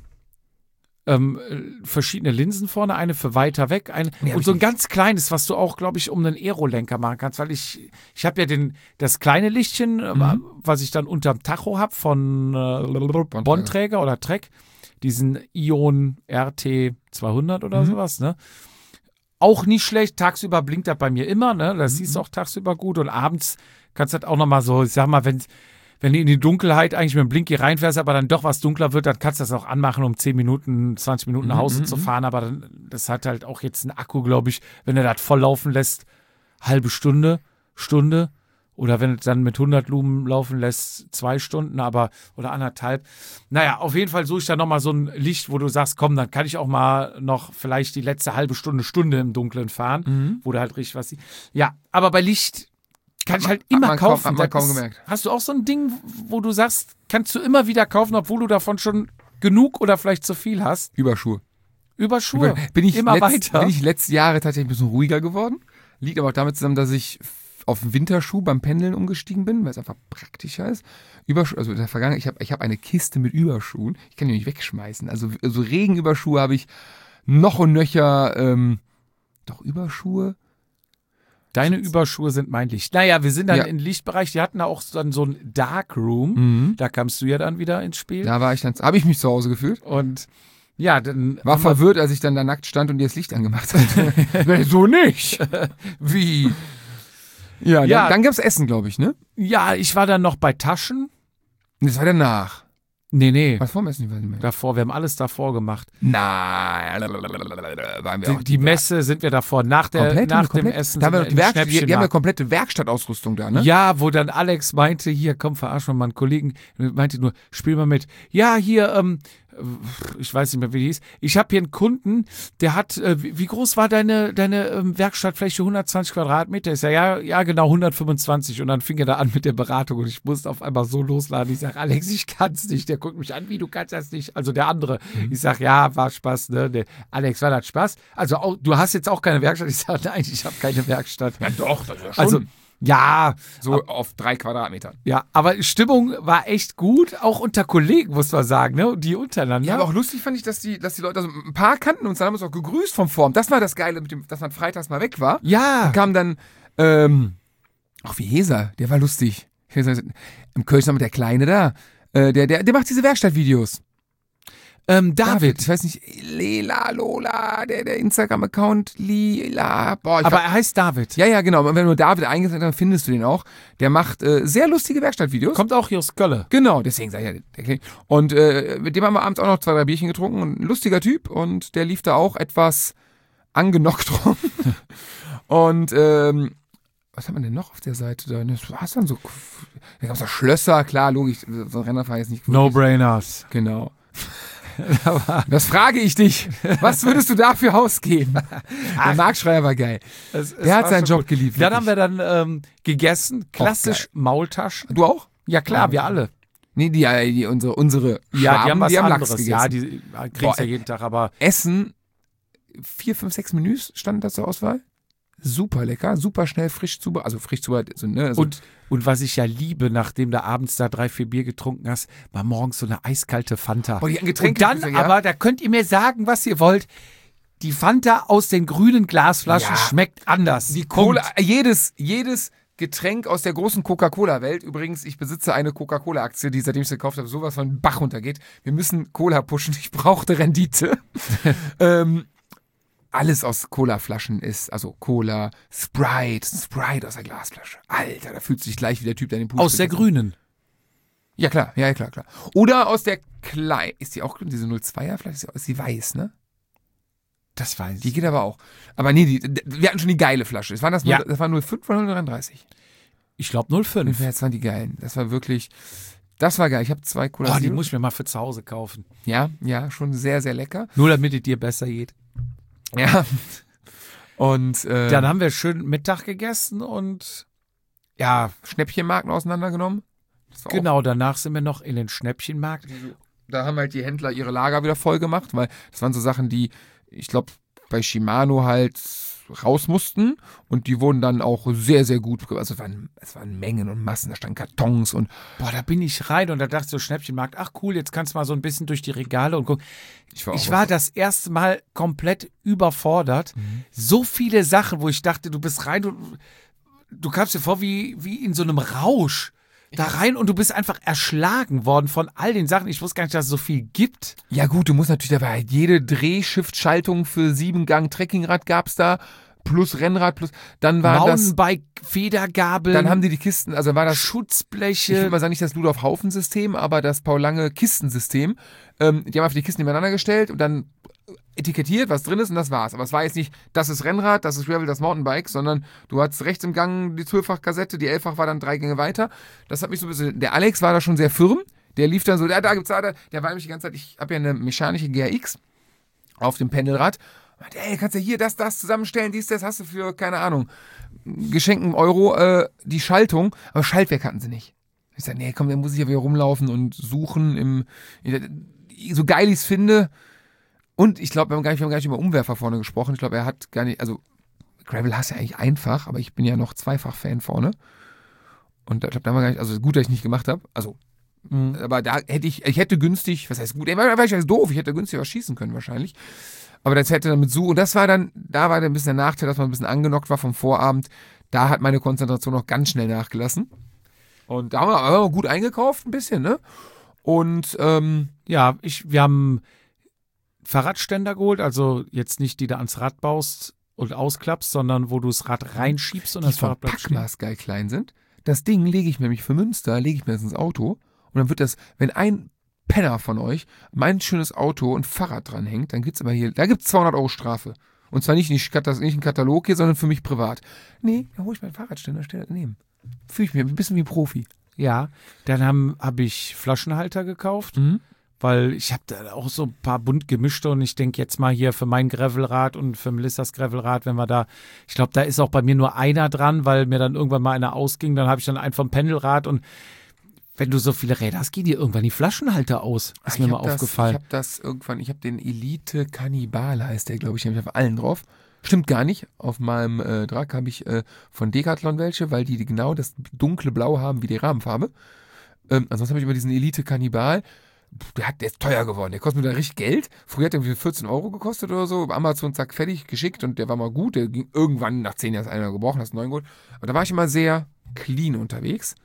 ähm, äh, verschiedene Linsen vorne, eine für weiter weg, eine Nee, hab und ich so ein nicht. ganz kleines, was du auch, glaube ich, um einen Aerolenker machen kannst, weil ich ich habe ja den das kleine Lichtchen, äh, Mhm. was ich dann unterm Tacho habe von äh, Bondträger oder Trek, diesen Ion R T zweihundert oder Mhm. sowas, ne? Auch nicht schlecht, tagsüber blinkt das bei mir immer, ne? Mhm. Das siehst du auch tagsüber gut und abends kannst du das auch nochmal so, ich sag mal, wenn wenn du in die Dunkelheit eigentlich mit dem Blinky reinfährst, aber dann doch was dunkler wird, dann kannst du das auch anmachen, um zehn Minuten, zwanzig Minuten nach Hause Mhm, zu mhm. fahren. Aber dann, das hat halt auch jetzt einen Akku, glaube ich, wenn du das voll laufen lässt, halbe Stunde, Stunde. Oder wenn du dann mit hundert Lumen laufen lässt, zwei Stunden, aber oder anderthalb. Naja, auf jeden Fall suche ich da nochmal so ein Licht, wo du sagst, komm, dann kann ich auch mal noch vielleicht die letzte halbe Stunde, Stunde im Dunkeln fahren, Mhm. wo du halt richtig was siehst. Ja, aber bei Licht kann ich man- halt hat immer man kaum- kaufen. hat man Das kaum ist, gemerkt. Hast du auch so ein Ding, wo du sagst, kannst du immer wieder kaufen, obwohl du davon schon genug oder vielleicht zu viel hast? Überschuhe. Über Schuhe. Über- Bin ich, immer letzt, weiter. bin ich letzte Jahre tatsächlich ein bisschen ruhiger geworden. Liegt aber auch damit zusammen, dass ich f- auf den Winterschuh beim Pendeln umgestiegen bin, weil es einfach praktischer ist. Überschuhe, also in der Vergangenheit, ich habe ich hab eine Kiste mit Überschuhen. Ich kann die nicht wegschmeißen. Also, also Regenüberschuhe habe ich noch und nöcher, ähm, doch Überschuhe. Deine Überschuhe sind mein Licht. Naja, wir sind dann Ja. im Lichtbereich. Die hatten da auch dann so ein Dark Room. Mhm. Da kamst du ja dann wieder ins Spiel. Da war ich dann, habe ich mich zu Hause gefühlt. Und ja, dann War haben wir- verwirrt, als ich dann da nackt stand und dir das Licht angemacht hatte. So nicht. wie? Ja, Ja. dann, dann gab's Essen, glaube ich, ne? Ja, ich war dann noch bei Taschen. Und das war danach. Nee, nee. Was vorm Essen? Ich weiß nicht mehr. Davor, wir haben alles davor gemacht. Nein, waren wir Die, auch die Messe sind wir davor, nach, der, komplett, nach dem komplett. Essen. Da haben wir sind doch die wir in Werkstatt, die, die haben ja Schnäppchenmarkt. komplette Werkstattausrüstung da, ne? Ja, wo dann Alex meinte, hier, komm, verarsch mal meinen Kollegen, meinte nur, spiel mal mit. Ja, hier, ähm, ich weiß nicht mehr, wie die hieß. Ich habe hier einen Kunden, der hat, äh, wie wie groß war deine, deine ähm, Werkstattfläche? hundertzwanzig Quadratmeter? Ich sage, ja, ja, genau, hundertfünfundzwanzig. Und dann fing er da an mit der Beratung und ich musste auf einmal so losladen. Ich sage, Alex, ich kann's nicht. Der guckt mich an, wie, du kannst das nicht? Also der andere. Mhm. Ich sage, ja, war Spaß, ne? Der, Alex, war das Spaß? Also auch, du hast jetzt auch keine Werkstatt? Ich sage, nein, ich habe keine Werkstatt. Ja doch, das ist ja schon. Also, ja. So ab, auf drei Quadratmetern. Ja, aber Stimmung war echt gut, auch unter Kollegen, muss man sagen, ne? Die untereinander. Ja, aber auch lustig fand ich, dass die, dass die Leute, also ein paar kannten uns, dann haben uns auch gegrüßt vom Forum. Das war das Geile, mit dem, dass man freitags mal weg war. Ja. Da kam dann, ähm, ach wie Heser, der war lustig. Im Kölsch noch mit der Kleine da. Äh, der, der, der macht diese Werkstattvideos. Ähm, David. David. Ich weiß nicht, Lela, Lola, der, der Instagram-Account, Lila, boah. Ich Aber war, er heißt David. ja, ja, genau. Wenn du nur David eingesetzt hast, dann findest du den auch. Der macht äh, sehr lustige Werkstattvideos. Kommt auch hier aus Gölle. Genau, deswegen sag ich ja, der klingt. Und äh, mit dem haben wir abends auch noch zwei, drei Bierchen getrunken. Und ein lustiger Typ. Und der lief da auch etwas angenockt rum. Und, ähm, was hat man denn noch auf der Seite da? Das war's dann so. Da gab's auch Schlösser, klar, logisch. So ein Rennerfahrer ist nicht gut. No-brainers. Genau. Das frage ich dich. Was würdest du dafür ausgeben? Der Marktschreier war geil. Es, es Der hat war seinen schon Job geliebt. Dann haben wirklich. wir dann ähm, gegessen. Klassisch Maultaschen. Du auch? Ja klar, wir alle. Nee, die, die unsere, unsere Ja, die haben Schwaben, was die haben anderes. Lachs gegessen. Ja, die kriegst ja jeden Tag, aber Essen, vier, fünf, sechs Menüs standen da zur Auswahl. Super lecker, super schnell, frisch zubereitet. Also frisch zubereitet. So, ne, so. und, und was ich ja liebe, nachdem du abends da drei, vier Bier getrunken hast, war morgens so eine eiskalte Fanta. Oh, die und Getränke, dann, ja? aber da könnt ihr mir sagen, was ihr wollt, die Fanta aus den grünen Glasflaschen Ja. schmeckt anders. Die Punkt. Cola, jedes, jedes Getränk aus der großen Coca-Cola-Welt. Übrigens, ich besitze eine Coca-Cola-Aktie, die seitdem ich sie gekauft habe, sowas von Bach runtergeht. Wir müssen Cola pushen. Ich brauchte Rendite. ähm, alles aus Cola-Flaschen ist, also Cola, Sprite, Sprite aus der Glasflasche. Alter, da fühlt sich gleich wie der Typ, der den Pool Aus der trinkt. grünen. Ja, klar, ja, klar, klar. Oder aus der Klein, ist die auch grün, diese null zweier Flasche, ist die- ist die weiß, ne? Das weiß Die ich. geht aber auch. Aber nee, die, wir hatten schon die geile Flasche. Das waren das, Ja. null, das war null fünf oder null dreiunddreißig? Ich glaube null fünf. Das waren die geilen. Das war wirklich, das war geil. Ich habe zwei Cola Oh, die Zero. muss ich mir mal für zu Hause kaufen. Ja, ja, schon sehr, sehr lecker. Nur damit es dir besser geht. Ja. Und äh, Dann haben wir schön Mittag gegessen und ja, Schnäppchenmarken auseinandergenommen. Das war genau, danach sind wir noch in den Schnäppchenmarkt. Auch, da haben halt die Händler ihre Lager wieder voll gemacht, weil das waren so Sachen, die, ich glaube, bei Shimano halt raus mussten und die wurden dann auch sehr, sehr gut, also es waren, es waren Mengen und Massen, da standen Kartons und Boah, da bin ich rein und da dachte ich so, Schnäppchenmarkt, ach cool, jetzt kannst du mal so ein bisschen durch die Regale und gucken. ich war, Ich auch war das erste Mal komplett überfordert. Mhm. So viele Sachen, wo ich dachte, du bist rein, du, du kamst dir vor wie, wie in so einem Rausch. Da rein und du bist einfach erschlagen worden von all den Sachen. Ich wusste gar nicht, dass es so viel gibt. Ja gut, du musst natürlich dabei, jede Drehshift-Schaltung für sieben Gang Trekkingrad gab's da, plus Rennrad, plus, dann war das, Mountainbike, Federgabeln, dann haben die die Kisten, also war das, ich Schutzbleche. würde mal sagen, nicht das Ludolf-Haufen-System, aber das Paul-Lange-Kistensystem. Ähm, die haben einfach die Kisten nebeneinander gestellt und dann etikettiert, was drin ist und das war's. Aber es war jetzt nicht, das ist Rennrad, das ist Gravel, das Mountainbike, sondern du hattest rechts im Gang die zwölffach-Kassette, die elffach war dann drei Gänge weiter. Das hat mich so ein bisschen, der Alex war da schon sehr firm, der lief dann so, da, da gibt's da, da, der war nämlich die ganze Zeit, ich habe ja eine mechanische G R X auf dem Pendelrad. Meinte, ey, kannst ja hier das, das zusammenstellen, dies, das hast du für, keine Ahnung, geschenkten Euro, äh, die Schaltung, aber Schaltwerk hatten sie nicht. Ich sag, nee, komm, dann muss ich ja wieder rumlaufen und suchen im, so geil ich es finde. Und ich glaube, wir haben gar nicht, wir haben gar nicht über Umwerfer vorne gesprochen. Ich glaube, er hat gar nicht, also Gravel hast du ja eigentlich einfach, aber ich bin ja noch Zweifach-Fan vorne. Und ich glaube, da haben wir gar nicht, also gut, dass ich nicht gemacht habe. Also, Mhm. aber da hätte ich, ich hätte günstig, was heißt gut, ey, war, war ich jetzt doof, ich hätte günstig was schießen können wahrscheinlich. Aber das hätte dann mit so, und das war dann, da war dann ein bisschen der Nachteil, dass man ein bisschen angenockt war vom Vorabend. Da hat meine Konzentration noch ganz schnell nachgelassen. Und da haben wir aber gut eingekauft, ein bisschen, ne? Und, ähm, Ja, ich, wir haben Fahrradständer geholt, also jetzt nicht, die du ans Rad baust und ausklappst, sondern wo du das Rad reinschiebst und die das vom Fahrrad bleibt stehen. Packmaß geil klein sind. Das Ding lege ich mir nämlich für Münster, lege ich mir das ins Auto und dann wird das, wenn ein Penner von euch mein schönes Auto und Fahrrad dranhängt, dann gibt's aber hier, da gibt's zweihundert Euro Strafe. Und zwar nicht, nicht, nicht ein Katalog hier, sondern für mich privat. Nee, da hole ich meinen Fahrradständer, stelle daneben. Fühle ich mich ein bisschen wie ein Profi. Ja, dann habe hab ich Flaschenhalter gekauft, Mhm. weil ich habe da auch so ein paar bunt gemischte und ich denke jetzt mal hier für mein Gravelrad und für Melissas Gravelrad, wenn wir da, ich glaube, da ist auch bei mir nur einer dran, weil mir dann irgendwann mal einer ausging, dann habe ich dann einfach ein Pendelrad und wenn du so viele Räder hast, gehen dir irgendwann die Flaschenhalter aus. Ist Ah, mir ich mal hab das, aufgefallen. Ich habe das irgendwann, ich habe den Elite Kannibal, heißt der, glaube ich, den habe ich auf allen drauf. Stimmt gar nicht. Auf meinem äh, Drag habe ich äh, von Decathlon welche, weil die, die genau das dunkle Blau haben wie die Rahmenfarbe. Ähm, ansonsten habe ich immer diesen Elite Kannibal. Der, hat, der ist teuer geworden. Der kostet mir da richtig Geld. Früher hat der irgendwie vierzehn Euro gekostet oder so. Amazon, zack, fertig, geschickt und der war mal gut. Der ging irgendwann nach zehn Jahren ist einer gebrochen, hast einen neuen geholt. Aber da war ich immer sehr clean unterwegs.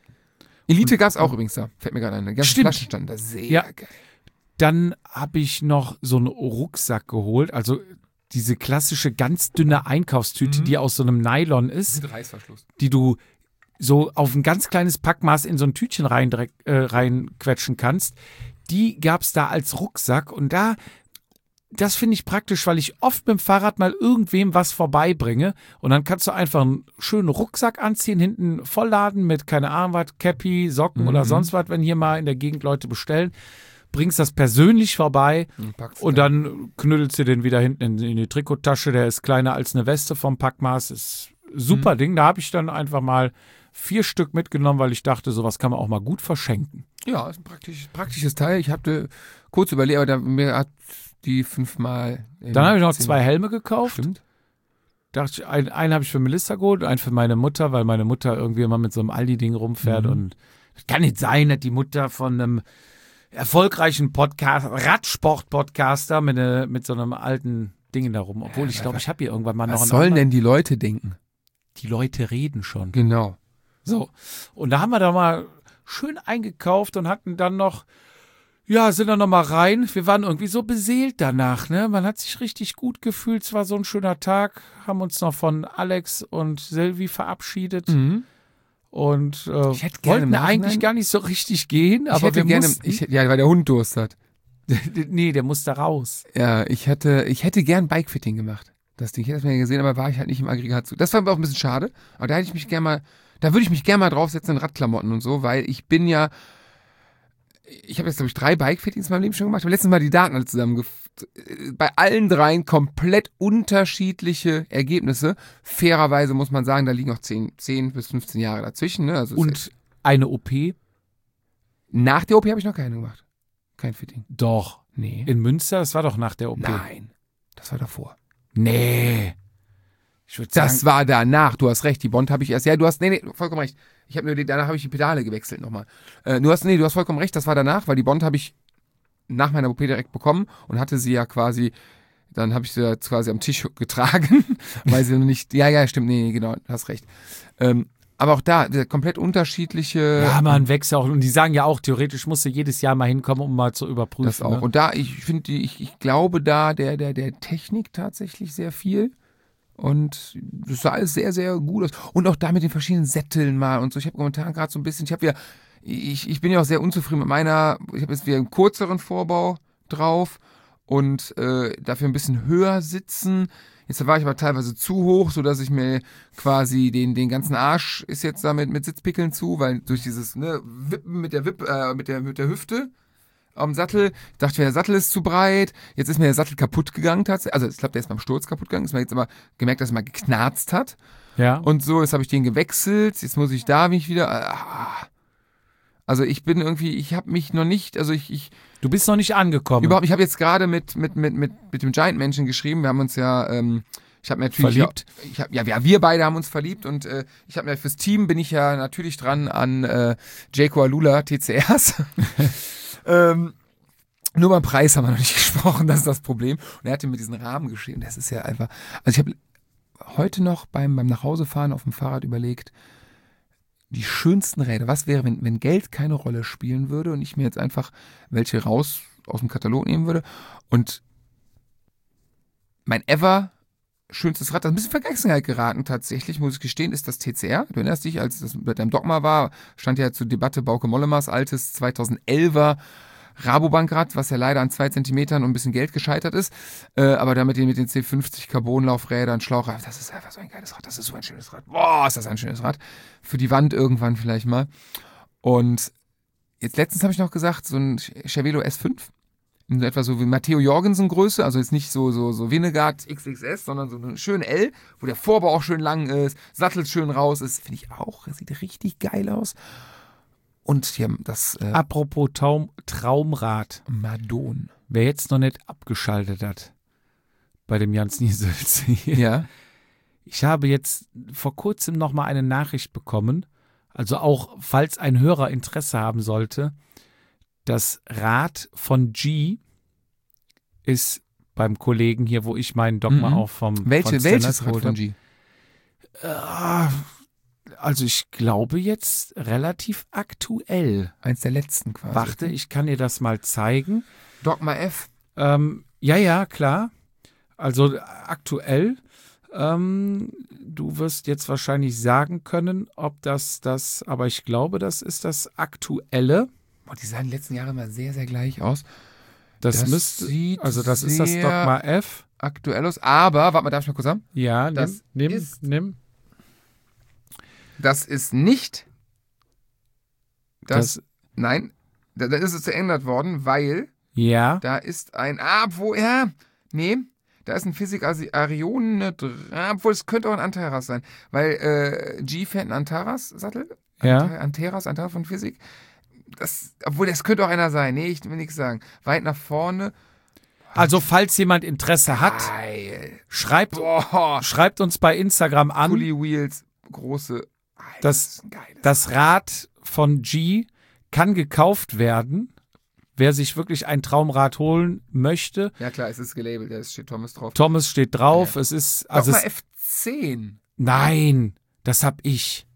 Elite gab es auch übrigens da. Fällt mir gerade ein. Die ganzen Stimmt. Flaschen standen da. Sehr Ja. geil. Dann habe ich noch so einen Rucksack geholt, also diese klassische ganz dünne Einkaufstüte, Mhm. die aus so einem Nylon ist, Mit Reißverschluss. die du so auf ein ganz kleines Packmaß in so ein Tütchen rein, äh, reinquetschen kannst. Die gab es da als Rucksack und da, das finde ich praktisch, weil ich oft mit dem Fahrrad mal irgendwem was vorbeibringe und dann kannst du einfach einen schönen Rucksack anziehen, hinten vollladen mit, keine Ahnung was, Cappy, Socken Mhm. oder sonst was, wenn hier mal in der Gegend Leute bestellen. Bringst das persönlich vorbei Und, packst und dann knüttelst du den wieder hinten in, in die Trikottasche. Der ist kleiner als eine Weste vom Packmaß. Ist ein super Mhm. Ding. Da habe ich dann einfach mal vier Stück mitgenommen, weil ich dachte, sowas kann man auch mal gut verschenken. Ja, ist ein praktisch, praktisches Teil. Ich hatte kurz überlegt, aber da, mir hat die fünfmal. im Dann habe ich noch zehn- zwei Helme gekauft. Stimmt. Dachte ich, einen, einen habe ich für Melissa geholt, einen für meine Mutter, weil meine Mutter irgendwie immer mit so einem Aldi-Ding rumfährt. Mhm. Und es kann nicht sein, dass die Mutter von einem erfolgreichen Podcast, Radsport-Podcaster mit, ne, mit so einem alten Ding da rum. Obwohl Ja, ich glaube, was- ich habe hier irgendwann mal noch Was einen sollen anderen. denn die Leute denken? Die Leute reden schon. Genau. So. Und da haben wir da mal schön eingekauft und hatten dann noch, ja, sind dann noch mal rein. Wir waren irgendwie so beseelt danach, ne? Man hat sich richtig gut gefühlt. Es war so ein schöner Tag. Haben uns noch von Alex und Silvi verabschiedet. Mhm. Und äh, Ich hätte gerne im wollten Nachhinein- eigentlich gar nicht so richtig gehen, Ich aber hätte wir gerne, mussten. ich, ja, weil der Hund Durst hat. nee, der musste raus. Ja, ich hätte, ich hätte gern Bikefitting gemacht. Das Ding, ich hätte das mal gesehen, aber war ich halt nicht im Aggregatzug. Das war mir auch ein bisschen schade. Aber da hätte ich mich gerne mal, da würde ich mich gerne mal draufsetzen in Radklamotten und so, weil ich bin ja, ich habe jetzt, glaube ich, drei Bikefittings in meinem Leben schon gemacht. Ich habe letztens mal die Daten alle zusammen, bei allen dreien komplett unterschiedliche Ergebnisse. Fairerweise muss man sagen, da liegen noch zehn, zehn bis fünfzehn Jahre dazwischen. Ne? Also es ist Und eine O P? nach der O P habe ich noch keine gemacht. Kein Fitting. Doch. Nee. In Münster, das war doch nach der O P. Nein. Das war davor. Nee. Ich würde sagen, Das war danach. Du hast recht. Die Bond habe ich erst. Ja, du hast. Nee, nee, vollkommen recht. Ich habe nur die, danach habe ich die Pedale gewechselt nochmal. Äh, du hast, nee, du hast vollkommen recht. Das war danach, weil die Bond habe ich nach meiner O P direkt bekommen und hatte sie ja quasi. Dann habe ich sie ja quasi am Tisch getragen, weil sie noch nicht. Ja, ja, stimmt. Nee, nee, genau. Du hast recht. Ähm, aber auch da komplett unterschiedliche. ja, man wächst auch. Und die sagen ja auch, theoretisch musst du jedes Jahr mal hinkommen, um mal zu überprüfen. Das auch. Ne? Und da, ich finde, ich, ich glaube da der, der, der Technik tatsächlich sehr viel. Und das sah alles sehr, sehr gut aus. Und auch da mit den verschiedenen Sätteln mal und so. Ich habe momentan gerade so ein bisschen, ich habe ja, ich, ich bin ja auch sehr unzufrieden mit meiner, ich habe jetzt wieder einen kürzeren Vorbau drauf und äh, dafür ein bisschen höher sitzen. Jetzt war ich aber teilweise zu hoch, sodass ich mir quasi den, den ganzen Arsch ist jetzt damit mit Sitzpickeln zu, weil durch dieses ne, Wippen mit der, Wipp, äh, mit der, mit der Hüfte am Sattel, ich dachte mir, der Sattel ist zu breit, jetzt ist mir der Sattel kaputt gegangen tatsächlich, also ich glaube, der ist beim Sturz kaputt gegangen, ist mir jetzt aber gemerkt, dass er mal geknarzt hat Ja. und so, jetzt habe ich den gewechselt, jetzt muss ich da mich wieder, ah. Also ich bin irgendwie, ich habe mich noch nicht, also ich, ich Du bist noch nicht angekommen. überhaupt, ich habe jetzt gerade mit, mit, mit, mit, mit dem Giant-Menschen geschrieben, wir haben uns ja, ähm, ich habe natürlich, Verliebt? Ja, ich hab, ja, wir, wir beide haben uns verliebt und äh, ich habe mir fürs Team bin ich ja natürlich dran an äh, Jayco Alula T C Rs. ähm, nur beim Preis haben wir noch nicht gesprochen, das ist das Problem. Und er hatte mir diesen Rahmen geschrieben, das ist ja einfach, also ich habe heute noch beim, beim Nachhausefahren auf dem Fahrrad überlegt, die schönsten Räder, was wäre, wenn, wenn Geld keine Rolle spielen würde und ich mir jetzt einfach welche raus aus dem Katalog nehmen würde und mein ever schönstes Rad, das ist ein bisschen Vergessenheit geraten tatsächlich, muss ich gestehen, ist das T C R. Du erinnerst dich, als das mit deinem Dogma war, stand ja zur Debatte Bauke Mollemars altes zweitausendelfer Rabobankrad, was ja leider an zwei Zentimetern und ein bisschen Geld gescheitert ist, äh, aber da mit den, mit den C fünfzig Carbonlaufrädern, Schlauchrad, das ist einfach so ein geiles Rad, das ist so ein schönes Rad. Boah, ist das ein schönes Rad. Für die Wand irgendwann vielleicht mal. Und jetzt letztens habe ich noch gesagt, so ein Cervelo S fünf. In etwa so wie Matteo Jorgensen Größe, also jetzt nicht so, so, so Winegard X X S, sondern so eine schöne L, wo der Vorbau auch schön lang ist, Sattel schön raus ist, finde ich auch, sieht richtig geil aus. Und hier das äh, Apropos Traum, Traumrad. Madon. Wer jetzt noch nicht abgeschaltet hat bei dem Jans Niesels hier. Ja. Ich habe jetzt vor kurzem noch mal eine Nachricht bekommen, also auch falls ein Hörer Interesse haben sollte, das Rad von G ist beim Kollegen hier, wo ich meinen Dogma Mhm. auch vom Welche, von welches Stannard Rad von G? Äh, Also ich glaube jetzt relativ aktuell. Eins der letzten quasi. Warte, ich kann dir das mal zeigen. Dogma F. Ähm, ja, ja, klar. Also aktuell. Ähm, du wirst jetzt wahrscheinlich sagen können, ob das das, aber ich glaube, das ist das Aktuelle. Boah, die sahen in den letzten Jahren immer sehr, sehr gleich aus. Das, Das müsste, sieht also das ist das sehr Dogma F. Aktuell aus. Aber, warte mal, darf ich mal kurz sagen? Ja, Das nimm, nimm, ist- nimm. Das ist nicht. Das, Das, nein, da, da ist es geändert worden, weil ja, da ist ein. Ah, wo, ja, nee. Da ist ein Physik Arione dran, obwohl es könnte auch ein Antaras sein, weil äh, G fährt einen Antaras-Sattel. Ja. Anta- Antaras, Antaras von Physik. Das, obwohl, das könnte auch einer sein. Nee, ich will nichts sagen. Weit nach vorne. also falls jemand Interesse hat, Geil. schreibt, Boah. schreibt uns bei Instagram an. Fully Wheels, große. Alter, Das- ist ein geiles. Das Rad von G kann gekauft werden. Wer sich wirklich ein Traumrad holen möchte. Ja klar, es ist gelabelt, da steht Thomas drauf. Thomas steht drauf. Ja. Es ist. Also Also mal es, F zehn. nein, das hab ich.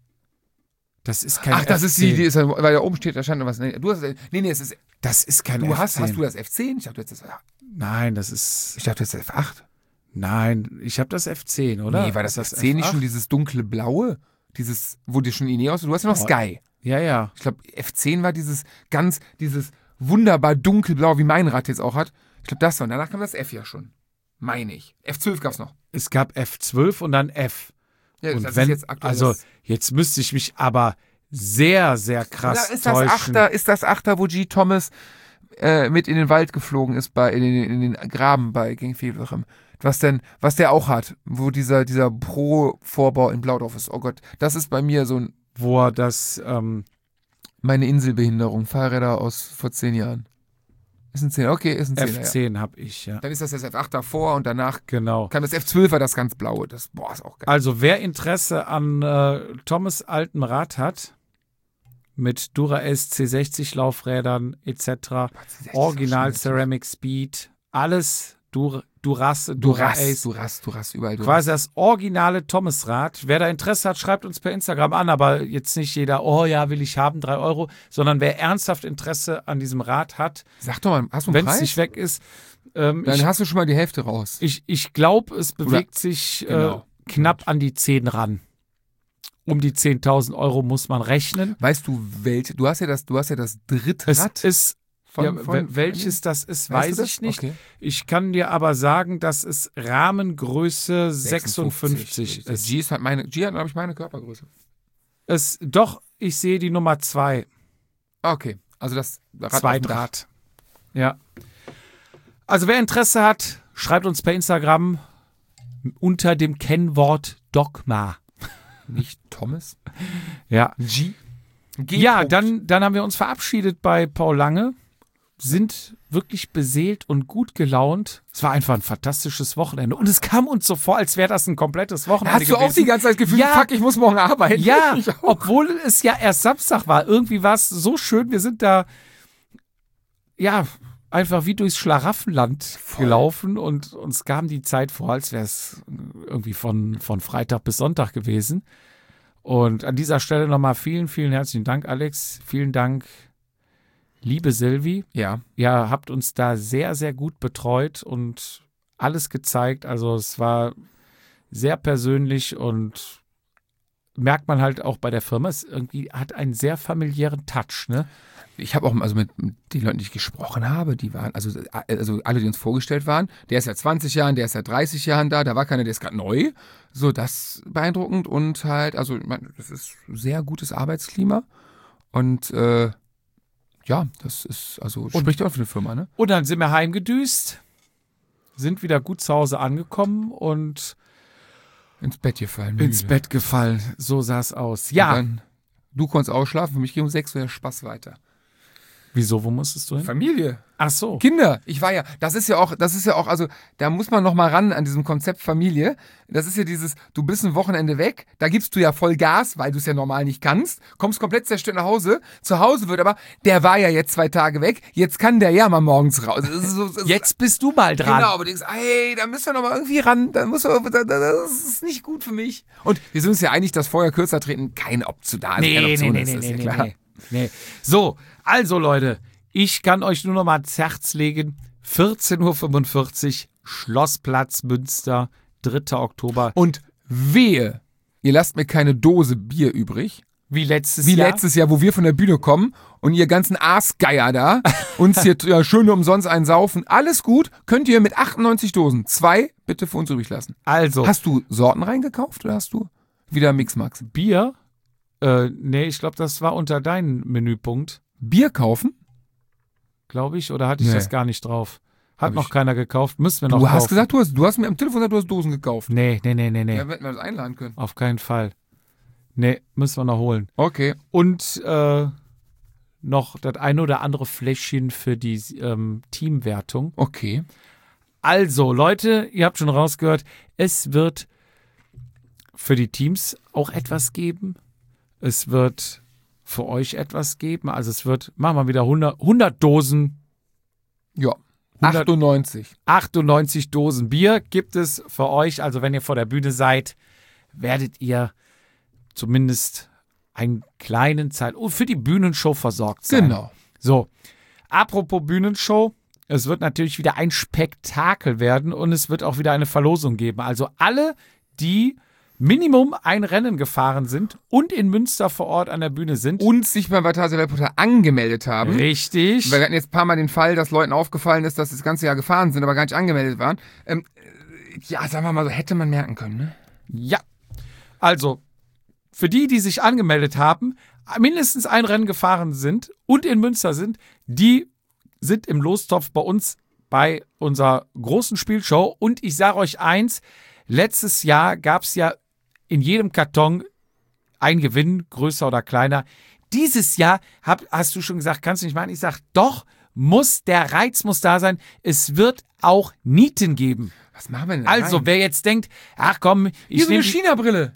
Das ist kein Ach, das F ist die, zehn. die ist, weil da oben steht, da stand noch was. Nee, du hast, nee, nee, es ist, Das ist kein du F zehn. hast, hast du das F zehn? Ich dachte, du hast das, Nein, das ist. ich dachte, du hast das F acht. Nein, ich habe das F zehn, oder? Nee, war das, Ist F zehn nicht F acht? schon dieses dunkle Blaue? Dieses, wo dir schon die Idee aus, du hast ja noch Oh. Sky. Ja, ja. Ich glaube, F zehn war dieses ganz, dieses wunderbar dunkelblau, wie mein Rad jetzt auch hat. Ich glaube, das war. Und danach kam das F ja schon. Meine ich. F zwölf gab's noch. Es gab F zwölf und dann F. Ja, und das wenn, ist jetzt aktuell. also das- jetzt müsste ich mich aber sehr, sehr krass Da ist das täuschen. Achter, ist das Achter, wo G. Thomas äh, mit in den Wald geflogen ist, bei, in, den, in den Graben bei Gengfevelchem. Was denn, was der auch hat, wo dieser, dieser Pro-Vorbau in Blau drauf ist. Oh Gott, das ist bei mir so ein, Wo er das, ähm, meine Inselbehinderung, Fahrräder aus vor zehn Jahren. Ist ein Zehner, okay, ist ein Zehner, F ja. zehn habe ich, ja. Dann ist das das F acht davor und danach Genau. kam das F zwölf, war das ganz blaue. Das, boah, ist auch geil. Also wer Interesse an äh, Thomas altem Rad hat, mit Dura-S C sechzig Laufrädern et cetera, Original Ceramic Speed, alles Dur Duras, Duras, Dura-Ace. Duras, Duras, überall Duras. Quasi das originale Thomas-Rad. Wer da Interesse hat, schreibt uns per Instagram an, aber jetzt nicht jeder, oh ja, will ich haben, drei Euro, sondern wer ernsthaft Interesse an diesem Rad hat, Sag doch mal, hast du einen wenn es Preis? nicht weg ist, ähm, Dann ich, hast du schon mal die Hälfte raus. ich, ich glaube, es bewegt sich genau. äh, knapp an die zehn ran. Um die zehntausend Euro muss man rechnen. Weißt du, welche? Du hast ja das, du hast ja das dritte Es Rad. ist, von- ja, von- wel- welches das ist, Weißt du weiß das? ich nicht. Okay. Ich kann dir aber sagen, dass es Rahmengröße sechsundfünfzig ist. G ist halt meine, G hat, glaube ich, meine Körpergröße. Es, doch, ich sehe die Nummer zwei. Okay, also das Rad auf dem Dach. Zweidrad. Ja. Also wer Interesse hat, schreibt uns per Instagram unter dem Kennwort Dogma. Nicht Thomas. Ja. G. G. Ja, Punkt. dann, dann haben wir uns verabschiedet bei Paul Lange. Sind wirklich beseelt und gut gelaunt. Es war einfach ein fantastisches Wochenende. Und es kam uns so vor, als wäre das ein komplettes Wochenende Hast du auch gewesen. die ganze Zeit gefühlt, Ja. fuck, ich muss morgen arbeiten? Ja, Ich auch. obwohl es ja erst Samstag war. Irgendwie war es so schön. Wir sind da, ja, einfach wie durchs Schlaraffenland gelaufen und uns kam die Zeit vor, als wäre es irgendwie von, von Freitag bis Sonntag gewesen. Und an dieser Stelle nochmal vielen, vielen herzlichen Dank, Alex. Vielen Dank, liebe Silvi. Ja. Ihr habt uns da sehr, sehr gut betreut und alles gezeigt. Also es war sehr persönlich und merkt man halt auch bei der Firma, es irgendwie hat einen sehr familiären Touch, ne? Ich habe auch, also mit, mit den Leuten, die ich gesprochen habe, die waren, also, also alle, die uns vorgestellt waren, der ist seit zwanzig Jahren, der ist seit dreißig Jahren da, da war keiner, der ist gerade neu. So, das beeindruckend und halt, also, ich meine, das ist sehr gutes Arbeitsklima und äh, ja, das ist, also spricht auch für eine Firma, ne? Und dann sind wir heimgedüst, sind wieder gut zu Hause angekommen und ins Bett gefallen. Müde. ins Bett gefallen. So sah es aus. Ja. Und dann, du konntest ausschlafen, für mich ging um sechs Uhr der Spaß weiter. Wieso, wo musstest du hin? Familie. Ach so. Kinder. Ich war ja, das ist ja auch, das ist ja auch, also da muss man noch mal ran an diesem Konzept Familie. Das ist ja dieses, du bist ein Wochenende weg, da gibst du ja voll Gas, weil du es ja normal nicht kannst, kommst komplett zerstört nach Hause. Zu Hause wird aber, der war ja jetzt zwei Tage weg, jetzt kann der ja mal morgens raus. Das ist so, das Jetzt bist du mal dran. Genau, aber du denkst, hey, da müssen wir noch mal irgendwie ran, da muss man, das ist nicht gut für mich. Und wir sind uns ja einig, dass vorher kürzer treten keine Option da ist. Nee, keine nee, Option nee, ist, nee, ist nee, ja nee, klar. nee, nee. So, also Leute, ich kann euch nur noch mal ans Herz legen, vierzehn Uhr fünfundvierzig, Schlossplatz Münster, dritter Oktober. Und wehe, ihr lasst mir keine Dose Bier übrig. Wie letztes Wie Jahr. letztes Jahr, wo wir von der Bühne kommen und ihr ganzen Aasgeier da uns hier ja, schön umsonst einen saufen. Alles gut, könnt ihr mit achtundneunzig Dosen, zwei bitte für uns übrig lassen. Also, Hast du Sorten reingekauft oder hast du wieder Mixmax? Bier? Äh, nee, ich glaube, das war unter deinem Menüpunkt, Bier kaufen? glaube ich. Oder hatte ich Nee. das gar nicht drauf? Hat Hab noch ich- keiner gekauft. Müssen wir noch Du hast kaufen. gesagt, du hast, du hast mir am Telefon gesagt, du hast Dosen gekauft. Nee, nee, nee, nee, nee. Ja, hätten wir das einladen können. Auf keinen Fall. Nee, müssen wir noch holen. Okay. Und äh, noch das eine oder andere Fläschchen für die ähm, Teamwertung. Okay. Also, Leute, ihr habt schon rausgehört, es wird für die Teams auch etwas geben. Es wird für euch etwas geben. Also es wird, machen wir wieder hundert, hundert Dosen, Ja. hundert achtundneunzig. achtundneunzig Dosen Bier gibt es für euch. Also wenn ihr vor der Bühne seid, werdet ihr zumindest einen kleinen Zeit und für die Bühnenshow versorgt sein. Genau. So, apropos Bühnenshow, es wird natürlich wieder ein Spektakel werden und es wird auch wieder eine Verlosung geben. Also alle, die Minimum ein Rennen gefahren sind und in Münster vor Ort an der Bühne sind. Und sich beim Vatasia Reporter angemeldet haben. Richtig. Weil wir hatten jetzt ein paar Mal den Fall, dass Leuten aufgefallen ist, dass sie das ganze Jahr gefahren sind, aber gar nicht angemeldet waren. Ähm, ja, sagen wir mal so, hätte man merken können, ne? Ja. Also, für die, die sich angemeldet haben, mindestens ein Rennen gefahren sind und in Münster sind, die sind im Lostopf bei uns bei unserer großen Spielshow. Und ich sage euch eins, letztes Jahr gab es ja in jedem Karton ein Gewinn, größer oder kleiner. Dieses Jahr, hab, hast du schon gesagt, kannst du nicht machen. Ich sage, doch, muss, der Reiz muss da sein. Es wird auch Nieten geben. Was machen wir denn? Also, rein? wer jetzt denkt, ach komm, Hier ich so eine nehme die- China-Brille.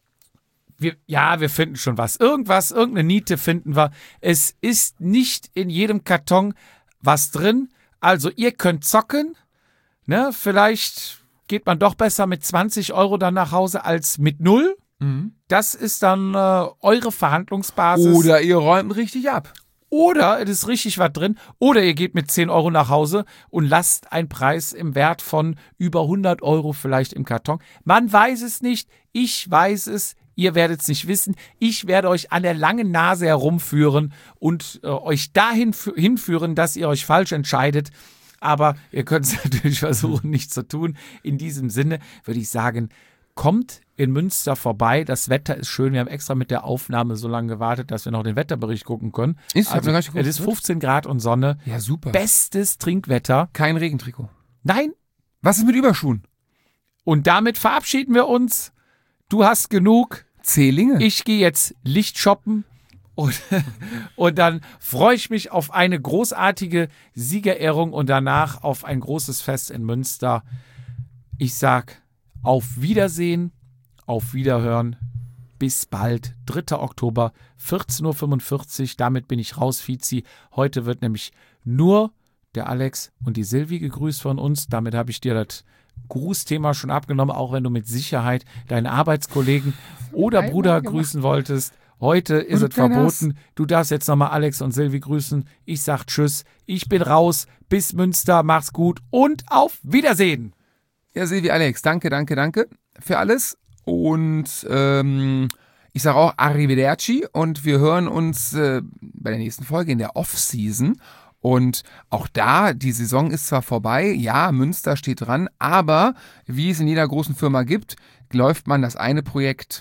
wir, ja, wir finden schon was. Irgendwas, irgendeine Niete finden wir. Es ist nicht in jedem Karton was drin. Also ihr könnt zocken. Ne? Vielleicht geht man doch besser mit zwanzig Euro dann nach Hause als mit null. Mhm. Das ist dann äh, eure Verhandlungsbasis. Oder ihr räumt richtig ab. Oder es ist richtig was drin. Oder ihr geht mit zehn Euro nach Hause und lasst einen Preis im Wert von über hundert Euro vielleicht im Karton. Man weiß es nicht. Ich weiß es. Ihr werdet es nicht wissen. Ich werde euch an der langen Nase herumführen und äh, euch dahin f- hinführen, dass ihr euch falsch entscheidet. Aber ihr könnt es natürlich versuchen, nicht zu tun. In diesem Sinne würde ich sagen, kommt in Münster vorbei. Das Wetter ist schön. Wir haben extra mit der Aufnahme so lange gewartet, dass wir noch den Wetterbericht gucken können. Ist, hab also, mir gar nicht geguckt. es ist fünfzehn Grad und Sonne. Ja, super. Bestes Trinkwetter. Kein Regentrikot. Nein. Was ist mit Überschuhen? Und damit verabschieden wir uns. Du hast genug. Zehlinge. Ich gehe jetzt Licht shoppen. Und, und dann freue ich mich auf eine großartige Siegerehrung und danach auf ein großes Fest in Münster. Ich sag auf Wiedersehen, auf Wiederhören. Bis bald. dritter Oktober, vierzehn Uhr fünfundvierzig. Damit bin ich raus, Fizi. Heute wird nämlich nur der Alex und die Silvi gegrüßt von uns. Damit habe ich dir das Grußthema schon abgenommen, auch wenn du mit Sicherheit deinen Arbeitskollegen oder Einmal Bruder gemacht. grüßen wolltest. Heute ist du es keinen verboten. Du darfst jetzt nochmal Alex und Silvi grüßen. Ich sag Tschüss. Ich bin raus. Bis Münster. Mach's gut und auf Wiedersehen. Ja, Silvi, Alex, danke, danke, danke für alles. Und ähm, ich sage auch Arrivederci und wir hören uns äh, bei der nächsten Folge in der Off-Season. Und auch da, die Saison ist zwar vorbei, ja, Münster steht dran, aber wie es in jeder großen Firma gibt, läuft man das eine Projekt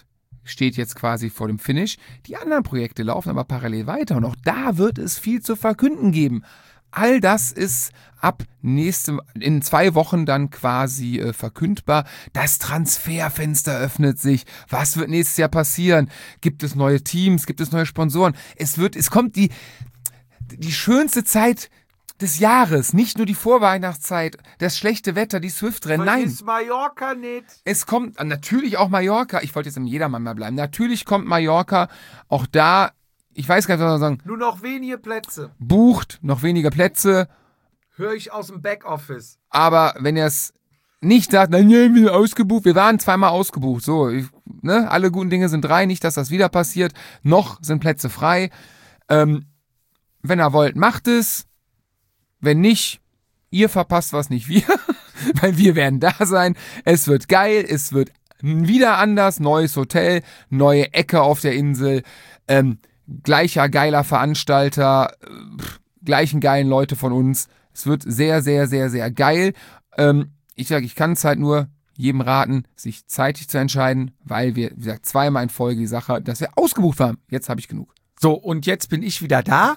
steht jetzt quasi vor dem Finish. Die anderen Projekte laufen aber parallel weiter und auch da wird es viel zu verkünden geben. All das ist ab nächstem, in zwei Wochen dann quasi äh, verkündbar. Das Transferfenster öffnet sich. Was wird nächstes Jahr passieren? Gibt es neue Teams? Gibt es neue Sponsoren? Es wird, es kommt die, die schönste Zeit des Jahres, nicht nur die Vorweihnachtszeit, das schlechte Wetter, die Swift-Rennen, nein. Vergiss Mallorca nicht. Es kommt natürlich auch Mallorca, ich wollte jetzt im Jedermann mal bleiben, natürlich kommt Mallorca, auch da, ich weiß gar nicht, was man sagen, Nur noch wenige Plätze. bucht, noch weniger Plätze, Höre ich aus dem Backoffice. aber wenn ihr es nicht sagt, dann ja, wir sind ausgebucht, wir waren zweimal ausgebucht, so, ich, ne, alle guten Dinge sind drei, nicht, dass das wieder passiert, noch sind Plätze frei, ähm, wenn ihr wollt, macht es. Wenn nicht, ihr verpasst was, nicht wir, weil wir werden da sein. Es wird geil, es wird wieder anders, neues Hotel, neue Ecke auf der Insel, ähm, gleicher geiler Veranstalter, äh, gleichen geilen Leute von uns. Es wird sehr, sehr, sehr, sehr geil. Ähm, ich sage, ich kann es halt nur jedem raten, sich zeitig zu entscheiden, weil wir, wie gesagt, zweimal in Folge die Sache, dass wir ausgebucht waren. Jetzt habe ich genug. So, und jetzt bin ich wieder da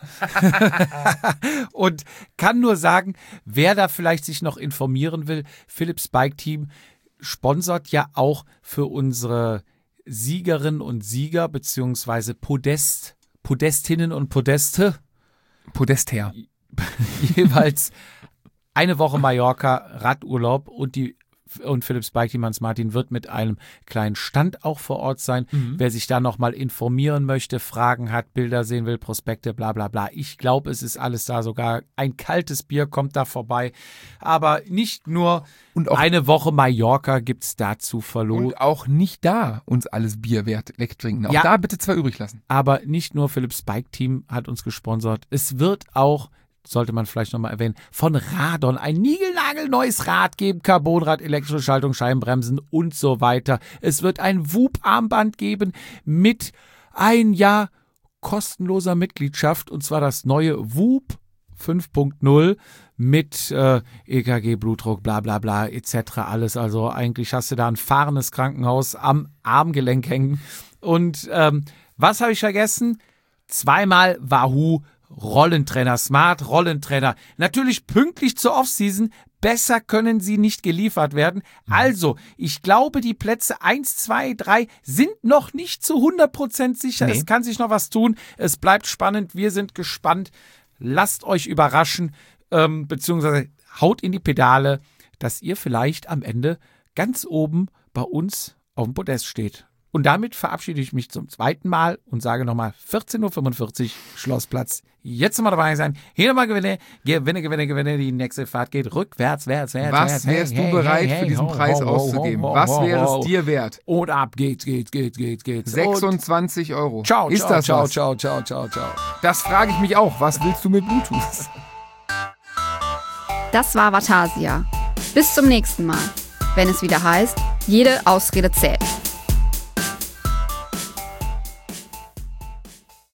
und kann nur sagen, wer da vielleicht sich noch informieren will, Philips Bike Team sponsert ja auch für unsere Siegerinnen und Sieger beziehungsweise Podest, Podestinnen und Podeste Podestherr. jeweils eine Woche Mallorca Radurlaub und die und Philips Bike Team Hans Martin wird mit einem kleinen Stand auch vor Ort sein. Mhm. Wer sich da nochmal informieren möchte, Fragen hat, Bilder sehen will, Prospekte, bla bla bla. Ich glaube, es ist alles da. Sogar ein kaltes Bier kommt da vorbei. Aber nicht nur und auch eine Woche Mallorca gibt es dazu verloren. Und auch nicht da uns alles Bier wert wegtrinken. Auch ja, da bitte zwei übrig lassen. Aber nicht nur Philips Bike Team hat uns gesponsert. Es wird auch, sollte man vielleicht nochmal erwähnen, von Radon ein niegelnagelneues Rad geben, Carbonrad, elektrische Schaltung, Scheibenbremsen und so weiter. Es wird ein Whoop-Armband geben mit ein Jahr kostenloser Mitgliedschaft und zwar das neue Whoop fünf Punkt null mit äh, E K G, Blutdruck, bla bla bla et cetera alles. Also eigentlich hast du da ein fahrendes Krankenhaus am Armgelenk hängen. Und ähm, was habe ich vergessen? Zweimal Wahoo Rollentrainer, Smart Rollentrainer. Natürlich pünktlich zur Offseason. Besser können sie nicht geliefert werden. Also, ich glaube, die Plätze eins, zwei, drei sind noch nicht zu hundert Prozent sicher. Nee. Es kann sich noch was tun. Es bleibt spannend. Wir sind gespannt. Lasst euch überraschen, ähm, beziehungsweise haut in die Pedale, dass ihr vielleicht am Ende ganz oben bei uns auf dem Podest steht. Und damit verabschiede ich mich zum zweiten Mal und sage nochmal vierzehn Uhr fünfundvierzig, Schlossplatz. Jetzt nochmal dabei sein. Hier nochmal gewinne, gewinne, gewinne, gewinne. Die nächste Fahrt geht rückwärts, wärts, wärts. Was wärst hey, du bereit hey, für diesen hey, Preis ho, auszugeben? Ho, ho, ho, Was wäre es dir wert? Und ab geht's, geht's, geht's, geht's, geht's. sechsundzwanzig Euro. Ciao, Ist ciao, das ciao, was? ciao, ciao, ciao, ciao. Das frage ich mich auch. Was willst du mit Bluetooth? Das war Vatasia. Bis zum nächsten Mal, wenn es wieder heißt, jede Ausrede zählt.